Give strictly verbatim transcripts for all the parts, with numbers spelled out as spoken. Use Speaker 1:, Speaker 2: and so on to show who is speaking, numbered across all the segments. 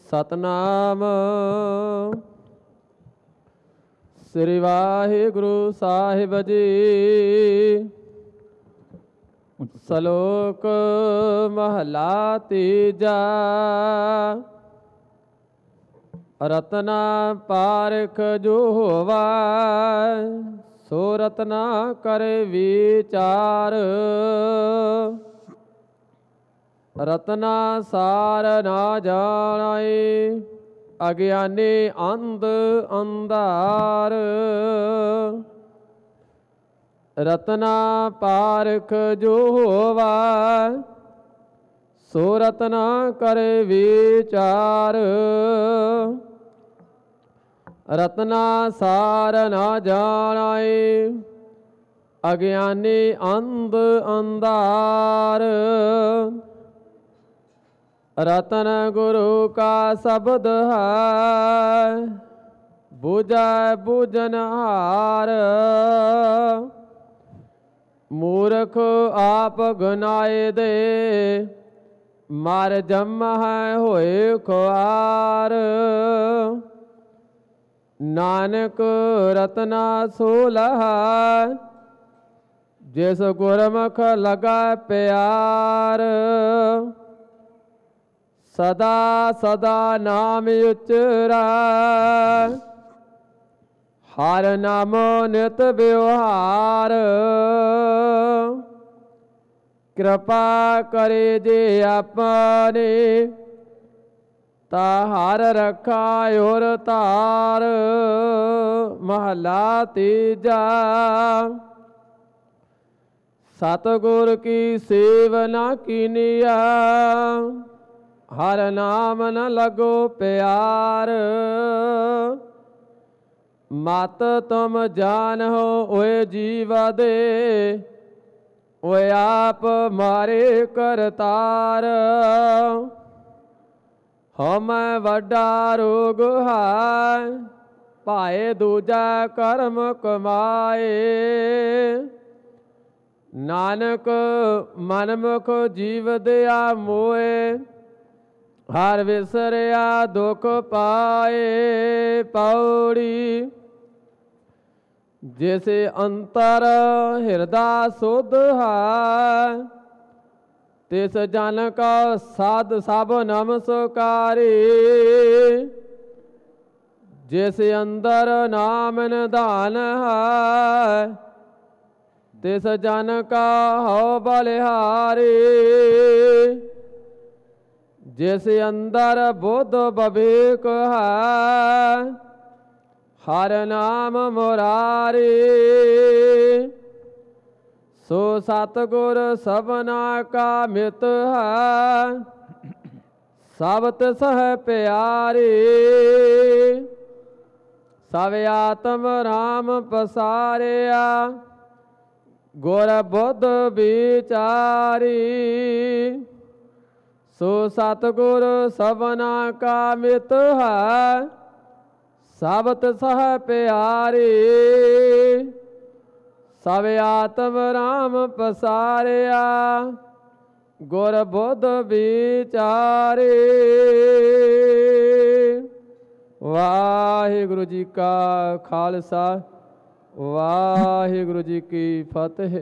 Speaker 1: ਸਤਨਾਮ ਸ੍ਰੀ ਵਾਹਿਗੁਰੂ ਸਾਹਿਬ ਜੀ। ਸ਼ਲੋਕ ਮਹਲਾ ਤੀਜਾ। ਰਤਨਾ ਪਾਰਖ ਜੋ ਹੋਵਾ ਸੋ ਰਤਨਾ ਕਰੇ ਵਿਚਾਰ। ਰਤਨਾ ਸਾਰ ਨਾ ਜਾਣਾਏ ਅਗਿਆਨੀ ਅੰਧ ਅੰਧਾਰ। ਰਤਨਾ ਪਾਰਖ ਜੋ ਹੋਵਾ ਸੋ ਰਤਨਾ ਕਰੇ ਵਿਚਾਰ। ਰਤਨਾ ਸਾਰ ਨਾ ਜਾਣਾਏ ਅਗਿਆਨੀ ਅੰਧ ਅੰਧਾਰ। ਰਤਨ ਗੁਰੂ ਕਾ ਸ਼ਬਦ ਹੈ ਬੁਝੈ ਬੁਝਨਹਾਰ। ਮੂਰਖ ਆਪ ਗਨਾਏ ਦੇ ਮਰ ਜਮ ਹੈ ਹੋਏ ਖੁਆਰ। ਨਾਨਕ ਰਤਨਾ ਸੋਲਹਾ ਜਿਸ ਗੁਰਮੁਖ ਲਗਾ ਪਿਆਰ। ਸਦਾ ਸਦਾ ਨਾਮ ਉਚਰਾ ਹਰ ਨਾਮੋ ਨਿਤ ਵਿਵਹਾਰ। ਕਿਰਪਾ ਕਰੇ ਜੇ ਆਪਣੇ ਤਾ ਹਰ ਰੱਖਾ ਔਰ ਧਾਰ। ਮਹਲਾ ਤੀਜਾ। ਸਤਿਗੁਰ ਕੀ ਸੇਵ ਨਾ ਕੀਨੀਆ ਹਰ ਨਾਮ ਨ ਲਗੋ ਪਿਆਰ। ਮਤ ਤੁਮ ਜਾਨਹੁ ਓਏ ਜੀਵਾ ਦੇ ਓਏ ਆਪ ਮਾਰੇ ਕਰਤਾਰ। ਹਉਮੈ ਵੱਡਾ ਰੋਗ ਹੈ ਭਾਏ ਦੂਜਾ ਕਰਮ ਕਮਾਏ। ਨਾਨਕ ਮਨਮੁਖ ਜੀਵ ਦਿਆ ਮੋਏ ਹਰ ਵਿਸਰਿਆ ਦੁਖ ਪਾਏ। ਪੌੜੀ ਜਿਸ ਅੰਤਰ ਹਿਰਦਾ ਸੁਧ ਹੈ ਤਿਸ ਜਨ ਕਾ ਸਾਧ ਸਭ ਨਮਸਕਾਰੀ। ਜਿਸ ਅੰਦਰ ਨਾਮ ਨਿਧਾਨ ਹੈ ਤਿਸ ਜਨ ਕਾ ਹਉ ਬਲਿਹਾਰੀ। ਜਿਸ ਅੰਦਰ ਬੁੱਧ ਬਵੇਕ ਹੈ ਹਰ ਨਾਮ ਮੁਰਾਰੀ। ਸੋ ਸਤਿਗੁਰ ਸਭਨਾ ਕਾ ਮਿਤ ਹੈ ਸਭ ਤਿਸ ਹੈ ਪਿਆਰੀ। ਸਭ ਆਤਮ ਰਾਮ ਪਸਾਰਿਆ ਗੁਰ ਬੁੱਧ ਵਿਚਾਰੀ। ਸੋ ਸਤਿਗੁਰ ਸਭਨਾ ਕਾ ਮਿਤ ਹੈ ਸਭ ਤਿਸ ਹੈ ਪਿਆਰੀ। ਸਭ ਆਤਮ ਰਾਮ ਪਸਾਰਿਆ ਗੁਰ ਬੁੱਧ ਵਿਚਾਰੇ। ਵਾਹਿਗੁਰੂ ਜੀ ਕਾ ਖਾਲਸਾ ਵਾਹਿਗੁਰੂ ਜੀ ਕੀ ਫਤਿਹ।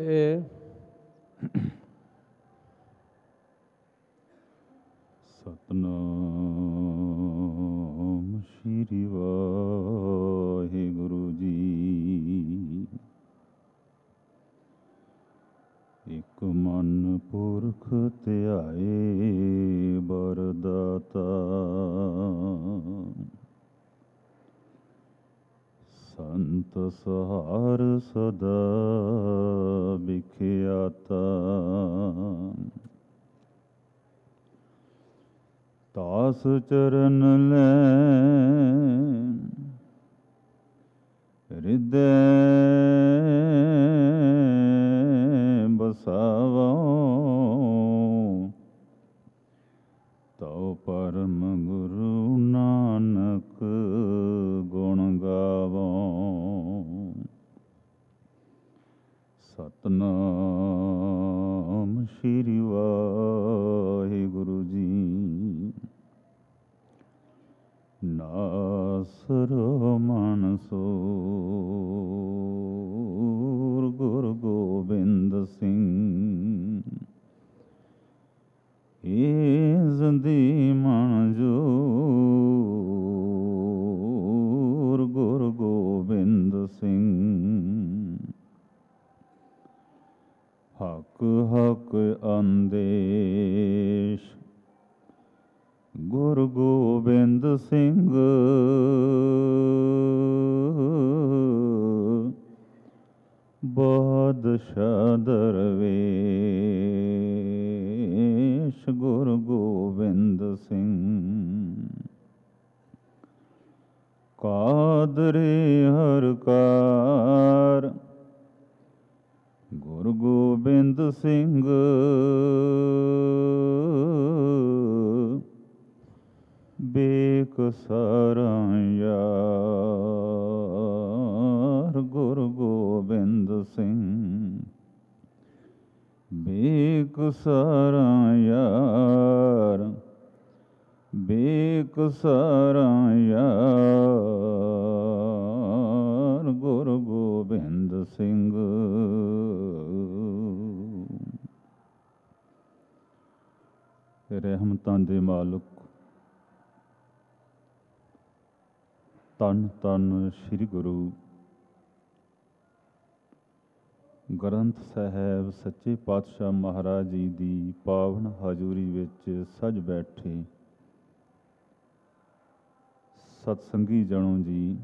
Speaker 2: ਸਤਨਾਮ ਸ਼੍ਰੀ ਵਾਹਿਗੁਰੂ ਜੀ। ਇਕ ਮਨ ਪੁਰਖ ਧਿਆਏ ਬਰਦਾਤਾ ਸੰਤ ਸਹਾਰ ਸਦਾ ਵਿਖਿਆਤਾ। ਤਾਸ ਚਰਨ ਲੈਨ ਹਿਰਦੈ ਬਸਾਵੋ ਤਉ ਪਰਮ ਗੁਰੂ ਨਾਨਕ ਗੁਣ ਗਾਵੋ। ਸਤਨਾਮ ਸ਼੍ਰੀ ਵਾਹਿਗੁਰੂ ਜੀ। ਨਾਸਰੋ ਮਨਸੂਰ ਗੁਰ ਗੋਬਿੰਦ ਸਿੰਘ ਏਸ ਦੀ ਮਨਜੂਰ ਗੁਰ ਗੋਬਿੰਦ ਸਿੰਘ ਹਕ ਹਕ ਅੰਦੇਸ਼ ਗੁਰ ਗੋਬਿੰਦ ਸਿੰਘ ਬਾਦਸ਼ਾਹ ਦਰਵੇਸ਼ ਗੁਰ ਗੋਬਿੰਦ ਸਿੰਘ ਕਾਦਰੇ ਹਰ ਕਾਰ ਗੁਰ ਗੋਬਿੰਦ ਸਿੰਘ ਬੇਕਸਰਾਂ ਯਾਰ ਗੁਰ ਗੋਬਿੰਦ ਸਿੰਘ ਬੇਕਸਰਾਂ ਯਾਰ ਬੇਕਸਰਾਂ ਯਾਰ ਗੁਰ ਗੋਬਿੰਦ ਸਿੰਘ ਰਹਿਮਤਾਂ ਦੇ ਮਾਲਕ ਧੰਨ ਧੰਨ ਸ੍ਰੀ ਗੁਰੂ ਗ੍ਰੰਥ ਸਾਹਿਬ ਸੱਚੇ ਪਾਤਸ਼ਾਹ ਮਹਾਰਾਜ ਜੀ ਦੀ ਪਾਵਨ ਹਜ਼ੂਰੀ ਵਿੱਚ ਸਜ ਬੈਠੇ ਸਤਸੰਗੀ ਜਣੋ ਜੀ,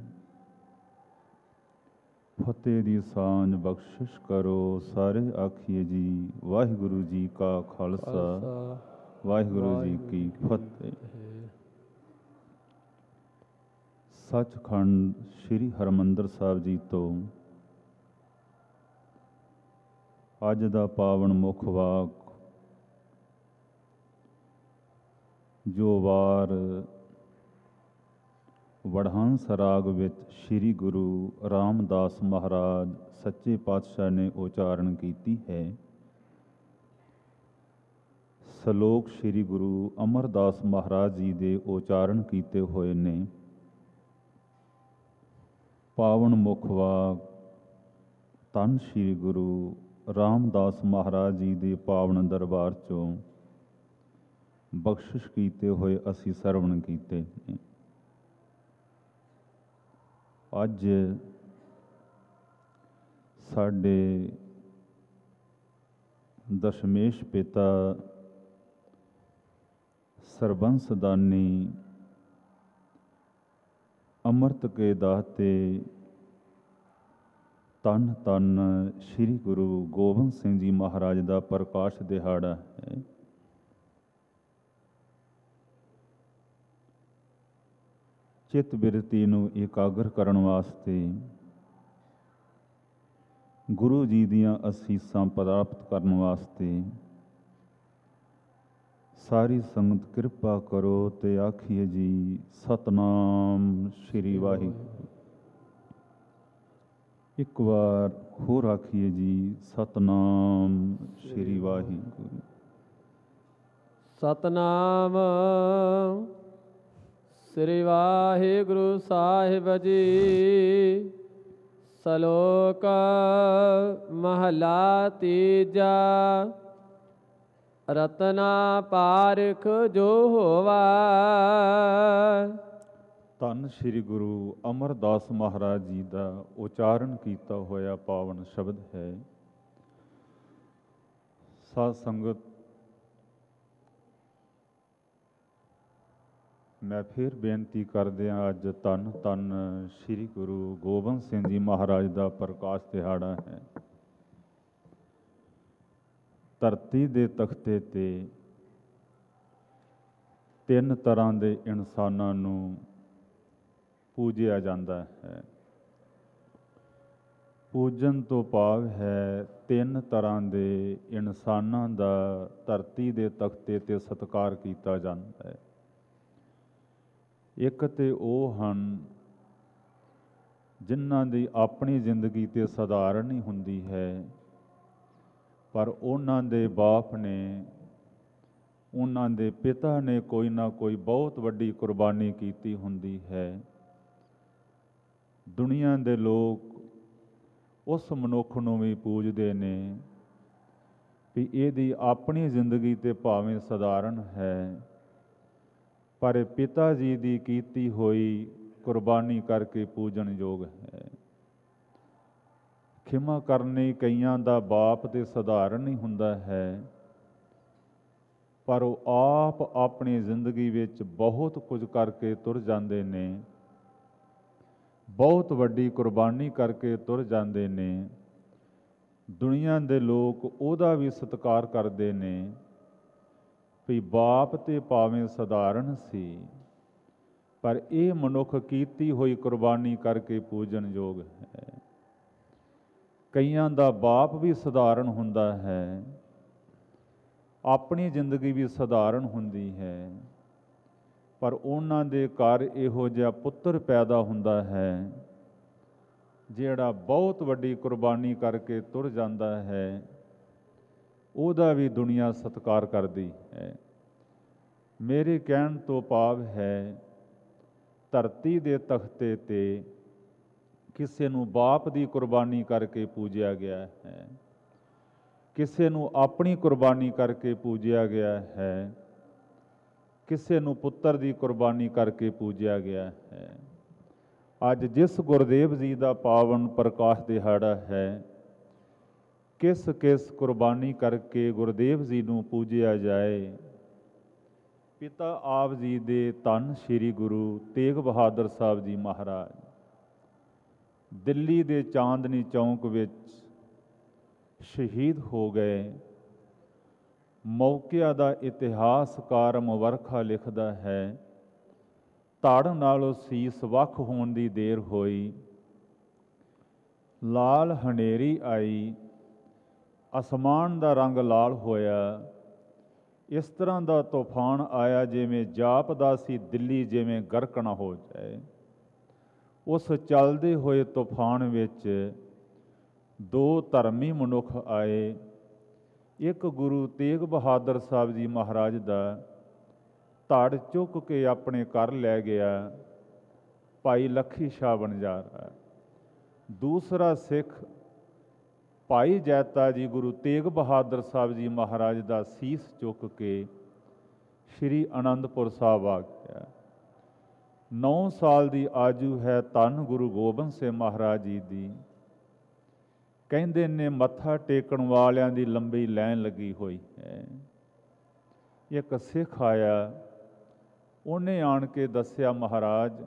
Speaker 2: ਫਤਿਹ ਦੀ ਸਾਂਝ ਬਖਸ਼ਿਸ਼ ਕਰੋ ਸਾਰੇ ਆਖੀਏ ਜੀ। ਵਾਹਿਗੁਰੂ ਜੀ ਕਾ ਖਾਲਸਾ, ਵਾਹਿਗੁਰੂ ਜੀ ਕੀ ਫਤਿਹ। ਸੱਚਖੰਡ ਸ੍ਰੀ ਹਰਿਮੰਦਰ ਸਾਹਿਬ ਜੀ ਤੋਂ ਅੱਜ ਦਾ ਪਾਵਨ ਮੁੱਖ ਵਾਕ ਜੋ ਵਾਰ ਵਡਹੰਸ ਰਾਗ ਵਿੱਚ ਸ੍ਰੀ ਗੁਰੂ ਰਾਮਦਾਸ ਮਹਾਰਾਜ ਸੱਚੇ ਪਾਤਸ਼ਾਹ ਨੇ ਉਚਾਰਨ ਕੀਤੀ ਹੈ। ਸਲੋਕ ਸ੍ਰੀ ਗੁਰੂ ਅਮਰਦਾਸ ਮਹਾਰਾਜ ਜੀ ਦੇ ਉਚਾਰਨ ਕੀਤੇ ਹੋਏ ਨੇ। ਪਾਵਨ ਮੁੱਖ ਵਾਕ ਧੰਨ ਸ੍ਰੀ ਗੁਰੂ ਰਾਮਦਾਸ ਮਹਾਰਾਜ ਜੀ ਦੇ ਪਾਵਨ ਦਰਬਾਰ ਚੋਂ ਬਖਸ਼ਿਸ਼ ਕੀਤੇ ਹੋਏ ਅਸੀਂ ਸਰਵਣ ਕੀਤੇ ਨੇ। ਅੱਜ ਸਾਡੇ ਦਸ਼ਮੇਸ਼ ਪਿਤਾ ਸਰਬੰਸ ਦਾਨੀ ਅੰਮ੍ਰਿਤ ਕੇ ਦਾਤੇ ਧੰਨ ਧੰਨ ਸ੍ਰੀ ਗੁਰੂ ਗੋਬਿੰਦ ਸਿੰਘ ਜੀ ਮਹਾਰਾਜ ਦਾ ਪ੍ਰਕਾਸ਼ ਦਿਹਾੜਾ ਹੈ। ਚਿੱਤ ਬਿਰਤੀ ਨੂੰ ਇਕਾਗਰ ਕਰਨ ਵਾਸਤੇ, ਗੁਰੂ ਜੀ ਦੀਆਂ ਅਸੀਸਾਂ ਪ੍ਰਾਪਤ ਕਰਨ ਵਾਸਤੇ ਸਾਰੀ ਸੰਗਤ ਕਿਰਪਾ ਕਰੋ ਤੇ ਆਖੀਏ ਜੀ ਸਤਨਾਮ ਸ੍ਰੀ ਵਾਹਿਗੁਰੂ। ਇੱਕ ਵਾਰ ਹੋਰ ਆਖੀਏ ਜੀ ਸਤਨਾਮ ਸ੍ਰੀ ਵਾਹਿਗੁਰੂ।
Speaker 1: ਸਤਨਾਮ ਸ੍ਰੀ ਵਾਹਿਗੁਰੂ ਸਾਹਿਬ ਜੀ। ਸਲੋਕ ਮਹਲਾ ਤੀਜਾ। ਰਤਨਾ ਪਾਰਖ ਜੋ ਹੋਵਾ।
Speaker 2: ਧੰਨ ਸ੍ਰੀ ਗੁਰੂ ਅਮਰਦਾਸ ਮਹਾਰਾਜ ਜੀ ਦਾ ਉਚਾਰਨ ਕੀਤਾ ਹੋਇਆ ਪਾਵਨ ਸ਼ਬਦ ਹੈ। ਸਾਧ ਸੰਗਤ, ਮੈਂ ਫਿਰ ਬੇਨਤੀ ਕਰਦਿਆਂ ਅੱਜ ਧੰਨ ਧੰਨ ਸ੍ਰੀ ਗੁਰੂ ਗੋਬਿੰਦ ਸਿੰਘ ਜੀ ਮਹਾਰਾਜ ਦਾ ਪ੍ਰਕਾਸ਼ ਦਿਹਾੜਾ ਹੈ। ਧਰਤੀ ਦੇ ਤਖਤੇ 'ਤੇ ਤਿੰਨ ਤਰ੍ਹਾਂ ਦੇ ਇਨਸਾਨਾਂ ਨੂੰ ਪੂਜਿਆ ਜਾਂਦਾ ਹੈ। ਪੂਜਨ ਤੋਂ ਭਾਵ ਹੈ ਤਿੰਨ ਤਰ੍ਹਾਂ ਦੇ ਇਨਸਾਨਾਂ ਦਾ ਧਰਤੀ ਦੇ ਤਖਤੇ 'ਤੇ ਸਤਿਕਾਰ ਕੀਤਾ ਜਾਂਦਾ ਹੈ। ਇੱਕ ਤੇ ਉਹ ਹਨ ਜਿਨ੍ਹਾਂ ਦੀ ਆਪਣੀ ਜ਼ਿੰਦਗੀ 'ਤੇ ਸਧਾਰਨ ਹੀ ਹੁੰਦੀ ਹੈ, ਪਰ ਉਹਨਾਂ ਦੇ ਬਾਪ ਨੇ ਉਹਨਾਂ ਦੇ ਪਿਤਾ ਨੇ ਕੋਈ ਨਾ ਕੋਈ ਬਹੁਤ ਵੱਡੀ ਕੁਰਬਾਨੀ ਕੀਤੀ ਹੁੰਦੀ ਹੈ। ਦੁਨੀਆ ਦੇ ਲੋਕ ਉਸ ਮਨੁੱਖ ਨੂੰ ਵੀ ਪੂਜਦੇ ਨੇ ਵੀ ਇਹਦੀ ਆਪਣੀ ਜ਼ਿੰਦਗੀ ਤੇ ਭਾਵੇਂ ਸਧਾਰਨ ਹੈ, ਪਰ ਇਹ ਪਿਤਾ ਜੀ ਦੀ ਕੀਤੀ ਹੋਈ ਕੁਰਬਾਨੀ ਕਰਕੇ ਪੂਜਣਯੋਗ ਹੈ। ਖਿਮਾ ਕਰਨੀ ਕਈਆਂ ਦਾ ਬਾਪ ਤੇ ਸਧਾਰਨ ਹੀ ਹੁੰਦਾ ਹੈ, ਪਰ ਉਹ ਆਪ ਆਪਣੀ ਜ਼ਿੰਦਗੀ ਵਿੱਚ ਬਹੁਤ ਕੁਝ ਕਰਕੇ ਤੁਰ ਜਾਂਦੇ ਨੇ, ਬਹੁਤ ਵੱਡੀ ਕੁਰਬਾਨੀ ਕਰਕੇ ਤੁਰ ਜਾਂਦੇ ਨੇ। ਦੁਨੀਆ ਦੇ ਲੋਕ ਉਹਦਾ ਵੀ ਸਤਿਕਾਰ ਕਰਦੇ ਨੇ ਵੀ ਬਾਪ ਤੇ ਭਾਵੇਂ ਸਧਾਰਨ ਸੀ, ਪਰ ਇਹ ਮਨੁੱਖ ਕੀਤੀ ਹੋਈ ਕੁਰਬਾਨੀ ਕਰਕੇ ਪੂਜਣਯੋਗ ਹੈ। ਕਈਆਂ ਦਾ ਬਾਪ ਵੀ ਸਧਾਰਨ ਹੁੰਦਾ ਹੈ, ਆਪਣੀ ਜ਼ਿੰਦਗੀ ਵੀ ਸਧਾਰਨ ਹੁੰਦੀ ਹੈ, ਪਰ ਉਹਨਾਂ ਦੇ ਘਰ ਇਹੋ ਜਿਹਾ ਪੁੱਤਰ ਪੈਦਾ ਹੁੰਦਾ ਹੈ ਜਿਹੜਾ ਬਹੁਤ ਵੱਡੀ ਕੁਰਬਾਨੀ ਕਰਕੇ ਤੁਰ ਜਾਂਦਾ ਹੈ, ਉਹਦਾ ਵੀ ਦੁਨੀਆ ਸਤਿਕਾਰ ਕਰਦੀ ਹੈ। ਮੇਰੇ ਕਹਿਣ ਤੋਂ ਭਾਵ ਹੈ, ਧਰਤੀ ਦੇ ਤਖਤੇ 'ਤੇ ਕਿਸੇ ਨੂੰ ਬਾਪ ਦੀ ਕੁਰਬਾਨੀ ਕਰਕੇ ਪੂਜਿਆ ਗਿਆ ਹੈ, ਕਿਸੇ ਨੂੰ ਆਪਣੀ ਕੁਰਬਾਨੀ ਕਰਕੇ ਪੂਜਿਆ ਗਿਆ ਹੈ, ਕਿਸੇ ਨੂੰ ਪੁੱਤਰ ਦੀ ਕੁਰਬਾਨੀ ਕਰਕੇ ਪੂਜਿਆ ਗਿਆ ਹੈ। ਅੱਜ ਜਿਸ ਗੁਰਦੇਵ ਜੀ ਦਾ ਪਾਵਨ ਪ੍ਰਕਾਸ਼ ਦਿਹਾੜਾ ਹੈ, ਕਿਸ ਕਿਸ ਕੁਰਬਾਨੀ ਕਰਕੇ ਗੁਰਦੇਵ ਜੀ ਨੂੰ ਪੂਜਿਆ ਜਾਏ। ਪਿਤਾ ਆਪ ਜੀ ਦੇ ਧੰਨ ਸ੍ਰੀ ਗੁਰੂ ਤੇਗ ਬਹਾਦਰ ਸਾਹਿਬ ਜੀ ਮਹਾਰਾਜ ਦਿੱਲੀ ਦੇ ਚਾਂਦਨੀ ਚੌਂਕ ਵਿੱਚ ਸ਼ਹੀਦ ਹੋ ਗਏ। ਮੌਕਿਆਂ ਦਾ ਇਤਿਹਾਸਕਾਰ ਮੁਵਰਖਾ ਲਿਖਦਾ ਹੈ, ਧੜ ਨਾਲੋਂ ਸੀਸ ਵੱਖ ਹੋਣ ਦੀ ਦੇਰ ਹੋਈ, ਲਾਲ ਹਨੇਰੀ ਆਈ, ਅਸਮਾਨ ਦਾ ਰੰਗ ਲਾਲ ਹੋਇਆ। ਇਸ ਤਰ੍ਹਾਂ ਦਾ ਤੂਫਾਨ ਆਇਆ ਜਿਵੇਂ ਜਾਪਦਾ ਸੀ ਦਿੱਲੀ ਜਿਵੇਂ ਗਰਕਣਾ ਹੋ ਜਾਏ। ਉਸ ਚੱਲਦੇ ਹੋਏ ਤੂਫਾਨ ਵਿੱਚ ਦੋ ਧਰਮੀ ਮਨੁੱਖ ਆਏ। ਇੱਕ ਗੁਰੂ ਤੇਗ ਬਹਾਦਰ ਸਾਹਿਬ ਜੀ ਮਹਾਰਾਜ ਦਾ ਧੜ ਚੁੱਕ ਕੇ ਆਪਣੇ ਘਰ ਲੈ ਗਿਆ ਭਾਈ ਲੱਖੀ ਸ਼ਾਹ ਵਣਜਾਰਾ। ਦੂਸਰਾ ਸਿੱਖ ਭਾਈ ਜੈਤਾ ਜੀ ਗੁਰੂ ਤੇਗ ਬਹਾਦਰ ਸਾਹਿਬ ਜੀ ਮਹਾਰਾਜ ਦਾ ਸੀਸ ਚੁੱਕ ਕੇ ਸ਼੍ਰੀ ਅਨੰਦਪੁਰ ਸਾਹਿਬ ਆ ਗਿਆ। ਨੌ ਸਾਲ ਦੀ ਆਜੂ ਹੈ ਧੰਨ ਗੁਰੂ ਗੋਬਿੰਦ ਸਿੰਘ ਮਹਾਰਾਜ ਜੀ ਦੀ। ਕਹਿੰਦੇ ਨੇ ਮੱਥਾ ਟੇਕਣ ਵਾਲਿਆਂ ਦੀ ਲੰਬੀ ਲਾਈਨ ਲੱਗੀ ਹੋਈ ਹੈ। ਇੱਕ ਸਿੱਖ ਆਇਆ, ਉਹਨੇ ਆਣ ਕੇ ਦੱਸਿਆ, ਮਹਾਰਾਜ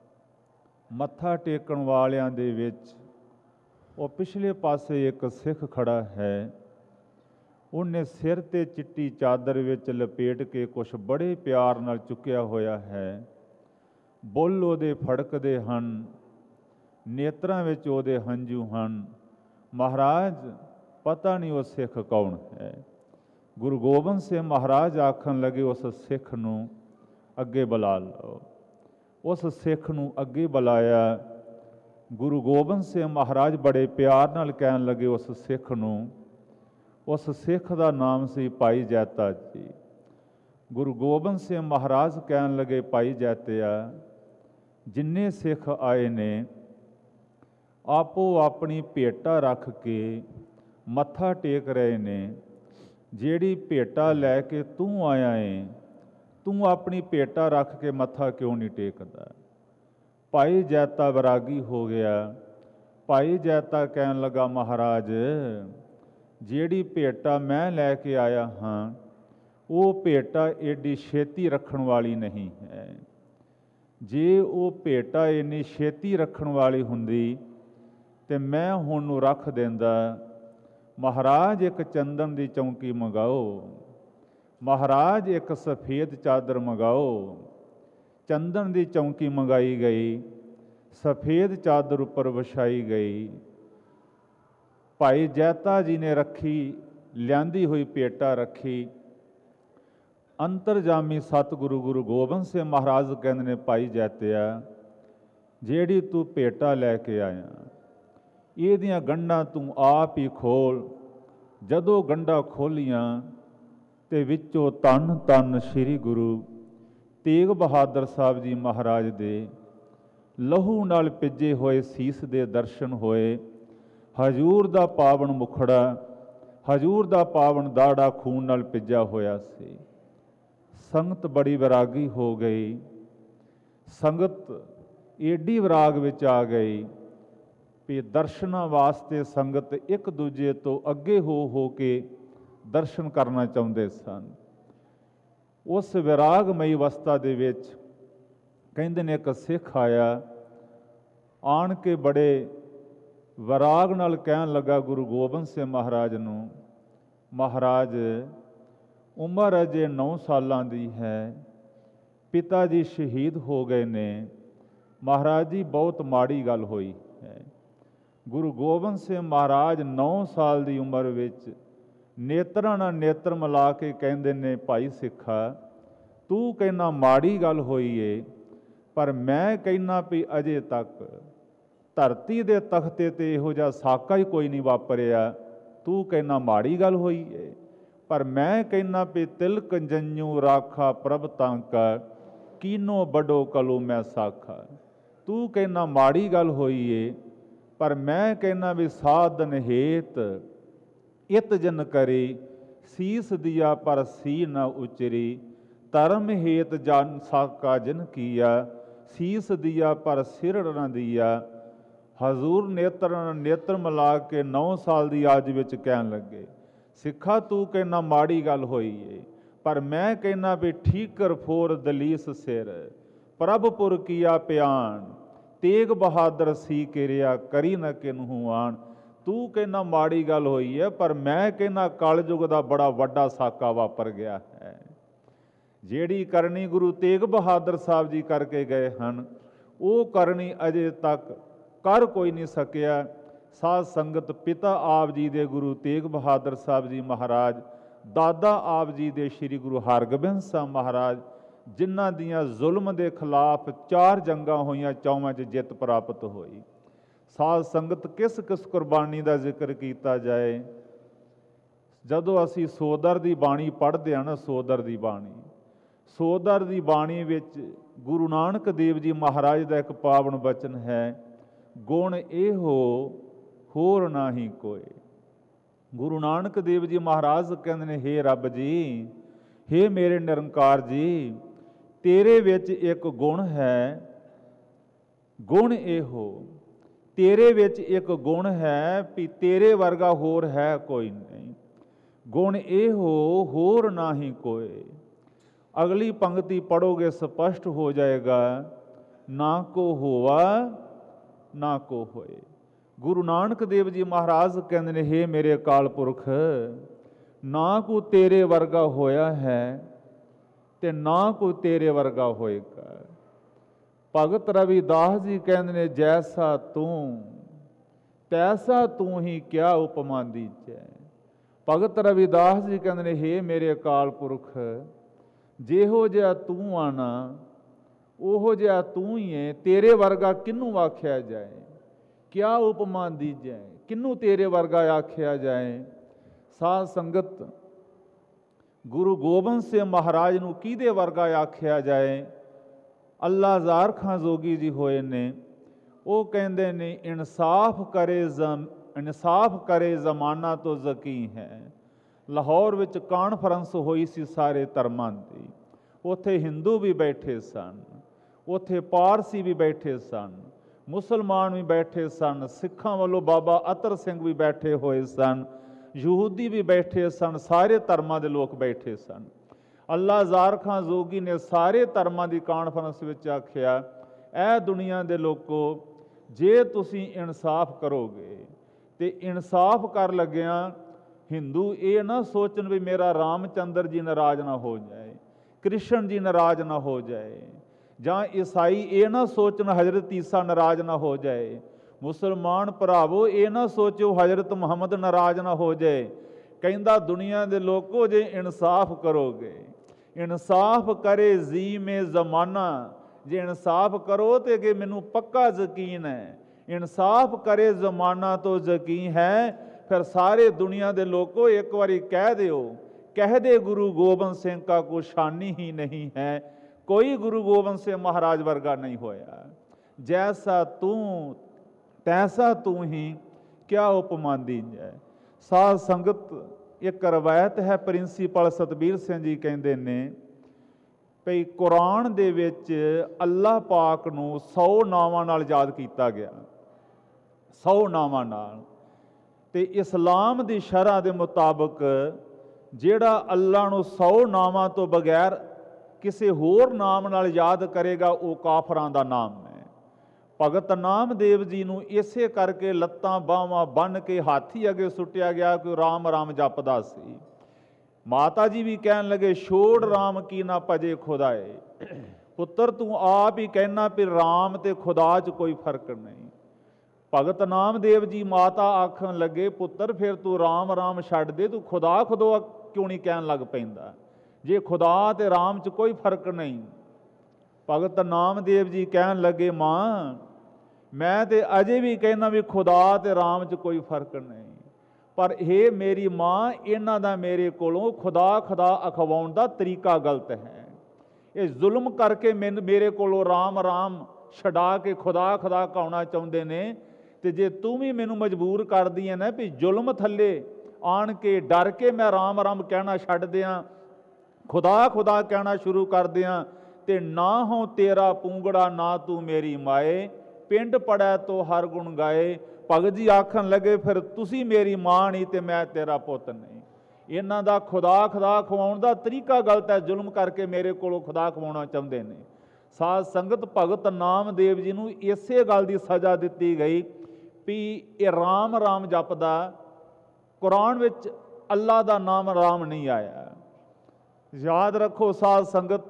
Speaker 2: ਮੱਥਾ ਟੇਕਣ ਵਾਲਿਆਂ ਦੇ ਵਿੱਚ ਉਹ ਪਿਛਲੇ ਪਾਸੇ ਇੱਕ ਸਿੱਖ ਖੜਾ ਹੈ, ਉਹਨੇ ਸਿਰ 'ਤੇ ਚਿੱਟੀ ਚਾਦਰ ਵਿੱਚ ਲਪੇਟ ਕੇ ਕੁਛ ਬੜੇ ਪਿਆਰ ਨਾਲ ਚੁੱਕਿਆ ਹੋਇਆ ਹੈ। ਬੁੱਲ੍ਹ ਉਹਦੇ ਫੜਕਦੇ ਹਨ, ਨੇਤਰਾਂ ਵਿੱਚ ਉਹਦੇ ਹੰਝੂ ਹਨ। ਮਹਾਰਾਜ ਪਤਾ ਨਹੀਂ ਉਹ ਸਿੱਖ ਕੌਣ ਹੈ। ਗੁਰੂ ਗੋਬਿੰਦ ਸਿੰਘ ਮਹਾਰਾਜ ਆਖਣ ਲੱਗੇ, ਉਸ ਸਿੱਖ ਨੂੰ ਅੱਗੇ ਬੁਲਾ ਲਓ। ਉਸ ਸਿੱਖ ਨੂੰ ਅੱਗੇ ਬੁਲਾਇਆ। ਗੁਰੂ ਗੋਬਿੰਦ ਸਿੰਘ ਮਹਾਰਾਜ ਬੜੇ ਪਿਆਰ ਨਾਲ ਕਹਿਣ ਲੱਗੇ ਉਸ ਸਿੱਖ ਨੂੰ, ਉਸ ਸਿੱਖ ਦਾ ਨਾਮ ਸੀ ਭਾਈ ਜੈਤਾ ਜੀ। ਗੁਰੂ ਗੋਬਿੰਦ ਸਿੰਘ ਮਹਾਰਾਜ ਕਹਿਣ ਲੱਗੇ, ਭਾਈ ਜੈਤਿਆ, ਜਿੰਨੇ ਸਿੱਖ ਆਏ ਨੇ ਆਪੋ ਆਪਣੀ ਭੇਟਾ ਰੱਖ ਕੇ ਮੱਥਾ ਟੇਕ ਰਹੇ ਨੇ। ਜਿਹੜੀ ਭੇਟਾ ਲੈ ਕੇ ਤੂੰ ਆਇਆ ਏ, ਤੂੰ ਆਪਣੀ ਭੇਟਾ ਰੱਖ ਕੇ ਮੱਥਾ ਕਿਉਂ ਨਹੀਂ ਟੇਕਦਾ? ਭਾਈ ਜੈਤਾ ਵਿਰਾਗੀ ਹੋ ਗਿਆ। ਭਾਈ ਜੈਤਾ ਕਹਿਣ ਲੱਗਾ, ਮਹਾਰਾਜ ਜਿਹੜੀ ਭੇਟਾ ਮੈਂ ਲੈ ਕੇ ਆਇਆ ਹਾਂ, ਉਹ ਭੇਟਾ ਏਡੀ ਛੇਤੀ ਰੱਖਣ ਵਾਲੀ ਨਹੀਂ ਹੈ। ਜੇ ਉਹ ਭੇਟਾ ਇੰਨੀ ਛੇਤੀ ਰੱਖਣ ਵਾਲੀ ਹੁੰਦੀ ਤੇ ਮੈਂ ਹੁਣ ਨੂੰ ਰੱਖ ਦਿੰਦਾ। ਮਹਾਰਾਜ ਇੱਕ ਚੰਦਨ ਦੀ ਚੌਂਕੀ ਮੰਗਾਓ, ਮਹਾਰਾਜ ਇੱਕ ਸਫੇਦ ਚਾਦਰ ਮੰਗਾਓ। ਚੰਦਨ ਦੀ ਚੌਂਕੀ ਮੰਗਾਈ ਗਈ, ਸਫੇਦ ਚਾਦਰ ਉੱਪਰ ਵਿਛਾਈ ਗਈ। ਭਾਈ ਜੈਤਾ ਜੀ ਨੇ ਰੱਖੀ, ਲਿਆਂਦੀ ਹੋਈ ਭੇਟਾ ਰੱਖੀ। ਅੰਤਰਜਾਮੀ ਸਤਿਗੁਰੂ ਗੁਰੂ ਗੋਬਿੰਦ ਸਿੰਘ ਮਹਾਰਾਜ ਕਹਿੰਦੇ ਨੇ, ਭਾਈ ਜੈਤਿਆ, ਜਿਹੜੀ ਤੂੰ ਭੇਟਾ ਲੈ ਕੇ ਆਇਆ, ਇਹਦੀਆਂ ਗੰਢਾਂ ਤੂੰ ਆਪ ਹੀ ਖੋਲ। ਜਦੋਂ ਗੰਢਾਂ ਖੋਲੀਆਂ ਤੇ ਵਿੱਚੋਂ ਧੰਨ ਧੰਨ ਸ੍ਰੀ ਗੁਰੂ ਤੇਗ ਬਹਾਦਰ ਸਾਹਿਬ ਜੀ ਮਹਾਰਾਜ ਦੇ ਲਹੂ ਨਾਲ ਭਿੱਜੇ ਹੋਏ ਸੀਸ ਦੇ ਦਰਸ਼ਨ ਹੋਏ। ਹਜ਼ੂਰ ਦਾ ਪਾਵਨ ਮੁਖੜਾ, ਹਜ਼ੂਰ ਦਾ ਪਾਵਨ ਦਾੜਾ ਖੂਨ ਨਾਲ ਭਿੱਜਿਆ ਹੋਇਆ ਸੀ। ਸੰਗਤ ਬੜੀ ਵਿਰਾਗੀ ਹੋ ਗਈ। ਸੰਗਤ ਏਡੀ ਵਿਰਾਗ ਵਿੱਚ ਆ ਗਈ ਵੀ ਦਰਸ਼ਨਾਂ ਵਾਸਤੇ ਸੰਗਤ ਇੱਕ ਦੂਜੇ ਤੋਂ ਅੱਗੇ ਹੋ ਹੋ ਕੇ ਦਰਸ਼ਨ ਕਰਨਾ ਚਾਹੁੰਦੇ ਸਨ। ਉਸ ਵਿਰਾਗਮਈ ਅਵਸਥਾ ਦੇ ਵਿੱਚ ਕਹਿੰਦੇ ਨੇ ਇੱਕ ਸਿੱਖ ਆਇਆ, ਆਣ ਕੇ ਬੜੇ ਵਿਰਾਗ ਨਾਲ ਕਹਿਣ ਲੱਗਾ ਗੁਰੂ ਗੋਬਿੰਦ ਸਿੰਘ ਮਹਾਰਾਜ ਨੂੰ, ਮਹਾਰਾਜ ਉਮਰ ਅਜੇ ਨੌ ਸਾਲਾਂ ਦੀ ਹੈ, ਪਿਤਾ ਜੀ ਸ਼ਹੀਦ ਹੋ ਗਏ ਨੇ, ਮਹਾਰਾਜ ਜੀ ਬਹੁਤ ਮਾੜੀ ਗੱਲ ਹੋਈ ਹੈ। ਗੁਰੂ ਗੋਬਿੰਦ ਸਿੰਘ ਮਹਾਰਾਜ ਨੌ ਸਾਲ ਦੀ ਉਮਰ ਵਿੱਚ ਨੇਤਰਾਂ ਨਾਲ ਨੇਤਰ ਮਿਲਾ ਕੇ ਕਹਿੰਦੇ ਨੇ, ਭਾਈ ਸਿੱਖਾ ਤੂੰ ਕਹਿੰਦਾ ਮਾੜੀ ਗੱਲ ਹੋਈ ਏ, ਪਰ ਮੈਂ ਕਹਿੰਦਾ ਵੀ ਅਜੇ ਤੱਕ ਧਰਤੀ ਦੇ ਤਖਤੇ ਤੇ ਇਹੋ ਜਿਹਾ ਸਾਕਾ ਹੀ ਕੋਈ ਨਹੀਂ ਵਾਪਰਿਆ। ਤੂੰ ਕਹਿੰਦਾ ਮਾੜੀ ਗੱਲ ਹੋਈ ਏ, ਪਰ ਮੈਂ ਕਹਿੰਦਾ ਵੀ ਤਿਲਕ ਜੰਜੂ ਰਾਖਾ ਪ੍ਰਭ ਤਾਂਕਾ, ਕੀਨੋ ਬੜੋ ਕਲੂ ਮੈਂ ਸਾਖਾ। ਤੂੰ ਕਹਿੰਦਾ ਮਾੜੀ ਗੱਲ ਹੋਈ ਏ, ਪਰ ਮੈਂ ਕਹਿੰਦਾ ਵੀ ਸਾਧਨ ਹੇਤ ਇਤ ਜਨ ਕਰੀ, ਸੀਸ ਦਿਆ ਪਰ ਸੀ ਨਾ ਉਚਰੀ। ਧਰਮ ਹੇਤ ਜਨ ਸਾਕਾ ਜਨ ਕੀਆ, ਸੀਸ ਦਿਆ ਪਰ ਸਿਰ ਨਾ ਦਿਆ। ਹਜ਼ੂਰ ਨੇਤਰ ਨੇਤਰ ਮਿਲਾ ਕੇ ਨੌ ਸਾਲ ਦੀ ਆਜ ਵਿੱਚ ਕਹਿਣ ਲੱਗੇ, ਸਿੱਖਾ ਤੂੰ ਕਹਿੰਦਾ ਮਾੜੀ ਗੱਲ ਹੋਈ ਏ, ਪਰ ਮੈਂ ਕਹਿੰਦਾ ਵੀ ਠੀਕਰ ਫੋਰ ਦਲੀਸ ਸਿਰ, ਪ੍ਰਭਪੁਰ ਕੀਆ ਪਿਆਨ, ਤੇਗ ਬਹਾਦਰ ਸੀ ਕਿਰਿਆ ਕਰੀ ਨ ਕਿਨਹੂ ਆਣ। ਤੂੰ ਕਹਿੰਦਾ ਮਾੜੀ ਗੱਲ ਹੋਈ ਹੈ, ਪਰ ਮੈਂ ਕਹਿੰਦਾ ਕਲਯੁਗ ਦਾ ਬੜਾ ਵੱਡਾ ਸਾਕਾ ਵਾਪਰ ਗਿਆ ਹੈ। ਜਿਹੜੀ ਕਰਨੀ ਗੁਰੂ ਤੇਗ ਬਹਾਦਰ ਸਾਹਿਬ ਜੀ ਕਰਕੇ ਗਏ ਹਨ, ਉਹ ਕਰਨੀ ਅਜੇ ਤੱਕ ਕਰ ਕੋਈ ਨਹੀਂ ਸਕਿਆ। ਸਾਧ ਸੰਗਤ ਪਿਤਾ ਆਪ ਜੀ ਦੇ ਗੁਰੂ ਤੇਗ ਬਹਾਦਰ ਸਾਹਿਬ ਜੀ ਮਹਾਰਾਜ, ਦਾਦਾ ਆਪ ਜੀ ਦੇ ਸ੍ਰੀ ਗੁਰੂ ਹਰਗੋਬਿੰਦ ਸਾਹਿਬ ਮਹਾਰਾਜ, ਜਿਨ੍ਹਾਂ ਦੀਆਂ ਜ਼ੁਲਮ ਦੇ ਖਿਲਾਫ ਚਾਰ ਜੰਗਾਂ ਹੋਈਆਂ, ਚੌਵਾਂ 'ਚ ਜਿੱਤ ਪ੍ਰਾਪਤ ਹੋਈ। ਸਾਧ ਸੰਗਤ ਕਿਸ ਕਿਸ ਕੁਰਬਾਨੀ ਦਾ ਜ਼ਿਕਰ ਕੀਤਾ ਜਾਏ। ਜਦੋਂ ਅਸੀਂ ਸੋਦਰ ਦੀ ਬਾਣੀ ਪੜ੍ਹਦੇ ਹਾਂ ਨਾ, ਸੋਦਰ ਦੀ ਬਾਣੀ, ਸੋਦਰ ਦੀ ਬਾਣੀ ਵਿੱਚ ਗੁਰੂ ਨਾਨਕ ਦੇਵ ਜੀ ਮਹਾਰਾਜ ਦਾ ਇੱਕ ਪਾਵਨ ਬਚਨ ਹੈ, ਗੁਣ ਇਹੋ ਹੋਰ ਨਾਹੀ ਕੋਈ। ਗੁਰੂ ਨਾਨਕ ਦੇਵ ਜੀ ਮਹਾਰਾਜ ਕਹਿੰਦੇ ਨੇ, ਹੇ ਰੱਬ ਜੀ, ਹੇ ਮੇਰੇ ਨਿਰੰਕਾਰ ਜੀ, ਤੇਰੇ ਵਿੱਚ ਇੱਕ ਗੁਣ ਹੈ, ਗੁਣ ਇਹੋ, ਤੇਰੇ ਵਿੱਚ ਇੱਕ ਗੁਣ ਹੈ ਵੀ ਤੇਰੇ ਵਰਗਾ ਹੋਰ ਹੈ ਕੋਈ ਨਹੀਂ। ਗੁਣ ਇਹੋ ਹੋਰ ਨਾਹੀ ਕੋਈ। ਅਗਲੀ ਪੰਕਤੀ ਪੜੋਗੇ ਸਪਸ਼ਟ ਹੋ ਜਾਏਗਾ, ਨਾ ਕੋ ਹੋਵਾ ਨਾ ਕੋ ਹੋਏ। ਗੁਰੂ ਨਾਨਕ ਦੇਵ ਜੀ ਮਹਾਰਾਜ ਕਹਿੰਦੇ ਨੇ, ਹੇ ਮੇਰੇ ਅਕਾਲ ਪੁਰਖ, ਨਾ ਕੋ ਤੇਰੇ ਵਰਗਾ ਹੋਇਆ ਹੈ ਤੇ ਨਾ ਕੋਈ ਤੇਰੇ ਵਰਗਾ ਹੋਏਗਾ। ਭਗਤ ਰਵਿਦਾਸ ਜੀ ਕਹਿੰਦੇ ਨੇ, ਜੈਸਾ ਤੂੰ ਤੈਸਾ ਤੂੰ ਹੀ ਕਿਆ ਉਪਮਾ ਦੀਜੈ। ਭਗਤ ਰਵਿਦਾਸ ਜੀ ਕਹਿੰਦੇ ਨੇ, ਹੇ ਮੇਰੇ ਅਕਾਲ ਪੁਰਖ, ਜਿਹੋ ਜਿਹਾ ਤੂੰ ਆਣਾ ਉਹੋ ਜਿਹਾ ਤੂੰ ਹੀ ਹੈ, ਤੇਰੇ ਵਰਗਾ ਕਿਹਨੂੰ ਆਖਿਆ ਜਾਏ। ਕਿਆ ਉਪਮਾ ਦੀਜੈ, ਕਿਹਨੂੰ ਤੇਰੇ ਵਰਗਾ ਆਖਿਆ ਜਾਏ। ਸਾਧ ਸੰਗਤ, ਗੁਰੂ ਗੋਬਿੰਦ ਸਿੰਘ ਮਹਾਰਾਜ ਨੂੰ ਕਿਹਦੇ ਵਰਗਾ ਆਖਿਆ ਜਾਏ। ਅੱਲਾ ਜ਼ਾਰ ਖਾਂ ਜੋਗੀ ਜੀ ਹੋਏ ਨੇ, ਉਹ ਕਹਿੰਦੇ ਨੇ, ਇਨਸਾਫ ਕਰੇ ਜ਼ਮ ਇਨਸਾਫ ਕਰੇ ਜ਼ਮਾਨਾ ਤੋਂ ਜ਼ਕੀ ਹੈ। ਲਾਹੌਰ ਵਿੱਚ ਕਾਨਫਰੰਸ ਹੋਈ ਸੀ ਸਾਰੇ ਧਰਮਾਂ ਦੀ। ਉੱਥੇ ਹਿੰਦੂ ਵੀ ਬੈਠੇ ਸਨ, ਉੱਥੇ ਪਾਰਸੀ ਵੀ ਬੈਠੇ ਸਨ, ਮੁਸਲਮਾਨ ਵੀ ਬੈਠੇ ਸਨ, ਸਿੱਖਾਂ ਵੱਲੋਂ ਬਾਬਾ ਅਤਰ ਸਿੰਘ ਵੀ ਬੈਠੇ ਹੋਏ ਸਨ, ਯਹੂਦੀ ਵੀ ਬੈਠੇ ਸਨ, ਸਾਰੇ ਧਰਮਾਂ ਦੇ ਲੋਕ ਬੈਠੇ ਸਨ। ਅੱਲਾ ਜ਼ਾਰ ਖਾਂ ਜੋਗੀ ਨੇ ਸਾਰੇ ਧਰਮਾਂ ਦੀ ਕਾਨਫਰੰਸ ਵਿੱਚ ਆਖਿਆ, ਇਹ ਦੁਨੀਆ ਦੇ ਲੋਕੋ, ਜੇ ਤੁਸੀਂ ਇਨਸਾਫ ਕਰੋਗੇ ਤੇ ਇਨਸਾਫ ਕਰ ਲੱਗਿਆ, ਹਿੰਦੂ ਇਹ ਨਾ ਸੋਚਣ ਵੀ ਮੇਰਾ ਰਾਮਚੰਦਰ ਜੀ ਨਾਰਾਜ਼ ਨਾ ਹੋ ਜਾਏ, ਕ੍ਰਿਸ਼ਨ ਜੀ ਨਾਰਾਜ਼ ਨਾ ਹੋ ਜਾਏ, ਜਾਂ ਈਸਾਈ ਇਹ ਨਾ ਸੋਚਣ ਹਜ਼ਰਤ ਈਸਾ ਨਾਰਾਜ਼ ਨਾ ਹੋ ਜਾਏ, ਮੁਸਲਮਾਨ ਭਰਾਵੋ ਇਹ ਨਾ ਸੋਚੋ ਹਜ਼ਰਤ ਮੁਹੰਮਦ ਨਾਰਾਜ਼ ਨਾ ਹੋ ਜਾਏ। ਕਹਿੰਦਾ ਦੁਨੀਆ ਦੇ ਲੋਕੋ, ਜੇ ਇਨਸਾਫ ਕਰੋਗੇ, ਇਨਸਾਫ ਕਰੇ ਜੀ ਮੇ ਜ਼ਮਾਨਾ, ਜੇ ਇਨਸਾਫ ਕਰੋ ਤੇ ਕਿ ਮੈਨੂੰ ਪੱਕਾ ਯਕੀਨ ਹੈ, ਇਨਸਾਫ ਕਰੇ ਜ਼ਮਾਨਾ ਤੋਂ ਯਕੀਨ ਹੈ। ਫਿਰ ਸਾਰੇ ਦੁਨੀਆ ਦੇ ਲੋਕੋ ਇੱਕ ਵਾਰੀ ਕਹਿ ਦਿਓ, ਕਹਿ ਦੇ ਗੁਰੂ ਗੋਬਿੰਦ ਸਿੰਘ ਕਾ ਕੋ ਸ਼ਾਨੀ ਹੀ ਨਹੀਂ ਹੈ, ਕੋਈ ਗੁਰੂ ਗੋਬਿੰਦ ਸਿੰਘ ਮਹਾਰਾਜ ਵਰਗਾ ਨਹੀਂ ਹੋਇਆ। ਜੈਸਾ ਤੂੰ ਤੈਸਾ ਤੂੰ ਹੀ, ਕਿਆ ਉਪਮਾ ਦੀਜੈ। ਸਾਧ ਸੰਗਤ, ਇੱਕ ਰਵਾਇਤ ਹੈ, ਪ੍ਰਿੰਸੀਪਲ ਸਤਬੀਰ ਸਿੰਘ ਜੀ ਕਹਿੰਦੇ ਨੇ ਭਈ ਕੁਰਾਨ ਦੇ ਵਿੱਚ ਅੱਲਾਹ ਪਾਕ ਨੂੰ ਸੌ ਨਾਵਾਂ ਨਾਲ ਯਾਦ ਕੀਤਾ ਗਿਆ, ਸੌ ਨਾਵਾਂ ਨਾਲ। ਤੇ ਇਸਲਾਮ ਦੀ ਸ਼ਰ੍ਹਾ ਦੇ ਮੁਤਾਬਕ ਜਿਹੜਾ ਅੱਲਾਹ ਨੂੰ ਸੌ ਨਾਵਾਂ ਤੋਂ ਬਗੈਰ ਕਿਸੇ ਹੋਰ ਨਾਮ ਨਾਲ ਯਾਦ ਕਰੇਗਾ ਉਹ ਕਾਫਰਾਂ ਦਾ ਨਾਮ ਹੈ। ਭਗਤ ਨਾਮਦੇਵ ਜੀ ਨੂੰ ਇਸੇ ਕਰਕੇ ਲੱਤਾਂ ਬਾਹਾਂ ਬੰਨ੍ਹ ਕੇ ਹਾਥੀ ਅੱਗੇ ਸੁੱਟਿਆ ਗਿਆ ਕਿ ਰਾਮ ਰਾਮ ਜਪਦਾ ਸੀ। ਮਾਤਾ ਜੀ ਵੀ ਕਹਿਣ ਲੱਗੇ ਛੋੜ ਰਾਮ ਕੀ ਨਾ ਭਜੇ ਖੁਦਾਏ। ਪੁੱਤਰ ਤੂੰ ਆਪ ਹੀ ਕਹਿਣਾ ਵੀ ਰਾਮ ਤੇ ਖੁਦਾ 'ਚ ਕੋਈ ਫਰਕ ਨਹੀਂ। ਭਗਤ ਨਾਮਦੇਵ ਜੀ ਮਾਤਾ ਆਖਣ ਲੱਗੇ ਪੁੱਤਰ ਫਿਰ ਤੂੰ ਰਾਮ ਰਾਮ ਛੱਡ ਦੇ, ਤੂੰ ਖੁਦਾ ਖੁਦਾ ਕਿਉਂ ਨਹੀਂ ਕਹਿਣ ਲੱਗ ਪੈਂਦਾ, ਜੇ ਖੁਦਾ ਤੇ ਰਾਮ 'ਚ ਕੋਈ ਫਰਕ ਨਹੀਂ। ਭਗਤ ਨਾਮਦੇਵ ਜੀ ਕਹਿਣ ਲੱਗੇ ਮਾਂ ਮੈਂ ਤੇ ਅਜੇ ਵੀ ਕਹਿਣਾ ਵੀ ਖੁਦਾ ਤੇ ਰਾਮ 'ਚ ਕੋਈ ਫਰਕ ਨਹੀਂ, ਪਰ ਇਹ ਮੇਰੀ ਮਾਂ ਇਹਨਾਂ ਦਾ ਮੇਰੇ ਕੋਲੋਂ ਖੁਦਾ ਖੁਦਾ ਅਖਵਾਉਣ ਦਾ ਤਰੀਕਾ ਗਲਤ ਹੈ। ਇਹ ਜ਼ੁਲਮ ਕਰਕੇ ਮੈਨੂੰ ਮੇਰੇ ਕੋਲੋਂ ਰਾਮ ਰਾਮ ਛਡਾ ਕੇ ਖੁਦਾ ਖੁਦਾ ਕਹਾਉਣਾ ਚਾਹੁੰਦੇ ਨੇ। ਤੇ ਜੇ ਤੂੰ ਵੀ ਮੈਨੂੰ ਮਜਬੂਰ ਕਰਦੀ ਹੈ ਨਾ ਵੀ ਜ਼ੁਲਮ ਥੱਲੇ ਆਣ ਕੇ ਡਰ ਕੇ ਮੈਂ ਰਾਮ ਰਾਮ ਕਹਿਣਾ ਛੱਡ ਦਿਆਂ, ਖੁਦਾ ਖੁਦਾ ਕਹਿਣਾ ਸ਼ੁਰੂ ਕਰ ਦਿਆਂ, ਤੇ ਨਾ ਹੋ ਤੇਰਾ ਪੂੰਗੜਾ ਨਾ ਤੂੰ ਮੇਰੀ ਮਾਏ, ਪਿੰਡ ਪੜੈ ਤੋ ਹਰ ਗੁਣ ਗਾਏ। ਭਗਤ ਜੀ ਆਖਣ ਲੱਗੇ ਫਿਰ ਤੁਸੀਂ ਮੇਰੀ ਮਾਂ ਨਹੀਂ ਤੇ ਮੈਂ ਤੇਰਾ ਪੁੱਤ ਨਹੀਂ। ਇਹਨਾਂ ਦਾ ਖੁਦਾ ਖੁਦਾ ਖਵਾਉਣ ਦਾ ਤਰੀਕਾ ਗਲਤ ਹੈ, ਜ਼ੁਲਮ ਕਰਕੇ ਮੇਰੇ ਕੋਲੋਂ ਖੁਦਾ ਖਵਾਉਣਾ ਚਾਹੁੰਦੇ ਨੇ। ਸਾਧ ਸੰਗਤ, ਭਗਤ ਨਾਮਦੇਵ ਜੀ ਨੂੰ ਇਸੇ ਗੱਲ ਦੀ ਸਜ਼ਾ ਦਿੱਤੀ ਗਈ ਵੀ ਇਹ ਰਾਮ ਰਾਮ ਜਪਦਾ, ਕੁਰਾਨ ਵਿੱਚ ਅੱਲਾ ਦਾ ਨਾਮ ਰਾਮ ਨਹੀਂ ਆਇਆ। ਯਾਦ ਰੱਖੋ ਸਾਧ ਸੰਗਤ,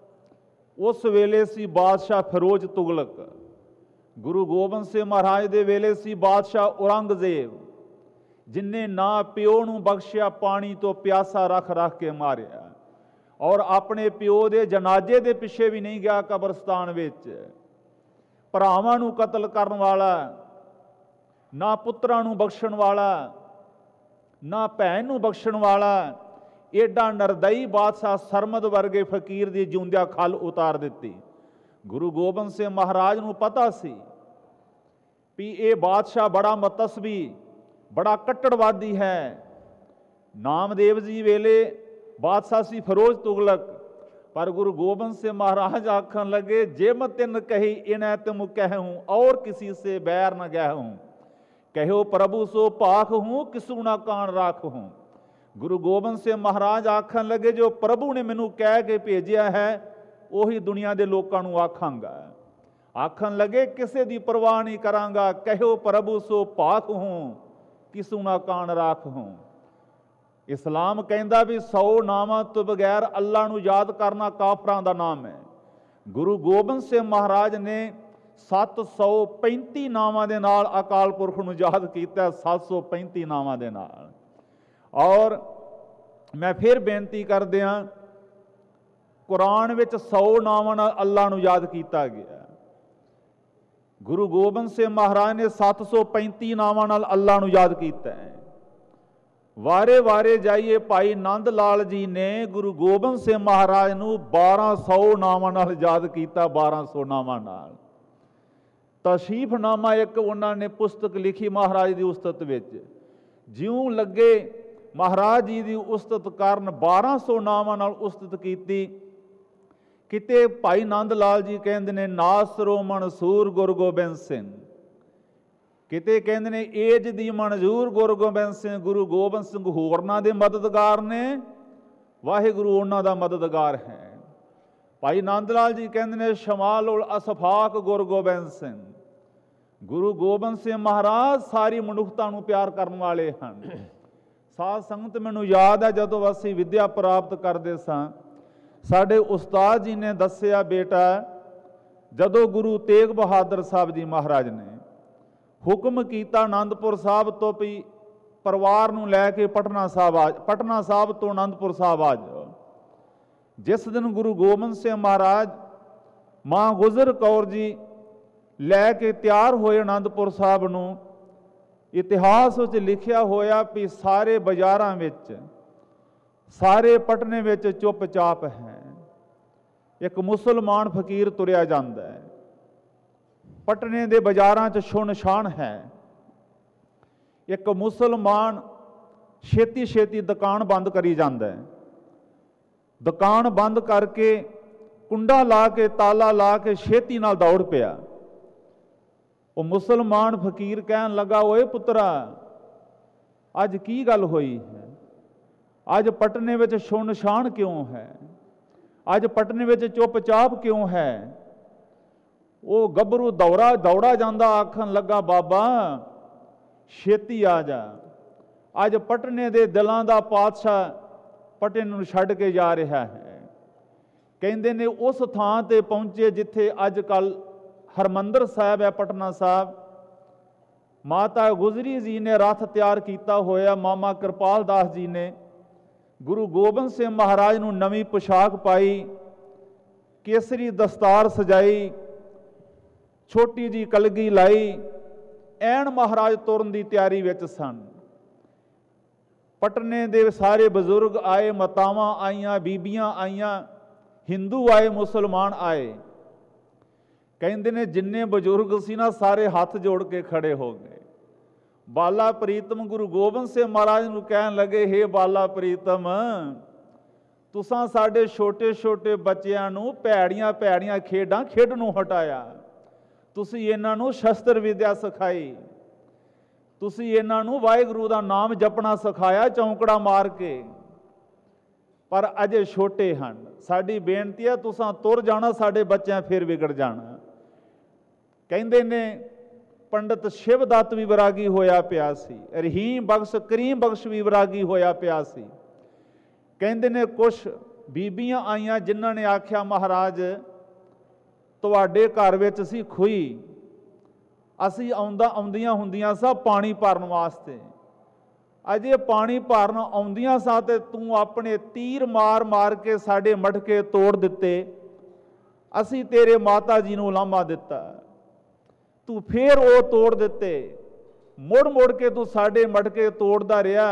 Speaker 2: ਉਸ ਵੇਲੇ ਸੀ ਬਾਦਸ਼ਾਹ ਫਿਰੋਜ਼ ਤੁਗਲਕ, ਗੁਰੂ ਗੋਬਿੰਦ ਸਿੰਘ ਮਹਾਰਾਜ ਦੇ ਵੇਲੇ ਸੀ ਬਾਦਸ਼ਾਹ ਔਰੰਗਜ਼ੇਬ, ਜਿਨਨੇ ਨਾ ਪਿਓ ਨੂੰ ਬਖਸ਼ਿਆ, ਪਾਣੀ ਤੋਂ ਪਿਆਸਾ ਰੱਖ ਰੱਖ ਕੇ ਮਾਰਿਆ, ਔਰ ਆਪਣੇ ਪਿਓ ਦੇ ਜਨਾਜ਼ੇ ਦੇ ਪਿੱਛੇ ਵੀ ਨਹੀਂ ਗਿਆ ਕਬਰਸਤਾਨ ਵਿੱਚ। ਭਰਾਵਾਂ ਨੂੰ ਕਤਲ ਕਰਨ ਵਾਲਾ, ਨਾ ਪੁੱਤਰਾਂ ਨੂੰ ਬਖਸ਼ਣ ਵਾਲਾ, ਨਾ ਭੈਣ ਨੂੰ ਬਖਸ਼ਣ ਵਾਲਾ, ਏਡਾ ਨਰਦਈ ਬਾਦਸ਼ਾਹ ਸਰਮਦ ਵਰਗੇ ਫਕੀਰ ਦੀ ਜਿਉਂਦਿਆਂ ਖੱਲ ਉਤਾਰ ਦਿੱਤੀ। ਗੁਰੂ ਗੋਬਿੰਦ ਸਿੰਘ ਮਹਾਰਾਜ ਨੂੰ ਪਤਾ ਸੀ ਵੀ ਇਹ ਬਾਦਸ਼ਾਹ ਬੜਾ ਮਤਸਬੀ, ਬੜਾ ਕੱਟੜਵਾਦੀ ਹੈ। ਨਾਮਦੇਵ ਜੀ ਵੇਲੇ ਬਾਦਸ਼ਾਹ ਸੀ ਫਿਰੋਜ਼ ਤੁਗਲਕ, ਪਰ ਗੁਰੂ ਗੋਬਿੰਦ ਸਿੰਘ ਮਹਾਰਾਜ ਆਖਣ ਲੱਗੇ ਜੇ ਮੈਂ ਤਿੰਨ ਕਹੀ ਇਨੈ ਤੁਮ ਕਹਿਹੂੰ ਔਰ किसी से बैर न गहूँ, कहो प्रभु सो पाख हूँ किसू ना कान राख हूँ। गुरु गोबिंद सिंह महाराज आखन लगे जो प्रभु ने मैनू कह के भेजिया है ਉਹੀ ਦੁਨੀਆ ਦੇ ਲੋਕਾਂ ਨੂੰ ਆਖਾਂਗਾ। ਆਖਣ ਲੱਗੇ ਕਿਸੇ ਦੀ ਪਰਵਾਹ ਨਹੀਂ ਕਰਾਂਗਾ, ਕਹਿਓ ਪ੍ਰਭੂ ਸੋ ਪਾਕ ਹੂੰ ਕਿਸੂ ਨਾ ਕਾਨ ਰਾਖ ਹੂੰ। ਇਸਲਾਮ ਕਹਿੰਦਾ ਵੀ ਸੌ ਨਾਮਾਂ ਤੋਂ ਬਗੈਰ ਅੱਲਾ ਨੂੰ ਯਾਦ ਕਰਨਾ ਕਾਫਰਾਂ ਦਾ ਨਾਮ ਹੈ। ਗੁਰੂ ਗੋਬਿੰਦ ਸਿੰਘ ਮਹਾਰਾਜ ਨੇ ਸੱਤ ਸੌ ਪੈਂਤੀ ਨਾਵਾਂ ਦੇ ਨਾਲ ਅਕਾਲ ਪੁਰਖ ਨੂੰ ਯਾਦ ਕੀਤਾ, ਸੱਤ ਸੌ ਪੈਂਤੀ ਨਾਵਾਂ ਦੇ ਨਾਲ। ਔਰ ਮੈਂ ਫਿਰ ਬੇਨਤੀ ਕਰਦਿਆਂ, ਕੁਰਾਨ ਵਿੱਚ ਸੌ ਨਾਵਾਂ ਨਾਲ ਅੱਲਾ ਨੂੰ ਯਾਦ ਕੀਤਾ ਗਿਆ। ਗੁਰੂ ਗੋਬਿੰਦ ਸਿੰਘ ਮਹਾਰਾਜ ਨੇ ਸੱਤ ਸੌ ਪੈਂਤੀ ਨਾਵਾਂ ਨਾਲ ਅੱਲਾ ਨੂੰ ਯਾਦ ਕੀਤਾ ਹੈ। ਵਾਰੇ ਵਾਰੇ ਜਾਈਏ, ਭਾਈ ਨੰਦ ਲਾਲ ਜੀ ਨੇ ਗੁਰੂ ਗੋਬਿੰਦ ਸਿੰਘ ਮਹਾਰਾਜ ਨੂੰ ਬਾਰਾਂ ਸੌ ਨਾਵਾਂ ਨਾਲ ਯਾਦ ਕੀਤਾ, ਬਾਰਾਂ ਸੌ ਨਾਵਾਂ ਨਾਲ। ਤਸ਼ਰੀਫਨਾਮਾ ਇੱਕ ਉਹਨਾਂ ਨੇ ਪੁਸਤਕ ਲਿਖੀ ਮਹਾਰਾਜ ਦੀ ਉਸਤਤ ਵਿੱਚ। ਜਿਉਂ ਲੱਗੇ ਮਹਾਰਾਜ ਜੀ ਦੀ ਉਸਤਤ ਕਾਰਨ ਬਾਰਾਂ ਸੌ ਨਾਵਾਂ ਨਾਲ ਉਸਤਤ ਕੀਤੀ। ਕਿਤੇ ਭਾਈ ਨੰਦ ਲਾਲ ਜੀ ਕਹਿੰਦੇ ਨੇ ਨਾਸਰੋ ਮਨਸੂਰ ਗੁਰੂ ਗੋਬਿੰਦ ਸਿੰਘ, ਕਿਤੇ ਕਹਿੰਦੇ ਨੇ ਏਜ ਦੀ ਮਨਜ਼ੂਰ ਗੁਰੂ ਗੋਬਿੰਦ ਸਿੰਘ। ਗੁਰੂ ਗੋਬਿੰਦ ਸਿੰਘ ਹੋਰਨਾਂ ਦੇ ਮਦਦਗਾਰ ਨੇ, ਵਾਹਿਗੁਰੂ ਉਹਨਾਂ ਦਾ ਮਦਦਗਾਰ ਹੈ। ਭਾਈ ਨੰਦ ਲਾਲ ਜੀ ਕਹਿੰਦੇ ਨੇ ਸ਼ਮਾਲੁਲ ਅਸਫਾਕ ਗੁਰੂ ਗੋਬਿੰਦ ਸਿੰਘ। ਗੁਰੂ ਗੋਬਿੰਦ ਸਿੰਘ ਮਹਾਰਾਜ ਸਾਰੀ ਮਨੁੱਖਤਾ ਨੂੰ ਪਿਆਰ ਕਰਨ ਵਾਲੇ ਹਨ। ਸਾਧ ਸੰਗਤ, ਮੈਨੂੰ ਯਾਦ ਹੈ ਜਦੋਂ ਅਸੀਂ ਵਿੱਦਿਆ ਪ੍ਰਾਪਤ ਕਰਦੇ ਸਾਂ, ਸਾਡੇ ਉਸਤਾਦ ਜੀ ਨੇ ਦੱਸਿਆ, ਬੇਟਾ ਜਦੋਂ ਗੁਰੂ ਤੇਗ ਬਹਾਦਰ ਸਾਹਿਬ ਜੀ ਮਹਾਰਾਜ ਨੇ ਹੁਕਮ ਕੀਤਾ ਆਨੰਦਪੁਰ ਸਾਹਿਬ ਤੋਂ ਵੀ ਪਰਿਵਾਰ ਨੂੰ ਲੈ ਕੇ ਪਟਨਾ ਸਾਹਿਬ ਆ ਪਟਨਾ ਸਾਹਿਬ ਤੋਂ ਆਨੰਦਪੁਰ ਸਾਹਿਬ ਆ ਜਾਓ। ਜਿਸ ਦਿਨ ਗੁਰੂ ਗੋਬਿੰਦ ਸਿੰਘ ਮਹਾਰਾਜ ਮਾਂ ਗੁਜਰ ਕੌਰ ਜੀ ਲੈ ਕੇ ਤਿਆਰ ਹੋਏ ਆਨੰਦਪੁਰ ਸਾਹਿਬ ਨੂੰ, ਇਤਿਹਾਸ ਵਿੱਚ ਲਿਖਿਆ ਹੋਇਆ ਵੀ ਸਾਰੇ ਬਾਜ਼ਾਰਾਂ ਵਿੱਚ ਸਾਰੇ ਪਟਨੇ ਵਿੱਚ ਚੁੱਪ-ਚਾਪ ਹੈ। ਇੱਕ ਮੁਸਲਮਾਨ ਫਕੀਰ ਤੁਰਿਆ ਜਾਂਦਾ ਹੈ। ਪਟਨੇ ਦੇ ਬਾਜ਼ਾਰਾਂ 'ਚ ਸੁੰਨਸਾਨ ਹੈ। ਇੱਕ ਮੁਸਲਮਾਨ ਛੇਤੀ ਛੇਤੀ ਦੁਕਾਨ ਬੰਦ ਕਰੀ ਜਾਂਦਾ ਹੈ। ਦੁਕਾਨ ਬੰਦ ਕਰਕੇ ਕੁੰਡਾ ਲਾ ਕੇ ਤਾਲਾ ਲਾ ਕੇ ਛੇਤੀ ਨਾਲ ਦੌੜ ਪਿਆ। ਉਹ ਮੁਸਲਮਾਨ ਫਕੀਰ ਕਹਿਣ ਲੱਗਾ, ਓਏ ਪੁੱਤਰਾ, ਅੱਜ ਕੀ ਗੱਲ ਹੋਈ ਹੈ? ਅੱਜ ਪਟਨੇ ਵਿੱਚ ਸੁੰਨਸਾਨ ਕਿਉਂ ਹੈ? ਅੱਜ ਪਟਨੇ ਵਿੱਚ ਚੁੱਪ-ਚਾਪ ਕਿਉਂ ਹੈ? ਉਹ ਗੱਭਰੂ ਦੌੜਾ ਦੌੜਾ ਜਾਂਦਾ, ਆਖਣ ਲੱਗਾ, ਬਾਬਾ ਛੇਤੀ ਆ ਜਾ, ਅੱਜ ਪਟਨੇ ਦੇ ਦਿਲਾਂ ਦਾ ਪਾਤਸ਼ਾਹ ਪਟਨੇ ਨੂੰ ਛੱਡ ਕੇ ਜਾ ਰਿਹਾ ਹੈ। ਕਹਿੰਦੇ ਨੇ ਉਸ ਥਾਂ ਤੇ ਪਹੁੰਚੇ ਜਿੱਥੇ ਅੱਜ ਕੱਲ੍ਹ ਹਰਮੰਦਰ ਸਾਹਿਬ ਹੈ, ਪਟਨਾ ਸਾਹਿਬ। ਮਾਤਾ ਗੁਜਰੀ ਜੀ ਨੇ ਰੱਥ ਤਿਆਰ ਕੀਤਾ ਹੋਇਆ। ਮਾਮਾ ਕਿਰਪਾਲ ਦਾਸ ਜੀ ਨੇ ਗੁਰੂ ਗੋਬਿੰਦ ਸਿੰਘ ਮਹਾਰਾਜ ਨੂੰ ਨਵੀਂ ਪੁਸ਼ਾਕ ਪਾਈ, ਕੇਸਰੀ ਦਸਤਾਰ ਸਜਾਈ, ਛੋਟੀ ਜੀ ਕਲਗੀ ਲਾਈ। ਐਨ ਮਹਾਰਾਜ ਤੁਰਨ ਦੀ ਤਿਆਰੀ ਵਿੱਚ ਸਨ। ਪਟਨੇ ਦੇ ਸਾਰੇ ਬਜ਼ੁਰਗ ਆਏ, ਮਾਤਾਵਾਂ ਆਈਆਂ, ਬੀਬੀਆਂ ਆਈਆਂ, ਹਿੰਦੂ ਆਏ, ਮੁਸਲਮਾਨ ਆਏ। ਕਹਿੰਦੇ ਨੇ ਜਿੰਨੇ ਬਜ਼ੁਰਗ ਸੀ ਨਾ, ਸਾਰੇ ਹੱਥ ਜੋੜ ਕੇ ਖੜੇ ਹੋ ਗਏ। ਬਾਲਾ ਪ੍ਰੀਤਮ ਗੁਰੂ ਗੋਬਿੰਦ ਸਿੰਘ ਮਹਾਰਾਜ ਨੂੰ ਕਹਿਣ ਲੱਗੇ, ਹੇ ਬਾਲਾ ਪ੍ਰੀਤਮ, ਤੁਸਾਂ ਸਾਡੇ ਛੋਟੇ ਛੋਟੇ ਬੱਚਿਆਂ ਨੂੰ ਭੈੜੀਆਂ ਭੈੜੀਆਂ ਖੇਡਾਂ ਖੇਡਣ ਨੂੰ ਹਟਾਇਆ। ਤੁਸੀਂ ਇਹਨਾਂ ਨੂੰ ਸ਼ਸਤਰ ਵਿਦਿਆ ਸਿਖਾਈ। ਤੁਸੀਂ ਇਹਨਾਂ ਨੂੰ ਵਾਹਿਗੁਰੂ ਦਾ ਨਾਮ ਜਪਣਾ ਸਿਖਾਇਆ ਚੌਂਕੜਾ ਮਾਰ ਕੇ। ਪਰ ਅਜੇ ਛੋਟੇ ਹਨ। ਸਾਡੀ ਬੇਨਤੀ ਹੈ, ਤੁਸਾਂ ਤੁਰ ਜਾਣਾ, ਸਾਡੇ ਬੱਚਿਆਂ ਫਿਰ ਵਿਗੜ ਜਾਣਾ। ਕਹਿੰਦੇ ਨੇ ਪੰਡਤ ਸ਼ਿਵਦੱਤ ਵੀ ਵਿਰਾਗੀ ਹੋਇਆ ਪਿਆ ਸੀ। ਰਹੀਮ ਬਖਸ਼ ਕਰੀਮ ਬਖਸ਼ ਵੀ ਵਿਰਾਗੀ ਹੋਇਆ ਪਿਆ ਸੀ। ਕਹਿੰਦੇ ਨੇ ਕੁਛ ਬੀਬੀਆਂ ਆਈਆਂ ਜਿਨ੍ਹਾਂ ਨੇ ਆਖਿਆ, ਮਹਾਰਾਜ ਤੁਹਾਡੇ ਘਰ ਵਿੱਚ ਸੀ ਖੂਹੀ, ਅਸੀਂ ਆਉਂਦਾ ਆਉਂਦੀਆਂ ਹੁੰਦੀਆਂ ਸਾਂ ਪਾਣੀ ਭਰਨ ਵਾਸਤੇ। ਅਜੇ ਪਾਣੀ ਭਰਨ ਆਉਂਦੀਆਂ ਸਾਂ ਤੇ ਤੂੰ ਆਪਣੇ ਤੀਰ ਮਾਰ ਮਾਰ ਕੇ ਸਾਡੇ ਮਟਕੇ ਤੋੜ ਦਿੱਤੇ। ਅਸੀਂ ਤੇਰੇ ਮਾਤਾ ਜੀ ਨੂੰ ਉਲਾਮਾ ਦਿੱਤਾ, ਤੂੰ ਫੇਰ ਉਹ ਤੋੜ ਦਿੱਤੇ। ਮੁੜ ਮੁੜ ਕੇ ਤੂੰ ਸਾਡੇ ਮਟਕੇ ਤੋੜਦਾ ਰਿਹਾ।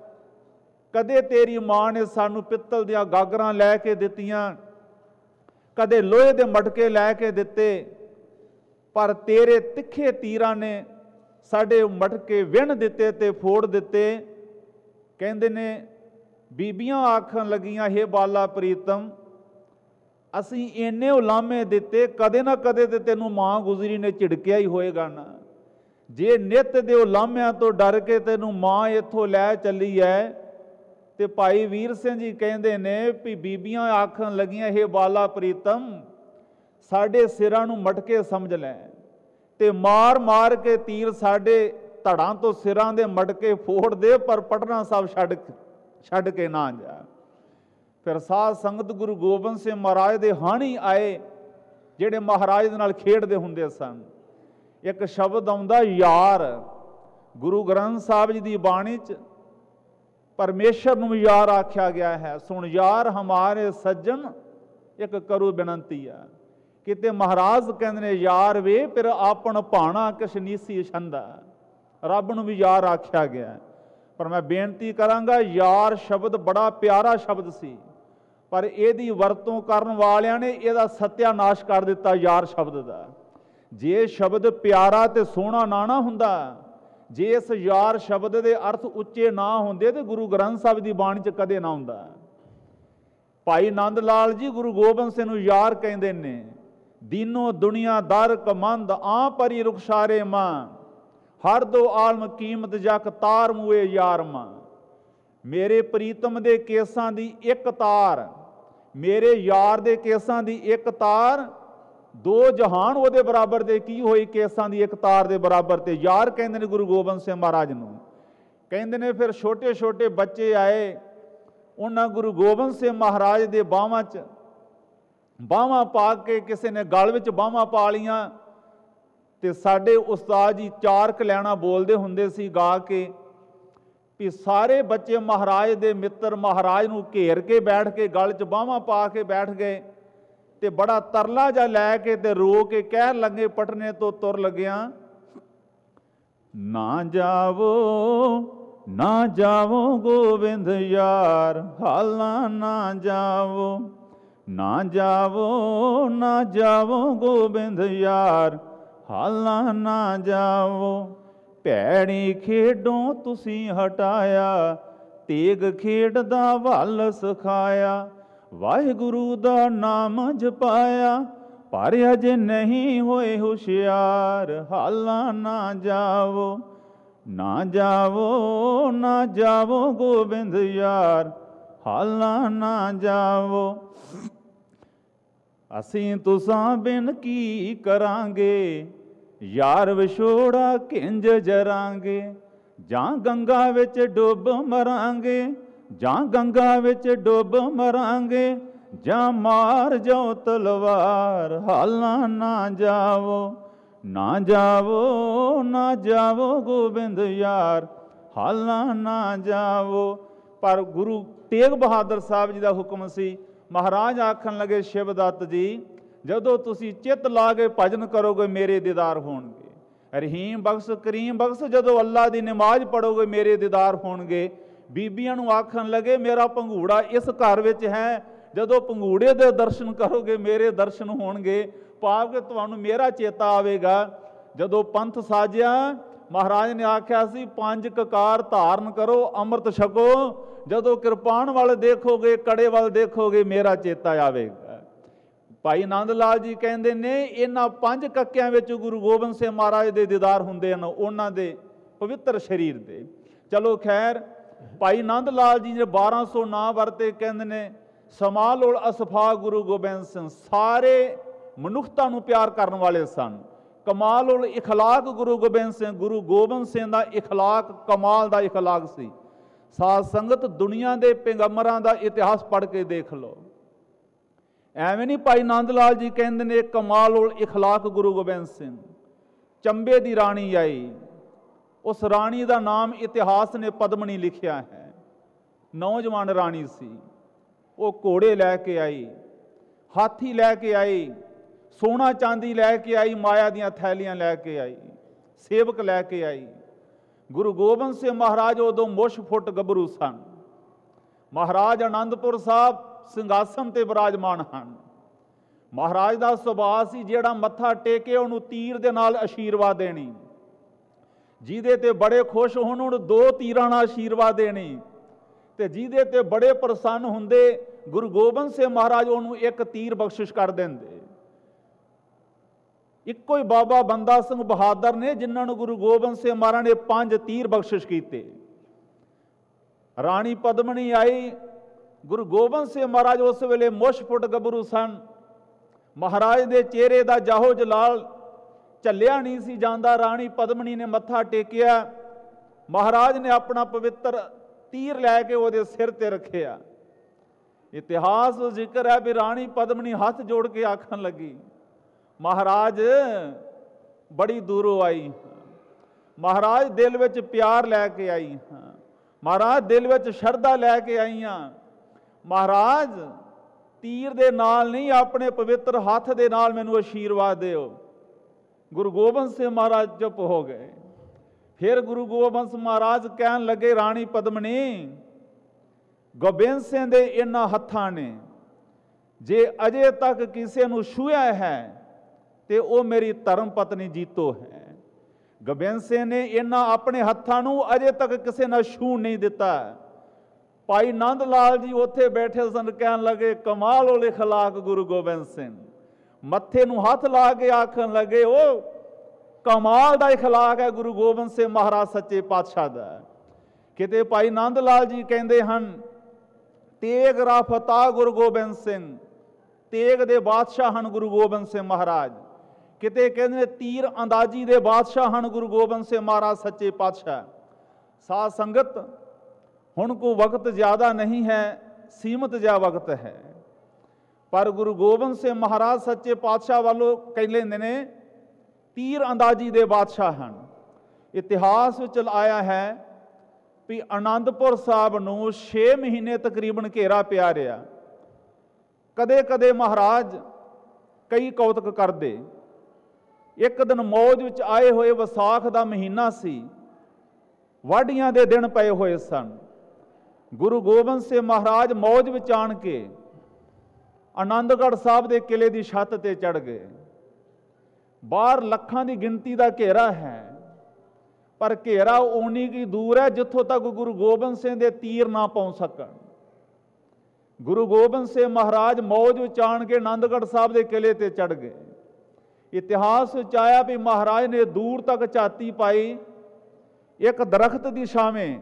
Speaker 2: ਕਦੇ ਤੇਰੀ ਮਾਂ ਨੇ ਸਾਨੂੰ ਪਿੱਤਲ ਦੀਆਂ ਗਾਗਰਾਂ ਲੈ ਕੇ ਦਿੱਤੀਆਂ, ਕਦੇ ਲੋਹੇ ਦੇ ਮਟਕੇ ਲੈ ਕੇ ਦਿੱਤੇ, ਪਰ ਤੇਰੇ ਤਿੱਖੇ ਤੀਰਾਂ ਨੇ ਸਾਡੇ ਮਟਕੇ ਵਿੰਨ ਦਿੱਤੇ ਤੇ ਫੋੜ ਦਿੱਤੇ। ਕਹਿੰਦੇ ਨੇ ਬੀਬੀਆਂ ਆਖਣ ਲੱਗੀਆਂ, ਹੇ ਬਾਲਾ ਪ੍ਰੀਤਮ, ਅਸੀਂ ਇੰਨੇ ਉਲਾਮੇ ਦਿੱਤੇ, ਕਦੇ ਨਾ ਕਦੇ ਤੇ ਤੈਨੂੰ ਮਾਂ ਗੁਜਰੀ ਨੇ ਝਿੜਕਿਆ ਹੀ ਹੋਏਗਾ ਨਾ। ਜੇ ਨਿੱਤ ਦੇ ਉਲਾਮਿਆਂ ਤੋਂ ਡਰ ਕੇ ਤੈਨੂੰ ਮਾਂ ਇੱਥੋਂ ਲੈ ਚੱਲੀ ਹੈ। ਤੇ ਭਾਈ ਵੀਰ ਸਿੰਘ ਜੀ ਕਹਿੰਦੇ ਨੇ ਵੀ ਬੀਬੀਆਂ ਆਖਣ ਲੱਗੀਆਂ, ਹੇ ਬਾਲਾ ਪ੍ਰੀਤਮ, ਸਾਡੇ ਸਿਰਾਂ ਨੂੰ ਮਟਕੇ ਸਮਝ ਲੈ ਤੇ ਮਾਰ ਮਾਰ ਕੇ ਤੀਰ ਸਾਡੇ ਧੜਾਂ ਤੋਂ ਸਿਰਾਂ ਦੇ ਮਟਕੇ ਫੋੜ ਦੇ, ਪਰ ਪਟਨਾ ਸਾਹਿਬ ਛੱਡ ਛੱਡ ਕੇ ਨਾ ਜਾ। ਫਿਰ ਸਾਧ ਸੰਗਤ ਗੁਰੂ ਗੋਬਿੰਦ ਸਿੰਘ ਮਹਾਰਾਜ ਦੇ ਹਾਣੀ ਆਏ, ਜਿਹੜੇ ਮਹਾਰਾਜ ਦੇ ਨਾਲ ਖੇਡਦੇ ਹੁੰਦੇ ਸਨ। ਇੱਕ ਸ਼ਬਦ ਆਉਂਦਾ ਯਾਰ, ਗੁਰੂ ਗ੍ਰੰਥ ਸਾਹਿਬ ਜੀ ਦੀ ਬਾਣੀ 'ਚ ਪਰਮੇਸ਼ਰ ਨੂੰ ਯਾਰ ਆਖਿਆ ਗਿਆ ਹੈ। ਸੁਣ ਯਾਰ ਹਮਾਰੇ ਸੱਜਣ, ਇੱਕ ਕਰੂ ਬੇਨਤੀ ਆ। ਕਿਤੇ ਮਹਾਰਾਜ ਕਹਿੰਦੇ ਨੇ ਯਾਰ ਵੇ ਫਿਰ ਆਪਣ ਭਾਣਾ ਕਿਛ ਨੀਸੀ ਛੰਦਾ। ਰੱਬ ਨੂੰ ਵੀ ਯਾਰ ਆਖਿਆ ਗਿਆ। ਪਰ ਮੈਂ ਬੇਨਤੀ ਕਰਾਂਗਾ, ਯਾਰ ਸ਼ਬਦ ਬੜਾ ਪਿਆਰਾ ਸ਼ਬਦ ਸੀ, ਪਰ ਇਹਦੀ ਵਰਤੋਂ ਕਰਨ ਵਾਲਿਆਂ ਨੇ ਇਹਦਾ ਸਤਿਆਨਾਸ਼ ਕਰ ਦਿੱਤਾ ਯਾਰ ਸ਼ਬਦ ਦਾ। ਜੇ ਸ਼ਬਦ ਪਿਆਰਾ ਤੇ ਸੋਹਣਾ ਨਾ ਨਾ ਹੁੰਦਾ, ਜੇ ਇਸ ਯਾਰ ਸ਼ਬਦ ਦੇ ਅਰਥ ਉੱਚੇ ਨਾ ਹੁੰਦੇ ਤੇ ਗੁਰੂ ਗ੍ਰੰਥ ਸਾਹਿਬ ਦੀ ਬਾਣੀ 'ਚ ਕਦੇ ਨਾ ਹੁੰਦਾ। ਭਾਈ ਨੰਦ ਲਾਲ ਜੀ ਗੁਰੂ ਗੋਬਿੰਦ ਸਿੰਘ ਨੂੰ ਯਾਰ ਕਹਿੰਦੇ ਨੇ। ਦੀਨੋ ਦੁਨੀਆ ਦਰ ਕਮੰਦ ਆ ਪਰੀ ਰੁਖਸਾਰੇ ਮਾਂ, ਹਰ ਦੋ ਆਲਮ ਕੀਮਤ ਜਕ ਤਾਰ ਮੂਏ ਯਾਰ ਮਾਂ। ਮੇਰੇ ਪ੍ਰੀਤਮ ਦੇ ਕੇਸਾਂ ਦੀ ਇੱਕ ਤਾਰ, ਮੇਰੇ ਯਾਰ ਦੇ ਕੇਸਾਂ ਦੀ ਇੱਕ ਤਾਰ, ਦੋ ਜਹਾਨ ਉਹਦੇ ਬਰਾਬਰ ਦੇ ਕੀ ਹੋਈ ਕੇਸਾਂ ਦੀ ਇੱਕ ਤਾਰ ਦੇ ਬਰਾਬਰ। ਤੇ ਯਾਰ ਕਹਿੰਦੇ ਨੇ ਗੁਰੂ ਗੋਬਿੰਦ ਸਿੰਘ ਮਹਾਰਾਜ ਨੂੰ। ਕਹਿੰਦੇ ਨੇ ਫਿਰ ਛੋਟੇ ਛੋਟੇ ਬੱਚੇ ਆਏ, ਉਹਨਾਂ ਗੁਰੂ ਗੋਬਿੰਦ ਸਿੰਘ ਮਹਾਰਾਜ ਦੇ ਬਾਹਾਂ 'ਚ ਬਾਹਾਂ ਪਾ ਕੇ, ਕਿਸੇ ਨੇ ਗਲ ਵਿੱਚ ਬਾਹਾਂ ਪਾ ਲੀਆਂ। ਤੇ ਸਾਡੇ ਉਸਤਾਦ ਜੀ ਚਾਰ ਕਲਿਆਣਾ ਬੋਲਦੇ ਹੁੰਦੇ ਸੀ ਗਾ ਕੇ ਵੀ ਸਾਰੇ ਬੱਚੇ ਮਹਾਰਾਜ ਦੇ ਮਿੱਤਰ ਮਹਾਰਾਜ ਨੂੰ ਘੇਰ ਕੇ ਬੈਠ ਕੇ ਗਲ 'ਚ ਬਾਹਾਂ ਪਾ ਕੇ ਬੈਠ ਗਏ ਤੇ ਬੜਾ ਤਰਲਾ ਜਿਹਾ ਲੈ ਕੇ ਤੇ ਰੋ ਕੇ ਕਹਿਣ ਲੱਗੇ, ਪਟਨੇ ਤੋਂ ਤੁਰ ਲੱਗਿਆਂ, ਨਾ ਜਾਵੋ ਨਾ ਜਾਵੋ ਗੋਬਿੰਦ ਯਾਰ ਹਾਲਾਂ ਨਾ ਜਾਵੋ, ਨਾ ਜਾਵੋ ਨਾ ਜਾਵੋ ਗੋਬਿੰਦ ਯਾਰ ਹਾਲਾਂ ਨਾ ਜਾਵੋ। ਭੈੜੀ ਖੇਡੋਂ ਤੁਸੀਂ ਹਟਾਇਆ, ਤੇਗ ਖੇਡ ਦਾ ਵੱਲ ਸਿਖਾਇਆ। ਵਾਹਿਗੁਰੂ ਦਾ ਨਾਮ ਜਪਾਇਆ, ਪਰ ਅਜੇ ਨਹੀਂ ਹੋਏ ਹੁਸ਼ਿਆਰ ਹਾਲਾਂ ਨਾ ਜਾਵੋ, ਨਾ ਜਾਵੋ ਨਾ ਜਾਵੋ ਗੋਬਿੰਦ ਯਾਰ ਹਾਲਾਂ ਨਾ ਜਾਵੋ। ਅਸੀਂ ਤੁਸਾਂ ਬਿਨ ਕੀ ਕਰਾਂਗੇ, ਯਾਰ ਵਿਛੋੜਾ ਕਿੰਜ ਜਰਾਂਗੇ। ਜਾਂ ਗੰਗਾ ਵਿੱਚ ਡੁੱਬ ਮਰਾਂਗੇ, ਜਾਂ ਗੰਗਾ ਵਿੱਚ ਡੁੱਬ ਮਰਾਂਗੇ। ਜਾਂ ਮਾਰ ਜਾਓ ਤਲਵਾਰ ਹਾਲਾਂ ਨਾ ਜਾਵੋ, ਨਾ ਜਾਵੋ ਨਾ ਜਾਵੋ ਗੋਬਿੰਦ ਯਾਰ ਹਾਲਾਂ ਨਾ ਜਾਵੋ। ਪਰ ਗੁਰੂ ਤੇਗ ਬਹਾਦਰ ਸਾਹਿਬ ਜੀ ਦਾ ਹੁਕਮ ਸੀ। ਮਹਾਰਾਜ ਆਖਣ ਲੱਗੇ, ਸ਼ਿਵਦੱਤ ਜੀ, ਜਦੋਂ ਤੁਸੀਂ ਚਿੱਤ ਲਾ ਕੇ ਭਜਨ ਕਰੋਗੇ ਮੇਰੇ ਦੀਦਾਰ ਹੋਣਗੇ। ਰਹੀਮ ਬਖਸ਼ ਕਰੀਮ ਬਖਸ਼, ਜਦੋਂ ਅੱਲਾ ਦੀ ਨਮਾਜ਼ ਪੜੋਗੇ ਮੇਰੇ ਦੀਦਾਰ ਹੋਣਗੇ। ਬੀਬੀਆਂ ਨੂੰ ਆਖਣ ਲੱਗੇ, ਮੇਰਾ ਪੰਘੂੜਾ ਇਸ ਘਰ ਵਿੱਚ ਹੈ, ਜਦੋਂ ਪੰਘੂੜੇ ਦੇ ਦਰਸ਼ਨ ਕਰੋਗੇ ਮੇਰੇ ਦਰਸ਼ਨ ਹੋਣਗੇ। ਭਾਵ ਕਿ ਤੁਹਾਨੂੰ ਮੇਰਾ ਚੇਤਾ ਆਵੇਗਾ। ਜਦੋਂ ਪੰਥ ਸਾਜਿਆ, ਮਹਾਰਾਜ ਨੇ ਆਖਿਆ ਸੀ ਪੰਜ ਕਕਾਰ ਧਾਰਨ ਕਰੋ, ਅੰਮ੍ਰਿਤ ਛਕੋ। ਜਦੋਂ ਕਿਰਪਾਨ ਵੱਲ ਦੇਖੋਗੇ, ਕੜੇ ਵੱਲ ਦੇਖੋਗੇ, ਮੇਰਾ ਚੇਤਾ ਆਵੇਗਾ। ਭਾਈ ਆਨੰਦ ਲਾਲ ਜੀ ਕਹਿੰਦੇ ਨੇ, ਇਹਨਾਂ ਪੰਜ ਕੱਕਿਆਂ ਵਿੱਚ ਗੁਰੂ ਗੋਬਿੰਦ ਸਿੰਘ ਮਹਾਰਾਜ ਦੇ ਦੀਦਾਰ ਹੁੰਦੇ ਹਨ, ਉਹਨਾਂ ਦੇ ਪਵਿੱਤਰ ਸਰੀਰ ਦੇ। ਚਲੋ ਖੈਰ, ਭਾਈ ਆਨੰਦ ਲਾਲ ਜੀ ਨੇ ਬਾਰਾਂ ਸੌ ਨਾਂ ਵਰਤੇ। ਕਹਿੰਦੇ ਨੇ, ਸਮਾਲੋਲ ਅਸਫਾ ਗੁਰੂ ਗੋਬਿੰਦ ਸਿੰਘ, ਸਾਰੇ ਮਨੁੱਖਤਾ ਨੂੰ ਪਿਆਰ ਕਰਨ ਵਾਲੇ ਸਨ। ਕਮਾਲ ਉਲ ਇਖਲਾਕ ਗੁਰੂ ਗੋਬਿੰਦ ਸਿੰਘ, ਗੁਰੂ ਗੋਬਿੰਦ ਸਿੰਘ ਦਾ ਇਖਲਾਕ ਕਮਾਲ ਦਾ ਇਖਲਾਕ ਸੀ। ਸਾਧ ਸੰਗਤ, ਦੁਨੀਆ ਦੇ ਪੈਗੰਬਰਾਂ ਦਾ ਇਤਿਹਾਸ ਪੜ੍ਹ ਕੇ ਦੇਖ ਲਓ। ਐਵੇਂ ਨਹੀਂ ਭਾਈ ਆਨੰਦ ਲਾਲ ਜੀ ਕਹਿੰਦੇ ਨੇ ਕਮਾਲ ਉਲ ਇਖਲਾਕ ਗੁਰੂ ਗੋਬਿੰਦ ਸਿੰਘ। ਚੰਬੇ ਦੀ ਰਾਣੀ ਆਈ, ਉਸ ਰਾਣੀ ਦਾ ਨਾਮ ਇਤਿਹਾਸ ਨੇ ਪਦਮਣੀ ਲਿਖਿਆ ਹੈ। ਨੌਜਵਾਨ ਰਾਣੀ ਸੀ। ਉਹ ਘੋੜੇ ਲੈ ਕੇ ਆਈ, ਹਾਥੀ ਲੈ ਕੇ ਆਈ, ਸੋਨਾ ਚਾਂਦੀ ਲੈ ਕੇ ਆਈ, ਮਾਇਆ ਦੀਆਂ ਥੈਲੀਆਂ ਲੈ ਕੇ ਆਈ, ਸੇਵਕ ਲੈ ਕੇ ਆਈ। ਗੁਰੂ ਗੋਬਿੰਦ ਸਿੰਘ ਮਹਾਰਾਜ ਉਦੋਂ ਮੁੱਛ ਫੁੱਟ ਗੱਭਰੂ ਸਨ। ਮਹਾਰਾਜ ਆਨੰਦਪੁਰ ਸਾਹਿਬ ਸਿੰਘਾਸਨ ਤੇ ਬਿਰਾਜਮਾਨ ਹਨ। ਮਹਾਰਾਜ ਦਾ ਸੁਭਾਅ ਸੀ, ਜਿਹੜਾ ਮੱਥਾ ਟੇਕੇ ਉਹਨੂੰ ਤੀਰ ਦੇ ਨਾਲ ਆਸ਼ੀਰਵਾਦ ਦੇਣੀ। ਜਿਹਦੇ ਤੇ ਬੜੇ ਖੁਸ਼ ਹੋਣ ਉਹਨੂੰ ਦੋ ਤੀਰਾਂ ਨਾਲ ਆਸ਼ੀਰਵਾਦ ਦੇਣੀ, ਤੇ ਜਿਹਦੇ ਤੇ ਬੜੇ ਪ੍ਰਸੰਨ ਹੁੰਦੇ ਗੁਰੂ ਗੋਬਿੰਦ ਸਿੰਘ ਮਹਾਰਾਜ ਉਹਨੂੰ ਇੱਕ ਤੀਰ ਬਖਸ਼ਿਸ਼ ਕਰ ਦਿੰਦੇ। ਇੱਕੋ ਹੀ ਬਾਬਾ ਬੰਦਾ ਸਿੰਘ ਬਹਾਦਰ ਨੇ ਜਿਨ੍ਹਾਂ ਨੂੰ ਗੁਰੂ ਗੋਬਿੰਦ ਸਿੰਘ ਮਹਾਰਾਜ ਨੇ ਪੰਜ ਤੀਰ ਬਖਸ਼ਿਸ਼ ਕੀਤੇ। ਰਾਣੀ ਪਦਮਣੀ ਆਈ, ਗੁਰੂ ਗੋਬਿੰਦ ਸਿੰਘ ਮਹਾਰਾਜ ਉਸ ਵੇਲੇ ਮੁੱਛ ਫੁੱਟ ਗੱਭਰੂ ਸਨ। ਮਹਾਰਾਜ ਦੇ ਚਿਹਰੇ ਦਾ ਜਾਹੋ ਜਲਾਲ ਝੱਲਿਆ ਨਹੀਂ ਸੀ ਜਾਂਦਾ। ਰਾਣੀ ਪਦਮਣੀ ਨੇ ਮੱਥਾ ਟੇਕਿਆ, ਮਹਾਰਾਜ ਨੇ ਆਪਣਾ ਪਵਿੱਤਰ ਤੀਰ ਲੈ ਕੇ ਉਹਦੇ ਸਿਰ ਤੇ ਰੱਖਿਆ। ਇਤਿਹਾਸ ਜ਼ਿਕਰ ਹੈ ਵੀ ਰਾਣੀ ਪਦਮਣੀ ਹੱਥ ਜੋੜ ਕੇ ਆਖਣ ਲੱਗੀ, ਮਹਾਰਾਜ ਬੜੀ ਦੂਰੋਂ ਆਈ, ਮਹਾਰਾਜ ਦਿਲ ਵਿੱਚ ਪਿਆਰ ਲੈ ਕੇ ਆਈ ਹਾਂ, ਮਹਾਰਾਜ ਦਿਲ ਵਿੱਚ ਸ਼ਰਧਾ ਲੈ ਕੇ ਆਈਆਂ। ਮਹਾਰਾਜ ਤੀਰ ਦੇ ਨਾਲ ਨਹੀਂ, ਆਪਣੇ ਪਵਿੱਤਰ ਹੱਥ ਦੇ ਨਾਲ ਮੈਨੂੰ ਆਸ਼ੀਰਵਾਦ ਦਿਓ। ਗੁਰੂ ਗੋਬਿੰਦ ਸਿੰਘ ਮਹਾਰਾਜ ਚੁੱਪ ਹੋ ਗਏ। ਫਿਰ ਗੁਰੂ ਗੋਬਿੰਦ ਸਿੰਘ ਮਹਾਰਾਜ ਕਹਿਣ ਲੱਗੇ, ਰਾਣੀ ਪਦਮਣੀ, ਗੋਬਿੰਦ ਸਿੰਘ ਦੇ ਇਹਨਾਂ ਹੱਥਾਂ ਨੇ ਜੇ ਅਜੇ ਤੱਕ ਕਿਸੇ ਨੂੰ ਛੂਹਿਆ ਹੈ ਤੇ ਉਹ ਮੇਰੀ ਧਰਮ ਪਤਨੀ ਜੀਤੋ ਹੈ। ਗੋਬਿੰਦ ਸਿੰਘ ਨੇ ਇਹਨਾਂ ਆਪਣੇ ਹੱਥਾਂ ਨੂੰ ਅਜੇ ਤੱਕ ਕਿਸੇ ਨਾਲ ਛੂਹ ਨਹੀਂ ਦਿੱਤਾ। ਭਾਈ ਆਨੰਦ ਲਾਲ ਜੀ ਉੱਥੇ ਬੈਠੇ ਸਨ, ਕਹਿਣ ਲੱਗੇ, ਕਮਾਲ ਉਲ ਇਖਲਾਕ ਗੁਰੂ ਗੋਬਿੰਦ ਸਿੰਘ। ਮੱਥੇ ਨੂੰ ਹੱਥ ਲਾ ਕੇ ਆਖਣ ਲੱਗੇ, ਉਹ ਕਮਾਲ ਦਾ ਇਖਲਾਕ ਹੈ ਗੁਰੂ ਗੋਬਿੰਦ ਸਿੰਘ ਮਹਾਰਾਜ ਸੱਚੇ ਪਾਤਸ਼ਾਹ ਦਾ। ਕਿਤੇ ਭਾਈ ਆਨੰਦ ਲਾਲ ਜੀ ਕਹਿੰਦੇ ਹਨ, ਤੇਗ ਰਾਫਤਾ ਗੁਰੂ ਗੋਬਿੰਦ ਸਿੰਘ, ਤੇਗ ਦੇ ਬਾਦਸ਼ਾਹ ਹਨ ਗੁਰੂ ਗੋਬਿੰਦ ਸਿੰਘ ਮਹਾਰਾਜ। ਕਿਤੇ ਕਹਿੰਦੇ ਨੇ ਤੀਰ ਅੰਦਾਜ਼ੀ ਦੇ ਬਾਦਸ਼ਾਹ ਹਨ ਗੁਰੂ ਗੋਬਿੰਦ ਸਿੰਘ ਮਹਾਰਾਜ ਸੱਚੇ ਪਾਤਸ਼ਾਹ। ਸਾਧ ਸੰਗਤ, ਹੁਣ ਕੋ ਵਕਤ ਜ਼ਿਆਦਾ ਨਹੀਂ ਹੈ, ਸੀਮਤ ਜਿਹਾ ਵਕਤ ਹੈ, ਪਰ ਗੁਰੂ ਗੋਬਿੰਦ ਸਿੰਘ ਮਹਾਰਾਜ ਸੱਚੇ ਪਾਤਸ਼ਾਹ ਵੱਲੋਂ ਕਹਿੰਦੇ ਨੇ ਤੀਰ ਅੰਦਾਜ਼ੀ ਦੇ ਬਾਦਸ਼ਾਹ ਹਨ। ਇਤਿਹਾਸ ਵਿੱਚ ਆਇਆ ਹੈ ਵੀ ਆਨੰਦਪੁਰ ਸਾਹਿਬ ਨੂੰ ਛੇ ਮਹੀਨੇ ਤਕਰੀਬਨ ਘੇਰਾ ਪਿਆ ਰਿਹਾ। ਕਦੇ ਕਦੇ ਮਹਾਰਾਜ ਕਈ ਕੌਤਕ ਕਰਦੇ। ਇੱਕ ਦਿਨ ਮੌਜ ਵਿੱਚ ਆਏ ਹੋਏ ਵਿਸਾਖ ਦਾ ਮਹੀਨਾ ਸੀ। ਵਾਢੀਆਂ ਦੇ ਦਿਨ ਪਏ ਹੋਏ ਸਨ। ਗੁਰੂ ਗੋਬਿੰਦ ਸਿੰਘ ਮਹਾਰਾਜ ਮੌਜ ਵਿੱਚ ਆਣ ਕੇ ਆਨੰਦਗੜ੍ਹ ਸਾਹਿਬ ਦੇ ਕਿਲੇ ਦੀ ਛੱਤ ਤੇ ਚੜ੍ਹ ਗਏ। ਬਾਹਰ ਲੱਖਾਂ ਦੀ ਗਿਣਤੀ ਦਾ ਘੇਰਾ ਹੈ, ਪਰ ਘੇਰਾ ਓਨੀ ਕੀ ਦੂਰ ਹੈ ਜਿੱਥੋਂ ਤੱਕ ਗੁਰੂ ਗੋਬਿੰਦ ਸਿੰਘ ਦੇ ਤੀਰ ਨਾ ਪਹੁੰਚ ਸਕਣ। ਗੁਰੂ ਗੋਬਿੰਦ ਸਿੰਘ ਮਹਾਰਾਜ ਮੌਜ ਵਿੱਚ ਆਣ ਕੇ ਆਨੰਦਗੜ੍ਹ ਸਾਹਿਬ ਦੇ ਕਿਲੇ ਤੇ ਚੜ੍ਹ ਗਏ। ਇਤਿਹਾਸ ਵਿੱਚ ਆਇਆ ਵੀ ਮਹਾਰਾਜ ਨੇ ਦੂਰ ਤੱਕ ਝਾਤੀ ਪਾਈ, ਇੱਕ ਦਰਖਤ ਦੀ ਛਾਵੇਂ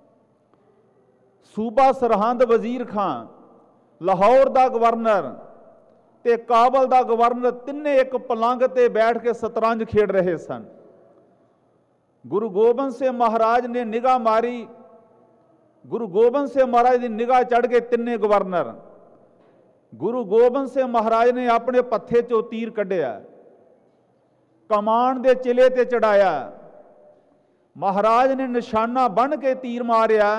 Speaker 2: ਸੂਬਾ ਸਰਹੰਦ ਵਜ਼ੀਰ ਖਾਂ, ਲਾਹੌਰ ਦਾ ਗਵਰਨਰ ਤੇ ਕਾਬਲ ਦਾ ਗਵਰਨਰ ਤਿੰਨੇ ਇੱਕ ਪਲੰਘ ਤੇ ਬੈਠ ਕੇ ਸ਼ਤਰੰਜ ਖੇਡ ਰਹੇ ਸਨ। ਗੁਰੂ ਗੋਬਿੰਦ ਸਿੰਘ ਮਹਾਰਾਜ ਨੇ ਨਿਗਾਹ ਮਾਰੀ। ਗੁਰੂ ਗੋਬਿੰਦ ਸਿੰਘ ਮਹਾਰਾਜ ਦੀ ਨਿਗਾਹ ਚੜ੍ਹ ਕੇ ਤਿੰਨੇ ਗਵਰਨਰ। ਗੁਰੂ ਗੋਬਿੰਦ ਸਿੰਘ ਮਹਾਰਾਜ ਨੇ ਆਪਣੇ ਪੱਥੇ ਚੋਂ ਤੀਰ ਕੱਢਿਆ, ਕਮਾਨ ਦੇ ਚਿਲੇ ਤੇ ਚੜਾਇਆ। ਮਹਾਰਾਜ ਨੇ ਨਿਸ਼ਾਨਾ ਬੰਨ੍ਹ ਕੇ ਤੀਰ ਮਾਰਿਆ।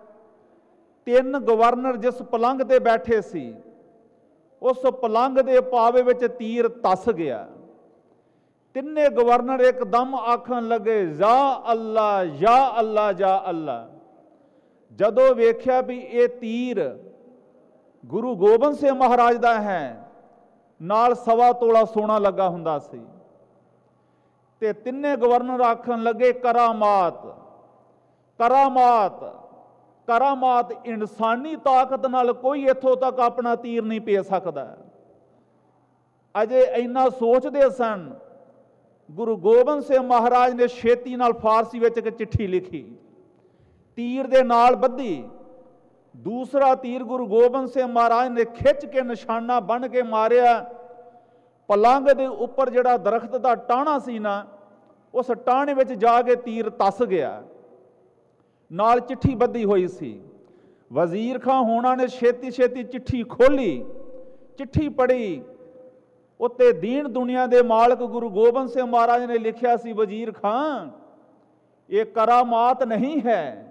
Speaker 2: ਤਿੰਨ ਗਵਰਨਰ ਜਿਸ ਪਲੰਘ ਤੇ ਬੈਠੇ ਸੀ, ਉਸ ਪਲੰਘ ਦੇ ਪਾਵੇ ਵਿੱਚ ਤੀਰ ਧੱਸ ਗਿਆ। ਤਿੰਨੇ ਗਵਰਨਰ ਇੱਕਦਮ ਆਖਣ ਲੱਗੇ, ਯਾ ਅੱਲਾ ਯਾ ਅੱਲਾ ਯਾ ਅੱਲਾ। ਜਦੋਂ ਵੇਖਿਆ ਵੀ ਇਹ ਤੀਰ ਗੁਰੂ ਗੋਬਿੰਦ ਸਿੰਘ ਮਹਾਰਾਜ ਦਾ ਹੈ, ਨਾਲ ਸਵਾ ਤੋਲਾ ਸੋਨਾ ਲੱਗਾ ਹੁੰਦਾ ਸੀ, ਤੇ ਤਿੰਨੇ ਗਵਰਨਰ ਆਖਣ ਲੱਗੇ, ਕਰਾਮਾਤ ਕਰਾਮਾਤ ਕਰਾਮਾਤ। ਇਨਸਾਨੀ ਤਾਕਤ ਨਾਲ ਕੋਈ ਇੱਥੋਂ ਤੱਕ ਆਪਣਾ ਤੀਰ ਨਹੀਂ ਭੇਜ ਸਕਦਾ। ਅਜੇ ਇੰਨਾ ਸੋਚਦੇ ਸਨ, ਗੁਰੂ ਗੋਬਿੰਦ ਸਿੰਘ ਮਹਾਰਾਜ ਨੇ ਛੇਤੀ ਨਾਲ ਫਾਰਸੀ ਵਿੱਚ ਇੱਕ ਚਿੱਠੀ ਲਿਖੀ, ਤੀਰ ਦੇ ਨਾਲ ਬੱਧੀ। ਦੂਸਰਾ ਤੀਰ ਗੁਰੂ ਗੋਬਿੰਦ ਸਿੰਘ ਮਹਾਰਾਜ ਨੇ ਖਿੱਚ ਕੇ ਨਿਸ਼ਾਨਾ ਬੰਨ੍ਹ ਕੇ ਮਾਰਿਆ। ਪਲੰਘ ਦੇ ਉੱਪਰ ਜਿਹੜਾ ਦਰਖਤ ਦਾ ਟਾਹਣਾ ਸੀ ਨਾ, ਉਸ ਟਾਹਣੇ ਵਿੱਚ ਜਾ ਕੇ ਤੀਰ ਧੱਸ ਗਿਆ। ਨਾਲ ਚਿੱਠੀ ਬੱਧੀ ਹੋਈ ਸੀ। ਵਜ਼ੀਰ ਖਾਂ ਹੋਣਾ ਨੇ ਛੇਤੀ ਛੇਤੀ ਚਿੱਠੀ ਖੋਲੀ, ਚਿੱਠੀ ਪੜ੍ਹੀ। ਉੱਤੇ ਦੀਨ ਦੁਨੀਆ ਦੇ ਮਾਲਕ ਗੁਰੂ ਗੋਬਿੰਦ ਸਿੰਘ ਮਹਾਰਾਜ ਨੇ ਲਿਖਿਆ ਸੀ, ਵਜ਼ੀਰ ਖਾਂ ਇਹ ਕਰਾਮਾਤ ਨਹੀਂ ਹੈ,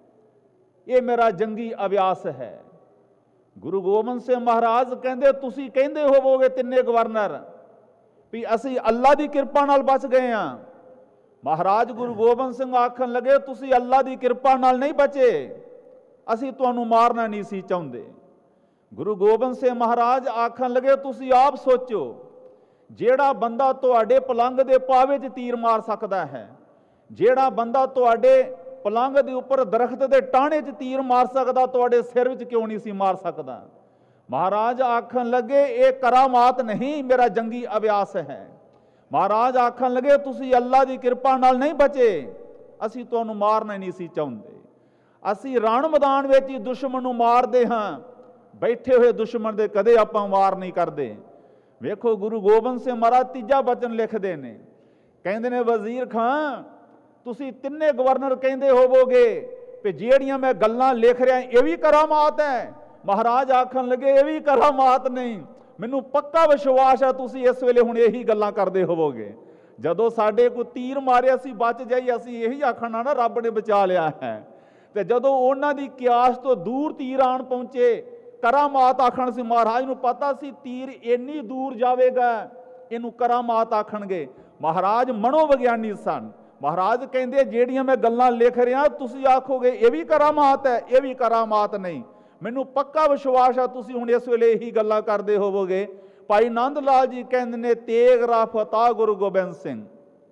Speaker 2: ਇਹ ਮੇਰਾ ਜੰਗੀ ਅਭਿਆਸ ਹੈ। ਗੁਰੂ ਗੋਬਿੰਦ ਸਿੰਘ ਮਹਾਰਾਜ ਕਹਿੰਦੇ, ਤੁਸੀਂ ਕਹਿੰਦੇ ਹੋਵੋਗੇ ਤਿੰਨੇ ਗਵਰਨਰ ਵੀ ਅਸੀਂ ਅੱਲਾ ਦੀ ਕਿਰਪਾ ਨਾਲ ਬਚ ਗਏ ਹਾਂ। ਮਹਾਰਾਜ ਗੁਰੂ ਗੋਬਿੰਦ ਸਿੰਘ ਆਖਣ ਲੱਗੇ, ਤੁਸੀਂ ਅੱਲਾ ਦੀ ਕਿਰਪਾ ਨਾਲ ਨਹੀਂ ਬਚੇ, ਅਸੀਂ ਤੁਹਾਨੂੰ ਮਾਰਨਾ ਨਹੀਂ ਸੀ ਚਾਹੁੰਦੇ। ਗੁਰੂ ਗੋਬਿੰਦ ਸਿੰਘ ਮਹਾਰਾਜ ਆਖਣ ਲੱਗੇ, ਤੁਸੀਂ ਆਪ ਸੋਚੋ, ਜਿਹੜਾ ਬੰਦਾ ਤੁਹਾਡੇ ਪਲੰਘ ਦੇ ਪਾਵੇ 'ਚ ਤੀਰ ਮਾਰ ਸਕਦਾ ਹੈ, ਜਿਹੜਾ ਬੰਦਾ ਤੁਹਾਡੇ ਪਲੰਘ ਦੇ ਉੱਪਰ ਦਰਖਤ ਦੇ ਟਾਹਣੇ 'ਚ ਤੀਰ ਮਾਰ ਸਕਦਾ, ਤੁਹਾਡੇ ਸਿਰ ਵਿੱਚ ਕਿਉਂ ਨਹੀਂ ਸੀ ਮਾਰ ਸਕਦਾ। ਮਹਾਰਾਜ ਆਖਣ ਲੱਗੇ, ਇਹ ਕਰਾਮਾਤ ਨਹੀਂ, ਮੇਰਾ ਜੰਗੀ ਅਭਿਆਸ ਹੈ। ਮਹਾਰਾਜ ਆਖਣ ਲੱਗੇ, ਤੁਸੀਂ ਅੱਲਾ ਦੀ ਕਿਰਪਾ ਨਾਲ ਨਹੀਂ ਬਚੇ, ਅਸੀਂ ਤੁਹਾਨੂੰ ਮਾਰਨਾ ਨਹੀਂ ਸੀ ਚਾਹੁੰਦੇ। ਅਸੀਂ ਰਣ ਮੈਦਾਨ ਵਿੱਚ ਹੀ ਦੁਸ਼ਮਣ ਨੂੰ ਮਾਰਦੇ ਹਾਂ, ਬੈਠੇ ਹੋਏ ਦੁਸ਼ਮਣ ਦੇ ਕਦੇ ਆਪਾਂ ਵਾਰ ਨਹੀਂ ਕਰਦੇ। ਵੇਖੋ ਗੁਰੂ ਗੋਬਿੰਦ ਸਿੰਘ ਮਹਾਰਾਜ ਤੀਜਾ ਬਚਨ ਲਿਖਦੇ ਨੇ, ਕਹਿੰਦੇ ਨੇ, ਵਜ਼ੀਰ ਖਾਂ ਤੁਸੀਂ ਤਿੰਨੇ ਗਵਰਨਰ ਕਹਿੰਦੇ ਹੋਵੋਗੇ ਕਿ ਜਿਹੜੀਆਂ ਮੈਂ ਗੱਲਾਂ ਲਿਖ ਰਿਹਾ ਇਹ ਵੀ ਕਰਾਮਾਤ ਹੈ। ਮਹਾਰਾਜ ਆਖਣ ਲੱਗੇ, ਇਹ ਵੀ ਕਰਾਮਾਤ ਨਹੀਂ, ਮੈਨੂੰ ਪੱਕਾ ਵਿਸ਼ਵਾਸ ਹੈ ਤੁਸੀਂ ਇਸ ਵੇਲੇ ਹੁਣ ਇਹੀ ਗੱਲਾਂ ਕਰਦੇ ਹੋਵੋਗੇ। ਜਦੋਂ ਸਾਡੇ ਕੋਈ ਤੀਰ ਮਾਰਿਆ ਅਸੀਂ ਬਚ ਜਾਈ, ਅਸੀਂ ਇਹੀ ਆਖਣਾ ਨਾ ਰੱਬ ਨੇ ਬਚਾ ਲਿਆ ਹੈ। ਤੇ ਜਦੋਂ ਉਹਨਾਂ ਦੀ ਕਿਆਸ ਤੋਂ ਦੂਰ ਤੀਰ ਆਣ ਪਹੁੰਚੇ, ਕਰਾਮਾਤ ਆਖਣ ਸੀ। ਮਹਾਰਾਜ ਨੂੰ ਪਤਾ ਸੀ ਤੀਰ ਇੰਨੀ ਦੂਰ ਜਾਵੇਗਾ, ਇਹਨੂੰ ਕਰਾਮਾਤ ਆਖਣਗੇ। ਮਹਾਰਾਜ ਮਨੋਵਿਗਿਆਨੀ ਸਨ। ਮਹਾਰਾਜ ਕਹਿੰਦੇ, ਜਿਹੜੀਆਂ ਮੈਂ ਗੱਲਾਂ ਲਿਖ ਰਿਹਾ ਤੁਸੀਂ ਆਖੋਗੇ ਇਹ ਵੀ ਕਰਾਮਾਤ ਹੈ, ਇਹ ਵੀ ਕਰਾਮਾਤ ਨਹੀਂ, ਮੈਨੂੰ ਪੱਕਾ ਵਿਸ਼ਵਾਸ ਹੈ ਤੁਸੀਂ ਹੁਣ ਇਸ ਵੇਲੇ ਇਹੀ ਗੱਲਾਂ ਕਰਦੇ ਹੋਵੋਗੇ। ਭਾਈ ਨੰਦ ਲਾਲ ਜੀ ਕਹਿੰਦੇ ਨੇ, ਤੇਗ ਰਾਫਤਾ ਗੁਰੂ ਗੋਬਿੰਦ ਸਿੰਘ,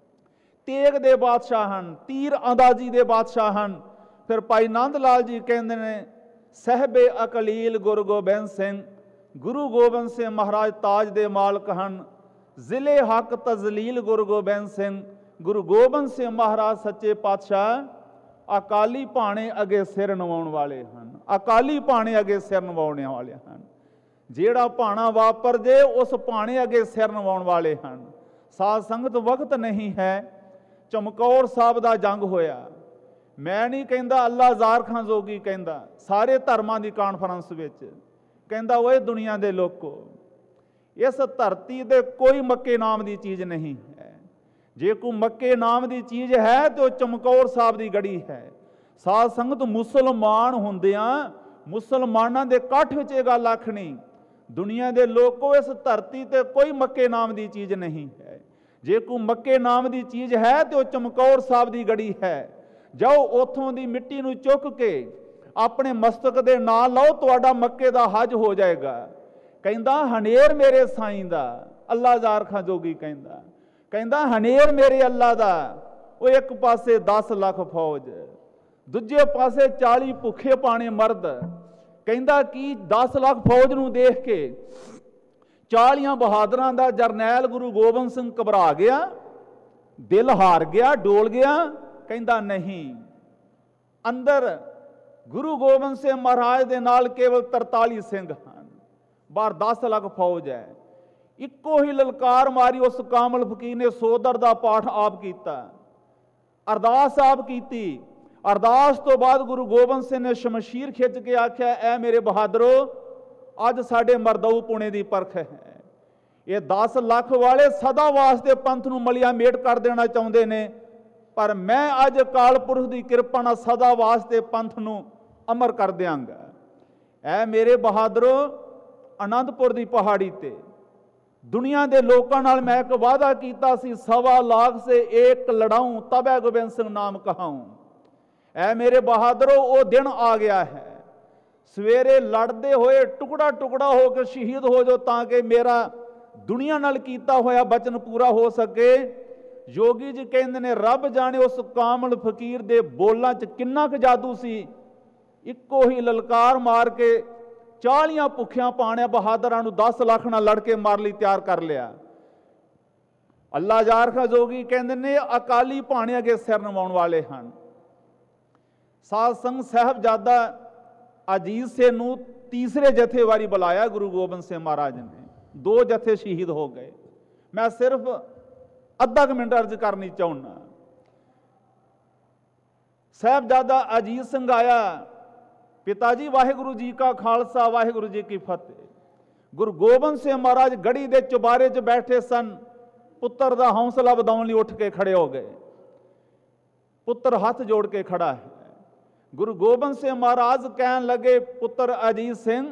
Speaker 2: ਤੇਗ ਦੇ ਬਾਦਸ਼ਾਹ ਹਨ, ਤੀਰ ਅੰਦਾਜ਼ੀ ਦੇ ਬਾਦਸ਼ਾਹ ਹਨ। ਫਿਰ ਭਾਈ ਨੰਦ ਲਾਲ ਜੀ ਕਹਿੰਦੇ ਨੇ, ਸਹਿਬੇ ਅਕਲੀਲ ਗੁਰੂ ਗੋਬਿੰਦ ਸਿੰਘ, ਗੁਰੂ ਗੋਬਿੰਦ ਸਿੰਘ ਮਹਾਰਾਜ ਤਾਜ ਦੇ ਮਾਲਕ ਹਨ। ਜ਼ਿਲ੍ਹੇ ਹੱਕ ਤਜ਼ਲੀਲ ਗੁਰੂ ਗੋਬਿੰਦ ਸਿੰਘ, ਗੁਰੂ ਗੋਬਿੰਦ ਸਿੰਘ ਮਹਾਰਾਜ ਸੱਚੇ ਪਾਤਸ਼ਾਹ ਅਕਾਲੀ ਭਾਣੇ ਅੱਗੇ ਸਿਰ ਨਵਾਉਣ ਵਾਲੇ ਹਨ, ਅਕਾਲੀ ਭਾਣੇ ਅੱਗੇ ਸਿਰ ਨਵਾਉਣ ਵਾਲੇ ਹਨ। ਜਿਹੜਾ ਭਾਣਾ ਵਾਪਰ ਜੇ ਉਸ ਭਾਣੇ ਅੱਗੇ ਸਿਰ ਨਵਾਉਣ ਵਾਲੇ ਹਨ। ਸਾਧ ਸੰਗਤ, ਵਕਤ ਨਹੀਂ ਹੈ, ਚਮਕੌਰ ਸਾਹਿਬ ਦਾ ਜੰਗ ਹੋਇਆ। ਮੈਂ ਨਹੀਂ ਕਹਿੰਦਾ, ਅੱਲਾ ਜ਼ਾਰ ਖਾਂ ਜੋਗੀ ਕਹਿੰਦਾ, ਸਾਰੇ ਧਰਮਾਂ ਦੀ ਕਾਨਫਰੰਸ ਵਿੱਚ ਕਹਿੰਦਾ, ਓਏ ਦੁਨੀਆ ਦੇ ਲੋਕੋ, ਇਸ ਧਰਤੀ ਤੇ ਕੋਈ ਮੱਕੇ ਨਾਮ ਦੀ ਚੀਜ਼ ਨਹੀਂ ਹੈ। ਜੇ ਕੋਈ ਮੱਕੇ ਨਾਮ ਦੀ ਚੀਜ਼ ਹੈ ਤੇ ਉਹ ਚਮਕੌਰ ਸਾਹਿਬ ਦੀ ਗੜੀ ਹੈ। ਸਾਧ ਸੰਗਤ, ਮੁਸਲਮਾਨ ਹੁੰਦਿਆਂ ਮੁਸਲਮਾਨਾਂ ਦੇ ਇਕੱਠ ਵਿੱਚ ਇਹ ਗੱਲ ਆਖਣੀ, ਦੁਨੀਆ ਦੇ ਲੋਕੋ, ਇਸ ਧਰਤੀ ਤੇ ਕੋਈ ਮੱਕੇ ਨਾਮ ਦੀ ਚੀਜ਼ ਨਹੀਂ ਹੈ। ਜੇ ਕੋਈ ਮੱਕੇ ਨਾਮ ਦੀ ਚੀਜ਼ ਹੈ ਤੇ ਉਹ ਚਮਕੌਰ ਸਾਹਿਬ ਦੀ ਗੜੀ ਹੈ। ਜਾਓ ਉੱਥੋਂ ਦੀ ਮਿੱਟੀ ਨੂੰ ਚੁੱਕ ਕੇ ਆਪਣੇ ਮਸਤਕ ਦੇ ਨਾਲ ਲਾਓ, ਤੁਹਾਡਾ ਮੱਕੇ ਦਾ ਹਜ ਹੋ ਜਾਏਗਾ। ਕਹਿੰਦਾ ਹਨੇਰ ਮੇਰੇ ਸਾਈਂ ਦਾ, ਅੱਲਾ ਜ਼ਾਰ ਖਾਂ ਜੋਗੀ ਕਹਿੰਦਾ ਕਹਿੰਦਾ ਹਨੇਰ ਮੇਰੇ ਅੱਲਾ ਦਾ। ਉਹ ਇੱਕ ਪਾਸੇ ਦਸ ਲੱਖ ਫੌਜ, ਦੂਜੇ ਪਾਸੇ ਚਾਲੀ ਭੁੱਖੇ ਪਾਣੇ ਮਰਦ। ਕਹਿੰਦਾ ਕਿ ਦਸ ਲੱਖ ਫੌਜ ਨੂੰ ਦੇਖ ਕੇ ਚਾਲੀਆਂ ਬਹਾਦਰਾਂ ਦਾ ਜਰਨੈਲ ਗੁਰੂ ਗੋਬਿੰਦ ਸਿੰਘ ਘਬਰਾ ਗਿਆ, ਦਿਲ ਹਾਰ ਗਿਆ, ਡੋਲ ਗਿਆ। ਕਹਿੰਦਾ ਨਹੀਂ, ਅੰਦਰ ਗੁਰੂ ਗੋਬਿੰਦ ਸਿੰਘ ਮਹਾਰਾਜ ਦੇ ਨਾਲ ਕੇਵਲ ਤਰਤਾਲੀ ਸਿੰਘ ਹਨ, ਬਾਹਰ ਦਸ ਲੱਖ ਫੌਜ ਹੈ। ਇੱਕੋ ਹੀ ਲਲਕਾਰ ਮਾਰੀ। ਉਸ ਕਾਮਲ ਫਕੀਰ ਨੇ ਸੋਦਰ ਦਾ ਪਾਠ ਆਪ ਕੀਤਾ, ਅਰਦਾਸ ਆਪ ਕੀਤੀ। ਅਰਦਾਸ ਤੋਂ ਬਾਅਦ ਗੁਰੂ ਗੋਬਿੰਦ ਸਿੰਘ ਨੇ ਸ਼ਮਸ਼ੀਰ ਖਿੱਚ ਕੇ ਆਖਿਆ, ਐ ਮੇਰੇ ਬਹਾਦਰੋ, ਅੱਜ ਸਾਡੇ ਮਰਦਊ ਪੁਣੇ ਦੀ ਪਰਖ ਹੈ। ਇਹ ਦਸ ਲੱਖ ਵਾਲੇ ਸਦਾ ਵਾਸਤੇ ਪੰਥ ਨੂੰ ਮਲੀਆ ਮੇਟ ਕਰ ਦੇਣਾ ਚਾਹੁੰਦੇ ਨੇ, ਪਰ ਮੈਂ ਅੱਜ ਅਕਾਲ ਪੁਰਖ ਦੀ ਕਿਰਪਾ ਨਾਲ ਸਦਾ ਵਾਸਤੇ ਪੰਥ ਨੂੰ ਅਮਰ ਕਰ ਦਿਆਂਗਾ। ਐ ਮੇਰੇ ਬਹਾਦਰੋ, ਆਨੰਦਪੁਰ ਦੀ ਪਹਾੜੀ ਤੇ ਦੁਨੀਆ ਦੇ ਲੋਕਾਂ ਨਾਲ ਮੈਂ ਇੱਕ ਵਾਅਦਾ ਕੀਤਾ ਸੀ, ਸਵਾ ਲਾਖ ਸੇ ਏਕ ਲੜਾਊਂ ਤਬੈ ਗੋਬਿੰਦ ਸਿੰਘ ਨਾਮ ਕਹਾਊਂ। ਐ ਮੇਰੇ ਬਹਾਦਰੋ, ਉਹ ਦਿਨ ਆ ਗਿਆ ਹੈ। ਸਵੇਰੇ ਲੜਦੇ ਹੋਏ ਟੁਕੜਾ ਟੁਕੜਾ ਹੋ ਕੇ ਸ਼ਹੀਦ ਹੋ ਜਾਓ, ਤਾਂ ਕਿ ਮੇਰਾ ਦੁਨੀਆ ਨਾਲ ਕੀਤਾ ਹੋਇਆ ਬਚਨ ਪੂਰਾ ਹੋ ਸਕੇ। ਯੋਗੀ ਜੀ ਕਹਿੰਦੇ ਨੇ, ਰੱਬ ਜਾਣੇ ਉਸ ਕਾਮਲ ਫਕੀਰ ਦੇ ਬੋਲਾਂ 'ਚ ਕਿੰਨਾ ਕੁ ਜਾਦੂ ਸੀ। ਇੱਕੋ ਹੀ ਲਲਕਾਰ ਮਾਰ ਕੇ ਚਾਲੀਆਂ ਭੁੱਖਿਆਂ ਪਾਣਿਆਂ ਬਹਾਦਰਾਂ ਨੂੰ ਦਸ ਲੱਖ ਨਾਲ ਲੜ ਕੇ ਮਾਰ ਲਈ ਤਿਆਰ ਕਰ ਲਿਆ। ਅੱਲਾ ਜ਼ਾਰ ਖਾਂ ਜੋਗੀ ਕਹਿੰਦੇ ਨੇ, ਅਕਾਲੀ ਭਾਣੇ ਅੱਗੇ ਸਿਰ ਨਵਾਉਣ ਵਾਲੇ ਹਨ। ਸਾਧ ਸੰਗ ਸਾਹਿਬਜ਼ਾਦਾ ਅਜੀਤ ਸਿੰਘ ਨੂੰ ਤੀਸਰੇ ਜਥੇ ਵਾਰੀ ਬੁਲਾਇਆ ਗੁਰੂ ਗੋਬਿੰਦ ਸਿੰਘ ਮਹਾਰਾਜ ਨੇ। ਦੋ ਜਥੇ ਸ਼ਹੀਦ ਹੋ ਗਏ। ਮੈਂ ਸਿਰਫ ਅੱਧਾ ਕੁ ਮਿੰਟ ਅਰਜ਼ ਕਰਨੀ ਚਾਹੁੰਦਾ। ਸਾਹਿਬਜ਼ਾਦਾ ਅਜੀਤ ਸਿੰਘ ਆਇਆ, ਪਿਤਾ ਜੀ ਵਾਹਿਗੁਰੂ ਜੀ ਕਾ ਖਾਲਸਾ ਵਾਹਿਗੁਰੂ ਜੀ ਕੀ ਫਤਿਹ। ਗੁਰੂ ਗੋਬਿੰਦ ਸਿੰਘ ਮਹਾਰਾਜ ਗੜੀ ਦੇ ਚੁਬਾਰੇ 'ਚ ਬੈਠੇ ਸਨ। ਪੁੱਤਰ ਦਾ ਹੌਸਲਾ ਵਧਾਉਣ ਲਈ ਉੱਠ ਕੇ ਖੜੇ ਹੋ ਗਏ। ਪੁੱਤਰ ਹੱਥ ਜੋੜ ਕੇ ਖੜਾ ਹੈ। ਗੁਰੂ ਗੋਬਿੰਦ ਸਿੰਘ ਮਹਾਰਾਜ ਕਹਿਣ ਲੱਗੇ, ਪੁੱਤਰ ਅਜੀਤ ਸਿੰਘ,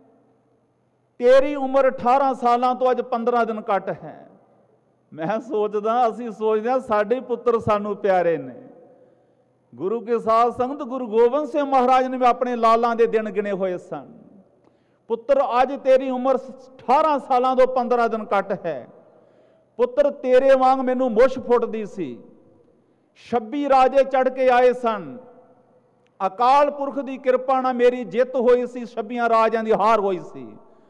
Speaker 2: ਤੇਰੀ ਉਮਰ ਅਠਾਰਾਂ ਸਾਲਾਂ ਤੋਂ ਅੱਜ ਪੰਦਰਾਂ ਦਿਨ ਘੱਟ ਹੈ। ਮੈਂ ਸੋਚਦਾ, ਅਸੀਂ ਸੋਚਦੇ ਹਾਂ ਸਾਡੇ ਪੁੱਤਰ ਸਾਨੂੰ ਪਿਆਰੇ ਨੇ। ਗੁਰੂ ਕੇ ਸਾਧ ਸੰਗਤ, ਗੁਰੂ ਗੋਬਿੰਦ ਸਿੰਘ ਮਹਾਰਾਜ ਨੇ ਵੀ ਆਪਣੇ ਲਾਲਾਂ ਦੇ ਦਿਨ ਗਿਣੇ ਹੋਏ ਸਨ। ਪੁੱਤਰ, ਅੱਜ ਤੇਰੀ ਉਮਰ ਅਠਾਰਾਂ ਸਾਲਾਂ ਤੋਂ ਪੰਦਰਾਂ ਦਿਨ ਘੱਟ ਹੈ। ਪੁੱਤਰ, ਤੇਰੇ ਵਾਂਗ ਮੈਨੂੰ ਮੁੱਛ ਫੁੱਟਦੀ ਸੀ। ਛੱਬੀ ਰਾਜੇ ਚੜ ਕੇ ਆਏ ਸਨ। ਅਕਾਲ ਪੁਰਖ ਦੀ ਕਿਰਪਾ ਨਾਲ ਮੇਰੀ ਜਿੱਤ ਹੋਈ ਸੀ, ਛੱਬੀਆਂ ਰਾਜਿਆਂ ਦੀ ਹਾਰ ਹੋਈ ਸੀ।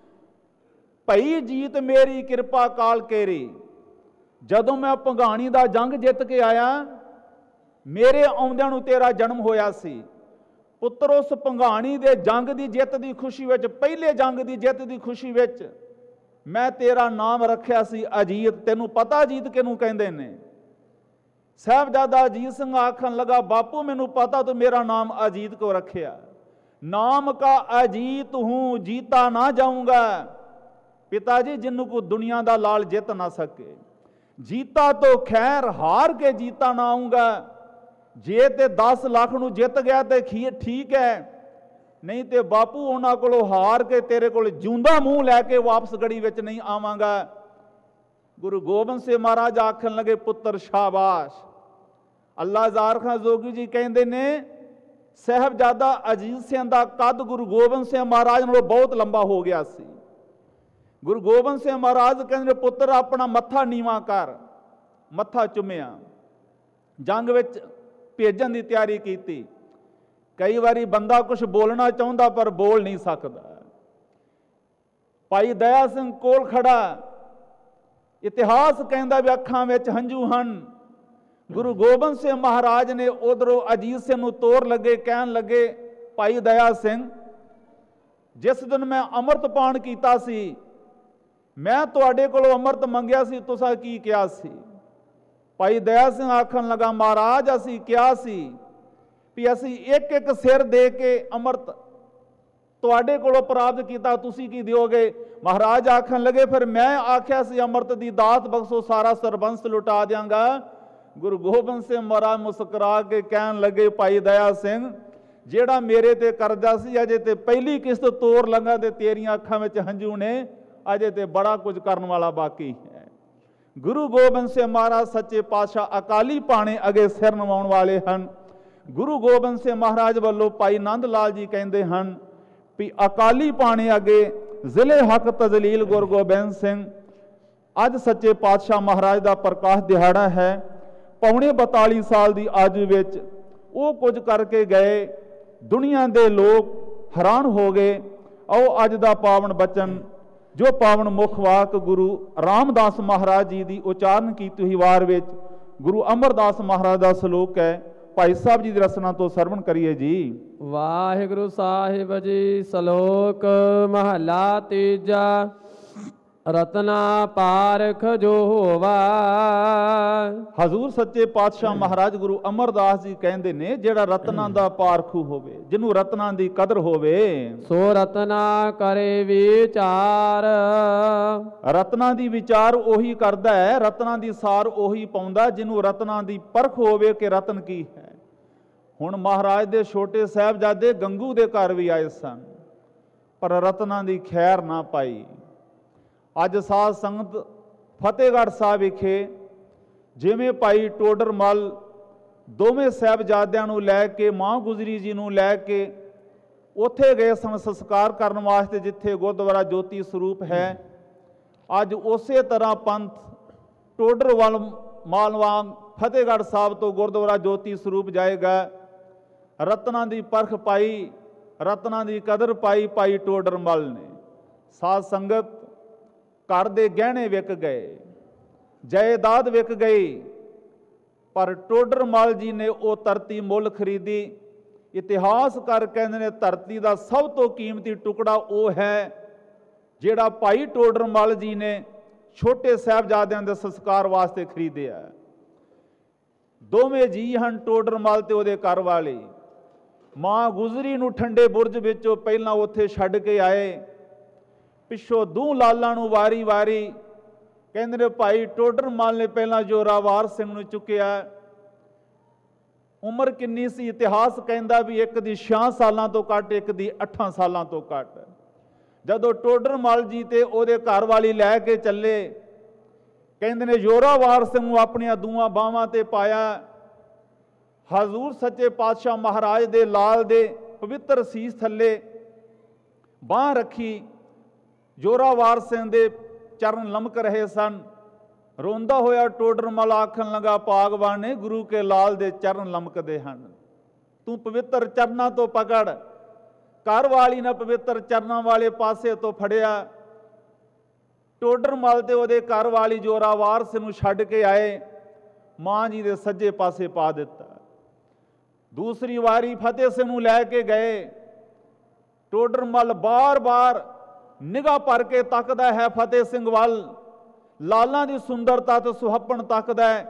Speaker 2: ਭਈ ਜੀਤ ਮੇਰੀ ਕਿਰਪਾ ਕਾਲ ਕੇਰੀ। ਜਦੋਂ ਮੈਂ ਭੰਗਾਣੀ ਦਾ ਜੰਗ ਜਿੱਤ ਕੇ ਆਇਆ, ਮੇਰੇ ਆਉਂਦਿਆਂ ਨੂੰ ਤੇਰਾ ਜਨਮ ਹੋਇਆ ਸੀ। ਪੁੱਤਰ, ਉਸ ਭੰਗਾਣੀ ਦੇ ਜੰਗ ਦੀ ਜਿੱਤ ਦੀ ਖੁਸ਼ੀ ਵਿੱਚ, ਪਹਿਲੇ ਜੰਗ ਦੀ ਜਿੱਤ ਦੀ ਖੁਸ਼ੀ ਵਿੱਚ ਮੈਂ ਤੇਰਾ ਨਾਮ ਰੱਖਿਆ ਸੀ ਅਜੀਤ। ਤੈਨੂੰ ਪਤਾ ਅਜੀਤ ਕਿਹਨੂੰ ਕਹਿੰਦੇ ਨੇ? ਸਾਹਿਬਜ਼ਾਦਾ ਅਜੀਤ ਸਿੰਘ ਆਖਣ ਲਗਾ, ਬਾਪੂ ਮੈਨੂੰ ਪਤਾ ਤੂੰ ਮੇਰਾ ਨਾਮ ਅਜੀਤ ਕੋ ਰੱਖਿਆ। ਨਾਮ ਕਾ ਅਜੀਤ ਹੂੰ ਜੀਤਾ ਨਾ ਜਾਊਂਗਾ। ਪਿਤਾ ਜੀ, ਜਿਹਨੂੰ ਕੋ ਦੁਨੀਆ ਦਾ ਲਾਲ ਜਿੱਤ ਨਾ ਸਕੇ, ਜੀਤਾ ਤੋਂ ਖੈਰ ਹਾਰ ਕੇ ਜੀਤਾ ਨਾ ਆਊਂਗਾ। ਜੇ ਤੇ ਦਸ ਲੱਖ ਨੂੰ ਜਿੱਤ ਗਿਆ ਤੇ ਠੀਕ ਹੈ, ਨਹੀਂ ਤੇ ਬਾਪੂ ਉਹਨਾਂ ਕੋਲੋਂ ਹਾਰ ਕੇ ਤੇਰੇ ਕੋਲ ਜਿਉਂਦਾ ਮੂੰਹ ਲੈ ਕੇ ਵਾਪਸ ਗੜੀ ਵਿੱਚ ਨਹੀਂ ਆਵਾਂਗਾ। ਗੁਰੂ ਗੋਬਿੰਦ ਸਿੰਘ ਮਹਾਰਾਜ ਆਖਣ ਲੱਗੇ, ਪੁੱਤਰ ਸ਼ਾਬਾਸ਼। ਅੱਲਾ ਜ਼ਾਰ ਖਾਂ ਜੋਗੀ ਜੀ ਕਹਿੰਦੇ ਨੇ, ਸਾਹਿਬਜ਼ਾਦਾ ਅਜੀਤ ਸਿੰਘ ਦਾ ਕੱਦ ਗੁਰੂ ਗੋਬਿੰਦ ਸਿੰਘ ਮਹਾਰਾਜ ਨਾਲੋਂ ਬਹੁਤ ਲੰਬਾ ਹੋ ਗਿਆ ਸੀ। ਗੁਰੂ ਗੋਬਿੰਦ ਸਿੰਘ ਮਹਾਰਾਜ ਕਹਿੰਦੇ, ਪੁੱਤਰ ਆਪਣਾ ਮੱਥਾ ਨੀਵਾਂ ਕਰ। ਮੱਥਾ ਚੁੰਮਿਆ। ਜੰਗ ਵਿੱਚ ਭੇਜਣ ਦੀ ਤਿਆਰੀ ਕੀਤੀ। ਕਈ ਵਾਰੀ ਬੰਦਾ ਕੁਝ ਬੋਲਣਾ ਚਾਹੁੰਦਾ ਪਰ ਬੋਲ ਨਹੀਂ ਸਕਦਾ। ਭਾਈ ਦਇਆ ਸਿੰਘ ਕੋਲ ਖੜਾ, ਇਤਿਹਾਸ ਕਹਿੰਦਾ ਵੀ ਅੱਖਾਂ ਵਿੱਚ ਹੰਝੂ ਹਨ। ਗੁਰੂ ਗੋਬਿੰਦ ਸਿੰਘ ਮਹਾਰਾਜ ਨੇ ਉਧਰੋਂ ਅਜੀਤ ਸਿੰਘ ਨੂੰ ਤੋਰ ਲੱਗੇ, ਕਹਿਣ ਲੱਗੇ, ਭਾਈ ਦਇਆ ਸਿੰਘ, ਜਿਸ ਦਿਨ ਮੈਂ ਅੰਮ੍ਰਿਤ ਪਾਨ ਕੀਤਾ ਸੀ, ਮੈਂ ਤੁਹਾਡੇ ਕੋਲੋਂ ਅੰਮ੍ਰਿਤ ਮੰਗਿਆ ਸੀ, ਤੁਸੀਂ ਕੀ ਕਿਹਾ ਸੀ? ਭਾਈ ਦਇਆ ਸਿੰਘ ਆਖਣ ਲੱਗਾ, ਮਹਾਰਾਜ ਅਸੀਂ ਕਿਹਾ ਸੀ ਵੀ ਅਸੀਂ ਇੱਕ ਇੱਕ ਸਿਰ ਦੇ ਕੇ ਅੰਮ੍ਰਿਤ ਤੁਹਾਡੇ ਕੋਲੋਂ ਪ੍ਰਾਪਤ ਕੀਤਾ, ਤੁਸੀਂ ਕੀ ਦਿਓਗੇ? ਮਹਾਰਾਜ ਆਖਣ ਲੱਗੇ, ਫਿਰ ਮੈਂ ਆਖਿਆ ਸੀ ਅੰਮ੍ਰਿਤ ਦੀ ਦਾਤ ਬਖਸ਼ੋ, ਸਾਰਾ ਸਰਬੰਸ ਲੁਟਾ ਦਿਆਂਗਾ। ਗੁਰੂ ਗੋਬਿੰਦ ਸਿੰਘ ਮਹਾਰਾਜ ਮੁਸਕਰਾ ਕੇ ਕਹਿਣ ਲੱਗੇ, ਭਾਈ ਦਇਆ ਸਿੰਘ, ਜਿਹੜਾ ਮੇਰੇ ਤੇ ਕਰਜ਼ਾ ਸੀ, ਅਜੇ ਤੇ ਪਹਿਲੀ ਕਿਸ਼ਤ ਤੋਰ ਲੰਗਾ ਤੇ ਤੇਰੀਆਂ ਅੱਖਾਂ ਵਿੱਚ ਹੰਝੂ ਨੇ, ਅਜੇ ਤੇ ਬੜਾ ਕੁਝ ਕਰਨ ਵਾਲਾ ਬਾਕੀ ਹੈ। ਗੁਰੂ ਗੋਬਿੰਦ ਸਿੰਘ ਮਹਾਰਾਜ ਸੱਚੇ ਪਾਤਸ਼ਾਹ ਅਕਾਲੀ ਭਾਣੇ ਅੱਗੇ ਸਿਰ ਨਵਾਉਣ ਵਾਲੇ ਹਨ। ਗੁਰੂ ਗੋਬਿੰਦ ਸਿੰਘ ਮਹਾਰਾਜ ਵੱਲੋਂ ਭਾਈ ਨੰਦ ਲਾਲ ਜੀ ਕਹਿੰਦੇ ਹਨ ਵੀ ਅਕਾਲੀ ਪਾਣੀ ਅੱਗੇ ਜ਼ਿਲ੍ਹੇ ਹੱਕ ਤਜ਼ਲੀਲ ਗੁਰੂ ਗੋਬਿੰਦ ਸਿੰਘ। ਅੱਜ ਸੱਚੇ ਪਾਤਸ਼ਾਹ ਮਹਾਰਾਜ ਦਾ ਪ੍ਰਕਾਸ਼ ਦਿਹਾੜਾ ਹੈ। ਪੌਣੇ ਬਤਾਲੀ ਸਾਲ ਦੀ ਆਯੂ ਵਿੱਚ ਉਹ ਕੁਝ ਕਰਕੇ ਗਏ, ਦੁਨੀਆ ਦੇ ਲੋਕ ਹੈਰਾਨ ਹੋ ਗਏ। ਆਓ ਅੱਜ ਦਾ ਪਾਵਨ ਬਚਨ, ਜੋ ਪਾਵਨ ਮੁਖ ਵਾਕ ਗੁਰੂ ਰਾਮਦਾਸ ਮਹਾਰਾਜ ਜੀ ਦੀ ਉਚਾਰਨ ਕੀਤੀ ਹੋਈ ਵਾਰ ਵਿੱਚ ਗੁਰੂ ਅਮਰਦਾਸ ਮਹਾਰਾਜ ਦਾ ਸਲੋਕ ਹੈ, ਭਾਈ ਸਾਹਿਬ ਜੀ ਦੀ ਰਸਨਾ ਤੋਂ ਸਰਵਣ ਕਰੀਏ ਜੀ।
Speaker 1: ਵਾਹਿਗੁਰੂ ਸਾਹਿਬ ਜੀ। ਸ਼ਲੋਕ ਮਹਲਾ ਤੀਜਾ। ਰਤਨਾ ਪਾਰਖ ਜੋ ਹੋਵਾ।
Speaker 2: ਹਜ਼ੂਰ ਸੱਚੇ ਪਾਤਸ਼ਾਹ ਮਹਾਰਾਜ ਗੁਰੂ ਅਮਰਦਾਸ ਜੀ ਕਹਿੰਦੇ ਨੇ, ਜਿਹੜਾ ਰਤਨਾਂ ਦਾ ਪਾਰਖੂ ਹੋਵੇ, ਜਿਹਨੂੰ ਰਤਨਾਂ ਦੀ ਕਦਰ ਹੋਵੇ,
Speaker 1: ਸੋ ਰਤਨਾ ਕਰੇ ਵਿਚਾਰ।
Speaker 2: ਰਤਨਾਂ ਦੀ ਵਿਚਾਰ ਉਹੀ ਕਰਦਾ ਹੈ, ਰਤਨਾਂ ਦੀ ਸਾਰ ਉਹੀ ਪਾਉਂਦਾ ਜਿਹਨੂੰ ਰਤਨਾਂ ਦੀ ਪਰਖ ਹੋਵੇ ਕਿ ਰਤਨ ਕੀ ਹੈ। ਹੁਣ ਮਹਾਰਾਜ ਦੇ ਛੋਟੇ ਸਾਹਿਬਜ਼ਾਦੇ ਗੰਗੂ ਦੇ ਘਰ ਵੀ ਆਏ ਸਨ, ਪਰ ਰਤਨਾਂ ਦੀ ਖੈਰ ਨਾ ਪਾਈ। ਅੱਜ ਸਾਧ ਸੰਗਤ ਫਤਿਹਗੜ੍ਹ ਸਾਹਿਬ ਵਿਖੇ ਜਿਵੇਂ ਭਾਈ ਟੋਡਰ ਮੱਲ ਦੋਵੇਂ ਸਾਹਿਬਜ਼ਾਦਿਆਂ ਨੂੰ ਲੈ ਕੇ, ਮਾਂ ਗੁਜਰੀ ਜੀ ਨੂੰ ਲੈ ਕੇ ਉੱਥੇ ਗਏ ਸਨ ਸੰਸਕਾਰ ਕਰਨ ਵਾਸਤੇ, ਜਿੱਥੇ ਗੁਰਦੁਆਰਾ ਜੋਤੀ ਸਰੂਪ ਹੈ। ਅੱਜ ਉਸੇ ਤਰ੍ਹਾਂ ਪੰਥ ਟੋਡਰ ਵੱਲ ਮਾਲ ਵਾਂਗ ਫਤਿਹਗੜ੍ਹ ਸਾਹਿਬ ਤੋਂ ਗੁਰਦੁਆਰਾ ਜੋਤੀ ਸਰੂਪ ਜਾਏਗਾ। ਰਤਨਾਂ ਦੀ ਪਰਖ ਪਾਈ, ਰਤਨਾਂ ਦੀ ਕਦਰ ਪਾਈ ਭਾਈ ਟੋਡਰ ਮੱਲ ਨੇ। ਸਾਧ ਸੰਗਤ ਘਰ ਦੇ ਗਹਿਣੇ ਵਿਕ ਗਏ, ਜਾਇਦਾਦ ਵਿਕ ਗਈ, ਪਰ ਟੋਡਰ ਮੱਲ ਜੀ ਨੇ ਉਹ ਧਰਤੀ ਮੁੱਲ ਖਰੀਦੀ। ਇਤਿਹਾਸਕਾਰ ਕਹਿੰਦੇ ਨੇ ਧਰਤੀ ਦਾ ਸਭ ਤੋਂ ਕੀਮਤੀ ਟੁਕੜਾ ਉਹ ਹੈ ਜਿਹੜਾ ਭਾਈ ਟੋਡਰ ਮੱਲ ਜੀ ਨੇ ਛੋਟੇ ਸਾਹਿਬਜ਼ਾਦਿਆਂ ਦੇ ਸੰਸਕਾਰ ਵਾਸਤੇ ਖਰੀਦਿਆ। ਦੋਵੇਂ ਜੀ ਹਨ, ਟੋਡਰ ਮੱਲ ਤੇ ਉਹਦੇ ਘਰ ਵਾਲੀ। ਮਾਂ ਗੁਜਰੀ ਨੂੰ ਠੰਡੇ ਬੁਰਜ ਵਿੱਚੋਂ ਪਹਿਲਾਂ ਉੱਥੇ ਛੱਡ ਕੇ ਆਏ, ਪਿੱਛੋਂ ਦੂ ਲਾਲਾਂ ਨੂੰ ਵਾਰੀ ਵਾਰੀ ਕਹਿੰਦੇ ਨੇ ਭਾਈ ਟੋਡਰ ਮੱਲ ਨੇ ਪਹਿਲਾਂ ਜ਼ੋਰਾਵਰ ਸਿੰਘ ਨੂੰ ਚੁੱਕਿਆ। ਉਮਰ ਕਿੰਨੀ ਸੀ? ਇਤਿਹਾਸ ਕਹਿੰਦਾ ਵੀ ਇੱਕ ਦੀ ਛੇ ਸਾਲਾਂ ਤੋਂ ਘੱਟ, ਇੱਕ ਦੀ ਅੱਠਾਂ ਸਾਲਾਂ ਤੋਂ ਘੱਟ। ਜਦੋਂ ਟੋਡਰ ਮੱਲ ਜੀ ਤੇ ਉਹਦੇ ਘਰ ਵਾਲੀ ਲੈ ਕੇ ਚੱਲੇ, ਕਹਿੰਦੇ ਨੇ ਜ਼ੋਰਾਵਰ ਸਿੰਘ ਨੂੰ ਆਪਣੀਆਂ ਦੂਆਂ ਬਾਹਾਂ ਤੇ ਪਾਇਆ। ਹਜ਼ੂਰ ਸੱਚੇ ਪਾਤਸ਼ਾਹ ਮਹਾਰਾਜ ਦੇ ਲਾਲ ਦੇ ਪਵਿੱਤਰ ਸੀਸ ਥੱਲੇ ਬਾਂਹ ਰੱਖੀ। ਜ਼ੋਰਾਵਰ ਸਿੰਘ ਦੇ ਚਰਨ ਲਮਕ ਰਹੇ ਸਨ। ਰੋਂਦਾ ਹੋਇਆ ਟੋਡਰ ਮੱਲ ਆਖਣ ਲੱਗਾ, ਭਾਗਵਾਨ ਨੇ ਗੁਰੂ ਕੇ ਲਾਲ ਦੇ ਚਰਨ ਲਮਕਦੇ ਹਨ, ਤੂੰ ਪਵਿੱਤਰ ਚਰਨਾਂ ਤੋਂ ਪਕੜ। ਘਰ ਵਾਲੀ ਨੇ ਪਵਿੱਤਰ ਚਰਨਾਂ ਵਾਲੇ ਪਾਸੇ ਤੋਂ ਫੜਿਆ। ਟੋਡਰ ਮੱਲ ਤੇ ਉਹਦੇ ਘਰ ਵਾਲੀ ਜ਼ੋਰਾਵਰ ਸਿੰਘ ਨੂੰ ਛੱਡ ਕੇ ਆਏ, ਮਾਂ ਜੀ ਦੇ ਸੱਜੇ ਪਾਸੇ ਪਾ ਦਿੱਤਾ। ਦੂਸਰੀ ਵਾਰੀ ਫਤਿਹ ਸਿੰਘ ਨੂੰ ਲੈ ਕੇ ਗਏ। ਟੋਡਰ ਮੱਲ ਬਾਰ-ਬਾਰ ਨਿਗਾਹ ਭਰ ਕੇ ਤੱਕਦਾ ਹੈ ਫਤਿਹ ਸਿੰਘ ਵੱਲ, ਲਾਲਾਂ ਦੀ ਸੁੰਦਰਤਾ ਤੇ ਸੁਹੱਪਣ ਤੱਕਦਾ ਹੈ।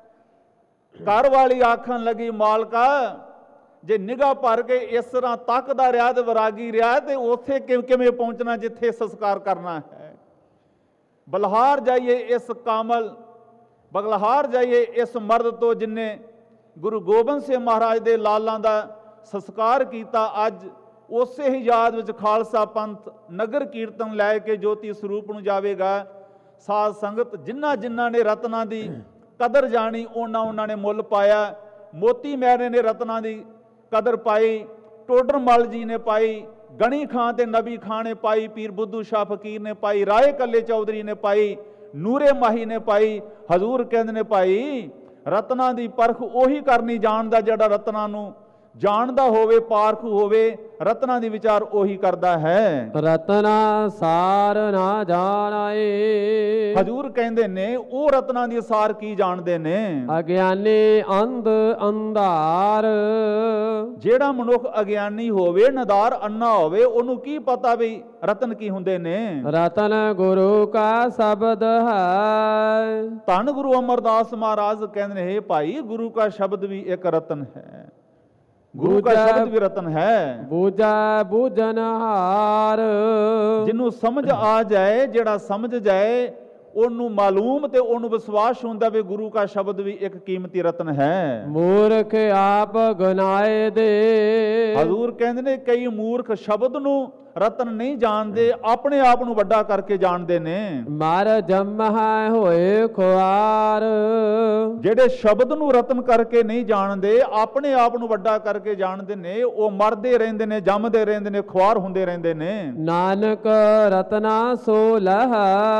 Speaker 2: ਘਰ ਵਾਲੀ ਆਖਣ ਲੱਗੀ, ਮਾਲਕਾ ਜੇ ਨਿਗਾਹ ਭਰ ਕੇ ਇਸ ਤਰ੍ਹਾਂ ਤੱਕਦਾ ਰਿਹਾ ਤੇ ਵਿਰਾਗੀ ਰਿਹਾ ਤੇ ਉੱਥੇ ਕਿਵੇਂ ਪਹੁੰਚਣਾ ਜਿੱਥੇ ਸੰਸਕਾਰ ਕਰਨਾ ਹੈ। ਬਲਹਾਰ ਜਾਈਏ ਇਸ ਕਾਮਲ, ਬਗਲਹਾਰ ਜਾਈਏ ਇਸ ਮਰਦ ਤੋਂ ਜਿਨੇ ਗੁਰੂ ਗੋਬਿੰਦ ਸਿੰਘ ਮਹਾਰਾਜ ਦੇ ਲਾਲਾਂ ਦਾ ਸੰਸਕਾਰ ਕੀਤਾ। ਅੱਜ ਉਸੇ ਹੀ ਯਾਦ ਵਿੱਚ ਖਾਲਸਾ ਪੰਥ ਨਗਰ ਕੀਰਤਨ ਲੈ ਕੇ ਜੋਤੀ ਸਰੂਪ ਨੂੰ ਜਾਵੇਗਾ। ਸਾਧ ਸੰਗਤ ਜਿਨ੍ਹਾਂ ਜਿਨ੍ਹਾਂ ਨੇ ਰਤਨਾਂ ਦੀ ਕਦਰ ਜਾਣੀ, ਉਹਨਾਂ ਉਹਨਾਂ ਨੇ ਮੁੱਲ ਪਾਇਆ। ਮੋਤੀ ਮਹਿਰੇ ਨੇ ਰਤਨਾਂ ਦੀ ਕਦਰ ਪਾਈ, ਟੋਡਰ ਮੱਲ ਜੀ ਨੇ ਪਾਈ, ਗਣੀ ਖਾਂ ਤੇ ਨਬੀ ਖਾਂ ਨੇ ਪਾਈ, ਪੀਰ ਬੁੱਧੂ ਸ਼ਾਹ ਫਕੀਰ ਨੇ ਪਾਈ, ਰਾਏ ਕੱਲੇ ਚੌਧਰੀ ਨੇ ਪਾਈ, ਨੂਰੇ ਮਾਹੀ ਨੇ ਪਾਈ। ਹਜ਼ੂਰ ਕਹਿੰਦੇ ਨੇ ਭਾਈ ਰਤਨਾਂ ਦੀ ਪਰਖ ਉਹੀ ਕਰਨੀ ਜਾਣਦਾ ਜਿਹੜਾ ਰਤਨਾਂ ਨੂੰ ਜਾਣਦਾ ਹੋਵੇ, ਪਾਰਖੂ ਹੋਵੇ। ਰਤਨਾਂ ਦੀ ਵਿਚਾਰ ਉਹੀ ਕਰਦਾ ਹੈ।
Speaker 1: ਰਤਨਾ ਸਾਰ ਨਾ ਜਾਣਾਏ।
Speaker 2: ਹਜ਼ੂਰ ਕਹਿੰਦੇ ਨੇ ਉਹ ਰਤਨਾਂ ਦੀ ਸਾਰ ਕੀ ਜਾਣਦੇ ਨੇ?
Speaker 1: ਅਗਿਆਨੀ ਅੰਧ ਅੰਧਾਰ।
Speaker 2: ਜਿਹੜਾ ਮਨੁੱਖ ਅਗਿਆਨੀ ਹੋਵੇ, ਨਦਾਰ ਅੰਨਾ ਹੋਵੇ, ਉਹਨੂੰ ਕੀ ਪਤਾ ਵੀ ਰਤਨ ਕੀ ਹੁੰਦੇ ਨੇ?
Speaker 1: ਰਤਨ ਗੁਰੂ ਕਾ ਸ਼ਬਦ ਹੈ।
Speaker 2: ਧੰਨ ਗੁਰੂ ਅਮਰਦਾਸ ਮਹਾਰਾਜ ਕਹਿੰਦੇ ਨੇ, ਭਾਈ ਗੁਰੂ ਕਾ ਸ਼ਬਦ ਵੀ ਇੱਕ ਰਤਨ ਹੈ, ਗੁਰੂ ਕਾ ਸ਼ਬਦ ਵੀ ਰਤਨ ਹੈ।
Speaker 1: ਬੂਝਾ ਬੂਝਨਹਾਰ।
Speaker 2: ਜਿਹਨੂੰ ਸਮਝ ਆ ਜਾਏ, ਜਿਹੜਾ ਸਮਝ ਜਾਏ, ਉਹਨੂੰ ਮਾਲੂਮ ਤੇ ਉਹਨੂੰ ਵਿਸ਼ਵਾਸ ਹੁੰਦਾ ਵੀ ਗੁਰੂ ਕਾ ਸ਼ਬਦ ਵੀ ਇੱਕ ਕੀਮਤੀ ਰਤਨ ਹੈ।
Speaker 1: ਮੂਰਖ ਆਪ ਗੁਨਾਏ ਦੇ।
Speaker 2: ਹਜ਼ੂਰ ਕਹਿੰਦੇ ਨੇ ਕਈ ਮੂਰਖ ਸ਼ਬਦ ਨੂੰ ਰਤਨ ਨਹੀਂ ਜਾਣਦੇ, ਆਪਣੇ ਆਪ ਨੂੰ ਵੱਡਾ ਕਰਕੇ ਜਾਣਦੇ ਨੇ।
Speaker 1: ਮਰ ਜੰਮਹਿ ਹੋਏ ਖੁਆਰ,
Speaker 2: ਜਿਹੜੇ ਸ਼ਬਦ ਨੂੰ ਰਤਨ ਕਰਕੇ ਨਹੀਂ ਜਾਣਦੇ, ਆਪਣੇ ਆਪ ਨੂੰ ਵੱਡਾ ਕਰਕੇ ਜਾਣਦੇ ਨੇ, ਉਹ ਮਰਦੇ ਰਹਿੰਦੇ ਨੇ, ਜੰਮਦੇ ਰਹਿੰਦੇ ਨੇ, ਖੁਆਰ ਹੁੰਦੇ ਰਹਿੰਦੇ ਨੇ।
Speaker 1: ਨਾਨਕ ਰਤਨਾ ਸੋ ਲਹੈ,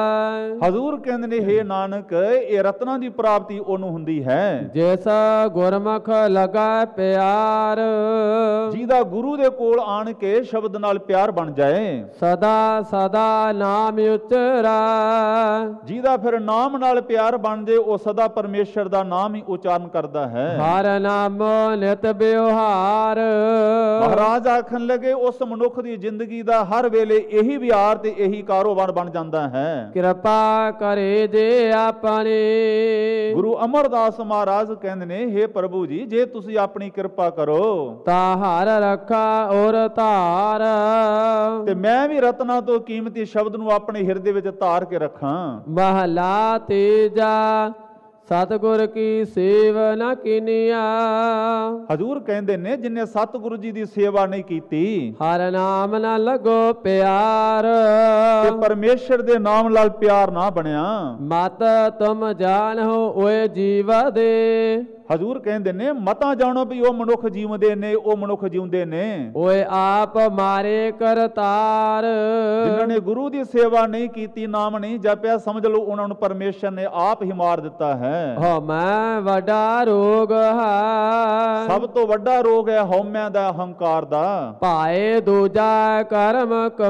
Speaker 2: ਹਜ਼ੂਰ ਕਹਿੰਦੇ ਨੇ ਹੇ ਨਾਨਕ, ਇਹ ਰਤਨਾਂ ਦੀ ਪ੍ਰਾਪਤੀ ਉਹਨੂੰ ਹੁੰਦੀ ਹੈ
Speaker 1: ਜਿਸ ਗੁਰਮੁਖ ਲਗਾ ਪਿਆਰ,
Speaker 2: ਜਿਹਦਾ ਗੁਰੂ ਦੇ ਕੋਲ ਆਣ ਕੇ ਸ਼ਬਦ ਨਾਲ ਪਿਆਰ ਬਣ ਜਾਏ।
Speaker 1: ਸਦਾ ਸਦਾ ਨਾਮ ਉਚਰਾ,
Speaker 2: ਜਿਹਦਾ ਫਿਰ ਨਾਮ ਨਾਲ ਪਿਆਰ ਬਣ ਜੇ, ਉਹ ਸਦਾ ਪਰਮੇਸ਼ਰ ਦਾ ਨਾਮ ਹੀ ਉਚਾਰਨ ਕਰਦਾ ਹੈ।
Speaker 1: ਹਰ ਨਾਮ ਨਿਤ ਬਿਵਹਾਰ,
Speaker 2: ਮਹਾਰਾਜ ਆਖਣ ਲੱਗੇ ਉਸ ਮਨੁੱਖ ਦੀ ਜ਼ਿੰਦਗੀ ਦਾ ਹਰ ਵੇਲੇ ਇਹੀ ਵਿਹਾਰ ਤੇ ਇਹੀ ਕਾਰੋਬਾਰ ਬਣ ਜਾਂਦਾ ਹੈ।
Speaker 1: ਕਿਰਪਾ ਕਰੇ ਜੇ ਆਪਣੇ,
Speaker 2: ਗੁਰੂ ਅਮਰਦਾਸ ਮਹਾਰਾਜ ਕਹਿੰਦੇ ਨੇ ਹੇ ਪ੍ਰਭੂ ਜੀ, ਜੇ ਤੁਸੀਂ ਆਪਣੀ ਕਿਰਪਾ ਕਰੋ
Speaker 1: ਤਾਂ ਹਰ ਰੱਖਾ ਔਰ ਧਾਰ,
Speaker 2: ਤੇ ਮੈਂ ਵੀ ਰਤਨਾ ਤੋਂ ਕੀਮਤੀ ਸ਼ਬਦ ਨੂੰ ਆਪਣੇ ਹਿਰਦੇ ਵਿੱਚ ਧਾਰ ਕੇ ਰੱਖਾਂ।
Speaker 1: ਮਹਲਾ ਤੀਜਾ, ਸਤਿਗੁਰ ਕੀ ਸੇਵ ਨ ਕੀਨੀਆ,
Speaker 2: ਹਜ਼ੂਰ ਕਹਿੰਦੇ ਨੇ ਜਿਨੇ ਸਤਿਗੁਰੂ ਜੀ ਦੀ ਸੇਵਾ ਨਹੀਂ ਕੀਤੀ,
Speaker 1: ਹਰ ਨਾਮ ਨ ਲੱਗੋ ਪਿਆਰ,
Speaker 2: ਤੇ ਪਰਮੇਸ਼ਰ ਦੇ ਨਾਮ ਨਾਲ ਪਿਆਰ ਨਾ ਬਣਿਆ।
Speaker 1: ਮਤ ਤੁਮ ਜਾਣੋ ਓਏ ਜੀਵ ਦੇ,
Speaker 2: ਹਜ਼ੂਰ ਕਹਿੰਦੇ ਨੇ ਮਤਾਂ ਜਾਣੋ ਵੀ ਉਹ ਮਨੁੱਖ ਜੀਉਂਦੇ ਨੇ, ਉਹ ਮਨੁੱਖ ਜਿਉਂਦੇ ਨੇ।
Speaker 1: ਓਏ ਆਪ ਮਾਰੇ ਕਰਤਾਰ,
Speaker 2: ਜਿਨ੍ਹਾਂ ਨੇ ਗੁਰੂ ਦੀ ਸੇਵਾ ਨਹੀਂ ਕੀਤੀ, ਨਾਮ ਨਹੀਂ ਜਪਿਆ, ਸਮਝ ਲਓ ਉਹਨਾਂ ਨੂੰ ਪਰਮੇਸ਼ਰ ਨੇ ਆਪ ਹੀ ਮਾਰ ਦਿੱਤਾ ਹੈ।
Speaker 1: ਹਉਮੈ ਵੱਡਾ ਰੋਗ ਹੈ,
Speaker 2: ਸਭ ਤੋਂ ਵੱਡਾ ਰੋਗ ਹੈ ਹਉਮੈ ਦਾ, ਅਹੰਕਾਰ ਦਾ।
Speaker 1: ਭਾਏ ਦੂਜਾ ਕਰਮ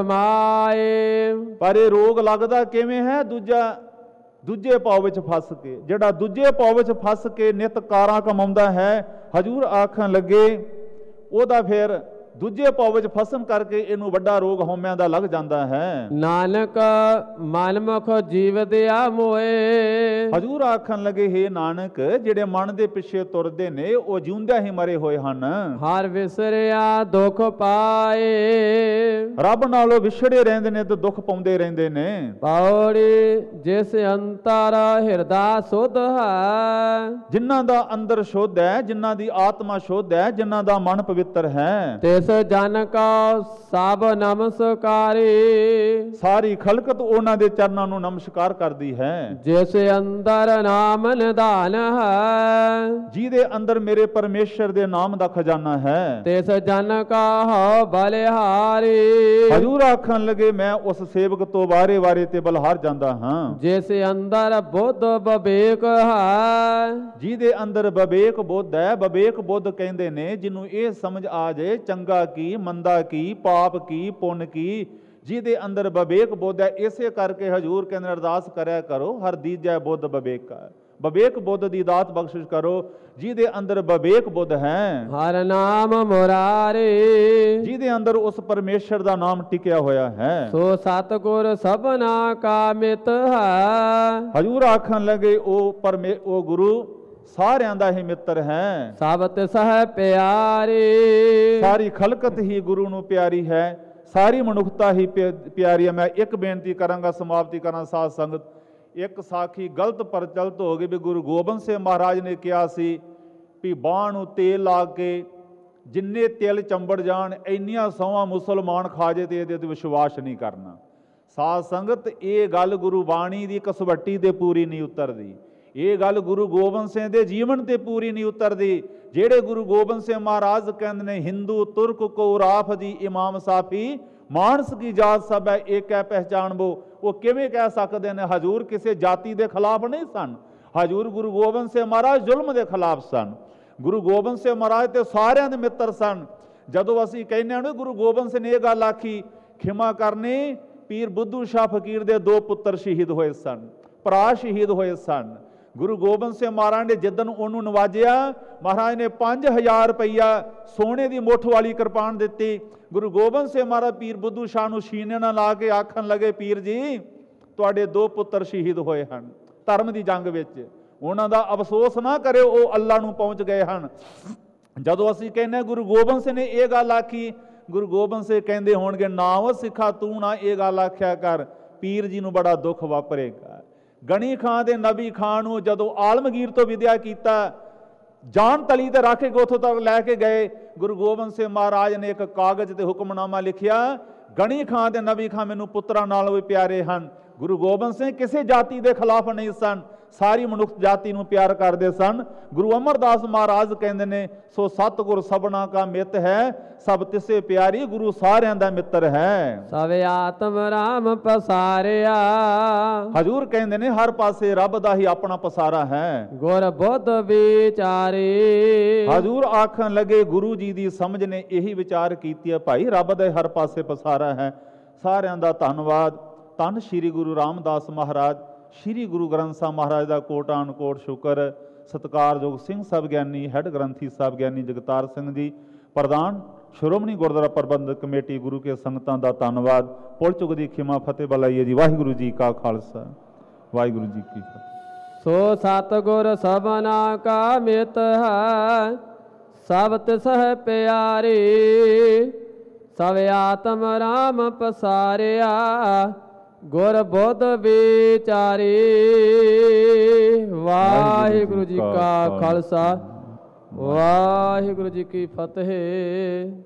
Speaker 1: ਕਮਾਏ,
Speaker 2: ਪਰ ਇਹ ਰੋਗ ਲੱਗਦਾ ਕਿਵੇਂ ਹੈ? ਦੂਜਾ ਦੂਜੇ ਪਾਉ ਵਿੱਚ ਫਸ ਕੇ। ਜਿਹੜਾ ਦੂਜੇ ਪਾਉ ਵਿੱਚ ਫਸ ਕੇ ਨਿਤ ਕਾਰਾਂ ਕਮਾਉਂਦਾ ਹੈ, ਹਜ਼ੂਰ ਆਖਣ ਲੱਗੇ ਉਹਦਾ ਫਿਰ ਦੂਜੇ ਪਾਉ ਵਿੱਚ ਫਸਣ ਕਰਕੇ ਇਹਨੂੰ ਵੱਡਾ ਰੋਗ ਹਉਮੈ ਦਾ ਲੱਗ ਜਾਂਦਾ ਹੈ।
Speaker 1: ਨਾਨਕ ਮਨਮੁਖ ਜੀਵ ਦਿਆ ਮੋਏ,
Speaker 2: ਹਜ਼ੂਰ ਆਖਣ ਲੱਗੇ ਹੇ ਨਾਨਕ, ਜਿਹੜੇ ਮਨ ਦੇ ਪਿੱਛੇ ਤੁਰਦੇ ਨੇ ਉਹ ਜਿਉਂਦਿਆਂ ਹੀ ਮਰੇ ਹੋਏ ਹਨ।
Speaker 1: ਹਰ ਵਿਸਰਿਆ ਦੁਖ ਪਾਏ,
Speaker 2: ਰੱਬ ਨਾਲੋਂ ਵਿਛੜੇ ਰਹਿੰਦੇ ਨੇ ਤੇ ਦੁੱਖ ਪਾਉਂਦੇ ਰਹਿੰਦੇ ਨੇ।
Speaker 1: ਪੌੜੀ ਜਿਸ ਅੰਤਰ ਹਿਰਦਾ ਸੁਧ ਹੈ,
Speaker 2: ਜਿਨ੍ਹਾਂ ਦਾ ਅੰਦਰ ਸ਼ੁੱਧ ਹੈ, ਜਿਨ੍ਹਾਂ ਦੀ ਆਤਮਾ ਸ਼ੁੱਧ ਹੈ, ਜਿਨ੍ਹਾਂ ਦਾ ਮਨ ਪਵਿੱਤਰ ਹੈ,
Speaker 1: ਤਿਸ ਜਨ ਕਾ ਸਭ ਨਮਸਕਾਰੀ,
Speaker 2: ਸਾਰੀ ਖਲਕਤ ਉਹਨਾਂ ਦੇ ਚਰਨਾਂ ਨੂੰ ਨਮਸਕਾਰ ਕਰਦੀ ਹੈ।
Speaker 1: ਜਿਸ ਅੰਦਰ ਨਾਮ ਨਿਧਾਨ ਹੈ,
Speaker 2: ਜਿਹਦੇ ਅੰਦਰ ਮੇਰੇ ਪਰਮੇਸ਼ਰ ਦੇ ਨਾਮ ਦਾ ਖਜ਼ਾਨਾ ਹੈ,
Speaker 1: ਤਿਸ ਜਨ ਕਾ ਹੋ ਬਲਿਹਾਰੀ।
Speaker 2: ਹਜ਼ੂਰ ਆਖਣ ਲੱਗੇ ਮੈਂ ਉਸ ਸੇਵਕ ਤੋਂ ਵਾਰੇ ਵਾਰੇ ਤੇ ਬਲਹਾਰ ਜਾਂਦਾ ਹਾਂ।
Speaker 1: ਜਿਸ ਅੰਦਰ ਬੁੱਧ ਵਿਵੇਕ ਹੈ,
Speaker 2: ਜਿਹਦੇ ਅੰਦਰ ਵਿਵੇਕ ਬੁੱਧ ਹੈ। ਵਿਵੇਕ ਬੁੱਧ ਕਹਿੰਦੇ ਨੇ ਜਿਹਨੂੰ ਇਹ ਸਮਝ ਆ ਜਾਏ ਚੰਗਾ ਕੀ, ਮੰਦਾ ਕੀ, ਪਾਪ ਕੀ, ਪੁੰਨ ਕੀ, ਜਿਹਦੇ ਅੰਦਰ ਵਿਵੇਕ ਬੁੱਧ ਹੈ। ਇਸੇ ਕਰਕੇ ਹਜ਼ੂਰ ਕਹਿੰਦੇ ਅਰਦਾਸ ਕਰਿਆ ਕਰੋ, ਹਰ ਦੀਜੈ ਬੁੱਧ ਵਿਵੇਕਾ, ਵਿਵੇਕ ਬੁੱਧ ਦੀ ਦਾਤ ਬਖਸ਼ਿਸ਼ ਕਰੋ ਜਿਹਦੇ ਅੰਦਰ ਵਿਵੇਕ ਬੁੱਧ ਹੈ।
Speaker 1: ਹਰ ਨਾਮ ਮੁਰਾਰੇ,
Speaker 2: ਜਿਹਦੇ ਅੰਦਰ ਉਸ ਪਰਮੇਸ਼ਰ ਦਾ ਨਾਮ ਟਿਕਿਆ ਹੋਇਆ ਹੈ।
Speaker 1: ਸੋ ਸਤਿਗੁਰ ਸਭਨਾ ਕਾ ਮਿਤ ਹੈ,
Speaker 2: ਹਜ਼ੂਰ ਆਖਣ ਲੱਗੇ ਉਹ ਪਰਮੇ ਉਹ ਗੁਰੂ ਸਾਰਿਆਂ ਦਾ ਹੀ ਮਿੱਤਰ ਹੈ।
Speaker 1: ਸਭ ਤਿਸ ਹੈ ਪਿਆਰੇ,
Speaker 2: ਸਾਰੀ ਖਲਕਤ ਹੀ ਗੁਰੂ ਨੂੰ ਪਿਆਰੀ ਹੈ, ਸਾਰੀ ਮਨੁੱਖਤਾ ਹੀ ਪਿਆਰੀ ਹੈ। ਮੈਂ ਇੱਕ ਬੇਨਤੀ ਕਰਾਂਗਾ, ਸਮਾਪਤੀ ਕਰਾਂ ਸਾਧ ਸੰਗਤ। ਇੱਕ ਸਾਖੀ ਗਲਤ ਪ੍ਰਚਲਿਤ ਹੋ ਗਈ ਵੀ ਗੁਰੂ ਗੋਬਿੰਦ ਸਿੰਘ ਮਹਾਰਾਜ ਨੇ ਕਿਹਾ ਸੀ ਵੀ ਬਾਂਹ ਨੂੰ ਤੇਲ ਲਾ ਕੇ ਜਿੰਨੇ ਤਿਲ ਚੰਬੜ ਜਾਣ ਇੰਨੀਆਂ ਸੌਹਾਂ ਮੁਸਲਮਾਨ ਖਾ ਜੇ ਤੇ ਇਹਦੇ ਤੇ ਵਿਸ਼ਵਾਸ ਨਹੀਂ ਕਰਨਾ। ਸਾਧ ਸੰਗਤ, ਇਹ ਗੱਲ ਗੁਰੂ ਬਾਣੀ ਦੀ ਕਸਵੱਟੀ ਤੇ ਪੂਰੀ ਨਹੀਂ ਉਤਰਦੀ, ਇਹ ਗੱਲ ਗੁਰੂ ਗੋਬਿੰਦ ਸਿੰਘ ਦੇ ਜੀਵਨ ਤੇ ਪੂਰੀ ਨਹੀਂ ਉਤਰਦੀ। ਜਿਹੜੇ ਗੁਰੂ ਗੋਬਿੰਦ ਸਿੰਘ ਮਹਾਰਾਜ ਕਹਿੰਦੇ ਨੇ ਹਿੰਦੂ ਤੁਰਕ ਕੋ ਰਾਫ ਦੀ ਇਮਾਮ ਸਾਫੀ, ਮਾਨਸ ਕੀ ਜਾਤ ਸਭ ਹੈ ਏਕ ਹੈ ਪਹਿਚਾਨਬੋ, ਉਹ ਕਿਵੇਂ ਕਹਿ ਸਕਦੇ ਨੇ? ਹਜ਼ੂਰ ਕਿਸੇ ਜਾਤੀ ਦੇ ਖਿਲਾਫ ਨਹੀਂ ਸਨ, ਹਜ਼ੂਰ ਗੁਰੂ ਗੋਬਿੰਦ ਸਿੰਘ ਮਹਾਰਾਜ ਜ਼ੁਲਮ ਦੇ ਖਿਲਾਫ ਸਨ। ਗੁਰੂ ਗੋਬਿੰਦ ਸਿੰਘ ਮਹਾਰਾਜ ਤੇ ਸਾਰਿਆਂ ਦੇ ਮਿੱਤਰ ਸਨ। ਜਦੋਂ ਅਸੀਂ ਕਹਿੰਦੇ ਹਾਂ ਗੁਰੂ ਗੋਬਿੰਦ ਸਿੰਘ ਨੇ ਇਹ ਗੱਲ ਆਖੀ, ਖਿਮਾ ਕਰਨੀ, ਪੀਰ ਬੁੱਧੂ ਸ਼ਾਹ ਫਕੀਰ ਦੇ ਦੋ ਪੁੱਤਰ ਸ਼ਹੀਦ ਹੋਏ ਸਨ, ਭਰਾ ਸ਼ਹੀਦ ਹੋਏ ਸਨ। ਗੁਰੂ ਗੋਬਿੰਦ ਸਿੰਘ ਮਹਾਰਾਜ ਨੇ ਜਿੱਦਣ ਉਹਨੂੰ ਨਵਾਜਿਆ, ਮਹਾਰਾਜ ਨੇ ਪੰਜ ਹਜ਼ਾਰ ਰੁਪਈਆ ਸੋਨੇ ਦੀ ਮੁੱਠ ਵਾਲੀ ਕਿਰਪਾਨ ਦਿੱਤੀ। ਗੁਰੂ ਗੋਬਿੰਦ ਸਿੰਘ ਮਹਾਰਾਜ ਪੀਰ ਬੁੱਧੂ ਸ਼ਾਹ ਨੂੰ ਸੀਨੇ ਨਾਲ ਲਾ ਕੇ ਆਖਣ ਲੱਗੇ, ਪੀਰ ਜੀ ਤੁਹਾਡੇ ਦੋ ਪੁੱਤਰ ਸ਼ਹੀਦ ਹੋਏ ਹਨ ਧਰਮ ਦੀ ਜੰਗ ਵਿੱਚ, ਉਹਨਾਂ ਦਾ ਅਫਸੋਸ ਨਾ ਕਰਿਓ, ਉਹ ਅੱਲਾ ਨੂੰ ਪਹੁੰਚ ਗਏ ਹਨ। ਜਦੋਂ ਅਸੀਂ ਕਹਿੰਦੇ ਗੁਰੂ ਗੋਬਿੰਦ ਸਿੰਘ ਨੇ ਇਹ ਗੱਲ ਆਖੀ, ਗੁਰੂ ਗੋਬਿੰਦ ਸਿੰਘ ਕਹਿੰਦੇ ਹੋਣਗੇ ਨਾ ਉਹ ਸਿੱਖਾ ਤੂੰ ਨਾ ਇਹ ਗੱਲ ਆਖਿਆ ਕਰ, ਪੀਰ ਜੀ ਨੂੰ ਬੜਾ ਦੁੱਖ ਵਾਪਰੇਗਾ। ਗਣੀ ਖਾਂ ਦੇ ਨਬੀ ਖਾਂ ਨੂੰ ਜਦੋਂ ਆਲਮਗੀਰ ਤੋਂ ਵਿਦਿਆ ਕੀਤਾ, ਜਾਨ ਤਲੀ ਤੇ ਰੱਖ ਕੇ ਉੱਥੋਂ ਤੱਕ ਲੈ ਕੇ ਗਏ, ਗੁਰੂ ਗੋਬਿੰਦ ਸਿੰਘ ਮਹਾਰਾਜ ਨੇ ਇੱਕ ਕਾਗਜ਼ ਤੇ ਹੁਕਮਨਾਮਾ ਲਿਖਿਆ, ਗਣੀ ਖਾਂ ਤੇ ਨਬੀ ਖਾਂ ਮੈਨੂੰ ਪੁੱਤਰਾਂ ਨਾਲੋਂ ਵੀ ਪਿਆਰੇ ਹਨ। ਗੁਰੂ ਗੋਬਿੰਦ ਸਿੰਘ ਕਿਸੇ ਜਾਤੀ ਦੇ ਖਿਲਾਫ ਨਹੀਂ ਸਨ, ਸਾਰੀ ਮਨੁੱਖ ਜਾਤੀ ਨੂੰ ਪਿਆਰ ਕਰਦੇ ਸਨ। ਗੁਰੂ ਅਮਰਦਾਸ ਮਹਾਰਾਜ ਕਹਿੰਦੇ ਨੇ, ਸੋ ਸਤਿਗੁਰ ਸਭਨਾ ਕਾ ਮਿੱਤ ਹੈ, ਸਭ ਤਿਸੇ ਪਿਆਰੀ, ਗੁਰੂ ਸਾਰਿਆਂ ਦਾ ਮਿੱਤਰ ਹੈ।
Speaker 1: ਸਭ ਆਤਮ ਰਾਮ ਪਸਾਰਿਆ,
Speaker 2: ਹਜ਼ੂਰ ਕਹਿੰਦੇ ਨੇ ਹਰ ਪਾਸੇ ਰੱਬ ਦਾ ਹੀ ਆਪਣਾ ਪਸਾਰਾ ਹੈ।
Speaker 1: ਗੁਰ ਬੁੱਧ ਵਿਚਾਰੇ,
Speaker 2: ਹਜ਼ੂਰ ਆਖਣ ਲੱਗੇ ਗੁਰੂ ਜੀ ਦੀ ਸਮਝ ਨੇ ਇਹੀ ਵਿਚਾਰ ਕੀਤੀ ਹੈ, ਭਾਈ ਰੱਬ ਦਾ ਹਰ ਪਾਸੇ ਪਸਾਰਾ ਹੈ। ਸਾਰਿਆਂ ਦਾ ਧੰਨਵਾਦ। ਧੰਨ ਸ਼੍ਰੀ ਗੁਰੂ ਰਾਮਦਾਸ ਮਹਾਰਾਜ, ਸ਼੍ਰੀ ਗੁਰੂ ਗ੍ਰੰਥ ਸਾਹਿਬ ਮਹਾਰਾਜ ਦਾ ਕੋਟਾਨ ਕੋਟ ਸ਼ੁਕਰ। ਸਤਿਕਾਰਯੋਗ ਸਿੰਘ ਸਾਹਿਬ ਗਿਆਨੀ, ਹੈੱਡ ਗ੍ਰੰਥੀ ਸਾਹਿਬ ਗਿਆਨੀ ਜਗਤਾਰ ਸਿੰਘ ਜੀ, ਪ੍ਰਧਾਨ ਸ਼੍ਰੋਮਣੀ ਗੁਰਦੁਆਰਾ ਪ੍ਰਬੰਧਕ ਕਮੇਟੀ, ਗੁਰੂ ਕੇ ਸੰਗਤਾਂ ਦਾ ਧੰਨਵਾਦ। ਪੁੱਲ ਚੁੱਕ ਦੀ ਖਿਮਾ ਫਤਿਹ ਬੁਲਾਈਏ ਜੀ। ਵਾਹਿਗੁਰੂ ਜੀ ਕਾ ਖਾਲਸਾ, ਵਾਹਿਗੁਰੂ ਜੀ ਕੀ ਫਤਿਹ।
Speaker 1: ਸੋ ਸਤਿਗੁਰ ਸਭਨਾ ਕਾ ਮਿੱਤ ਹੈ, ਸਭ ਤਿਸ ਹੈ ਪਿਆਰੇ, ਸਭ ਆਤਮ ਰਾਮ ਪਸਾਰਿਆ, ਗੁਰ ਬੁੱਧ ਵਿਚਾਰੇ। ਵਾਹਿਗੁਰੂ ਜੀ ਕਾ ਖਾਲਸਾ, ਵਾਹਿਗੁਰੂ ਜੀ ਕੀ ਫਤਿਹ।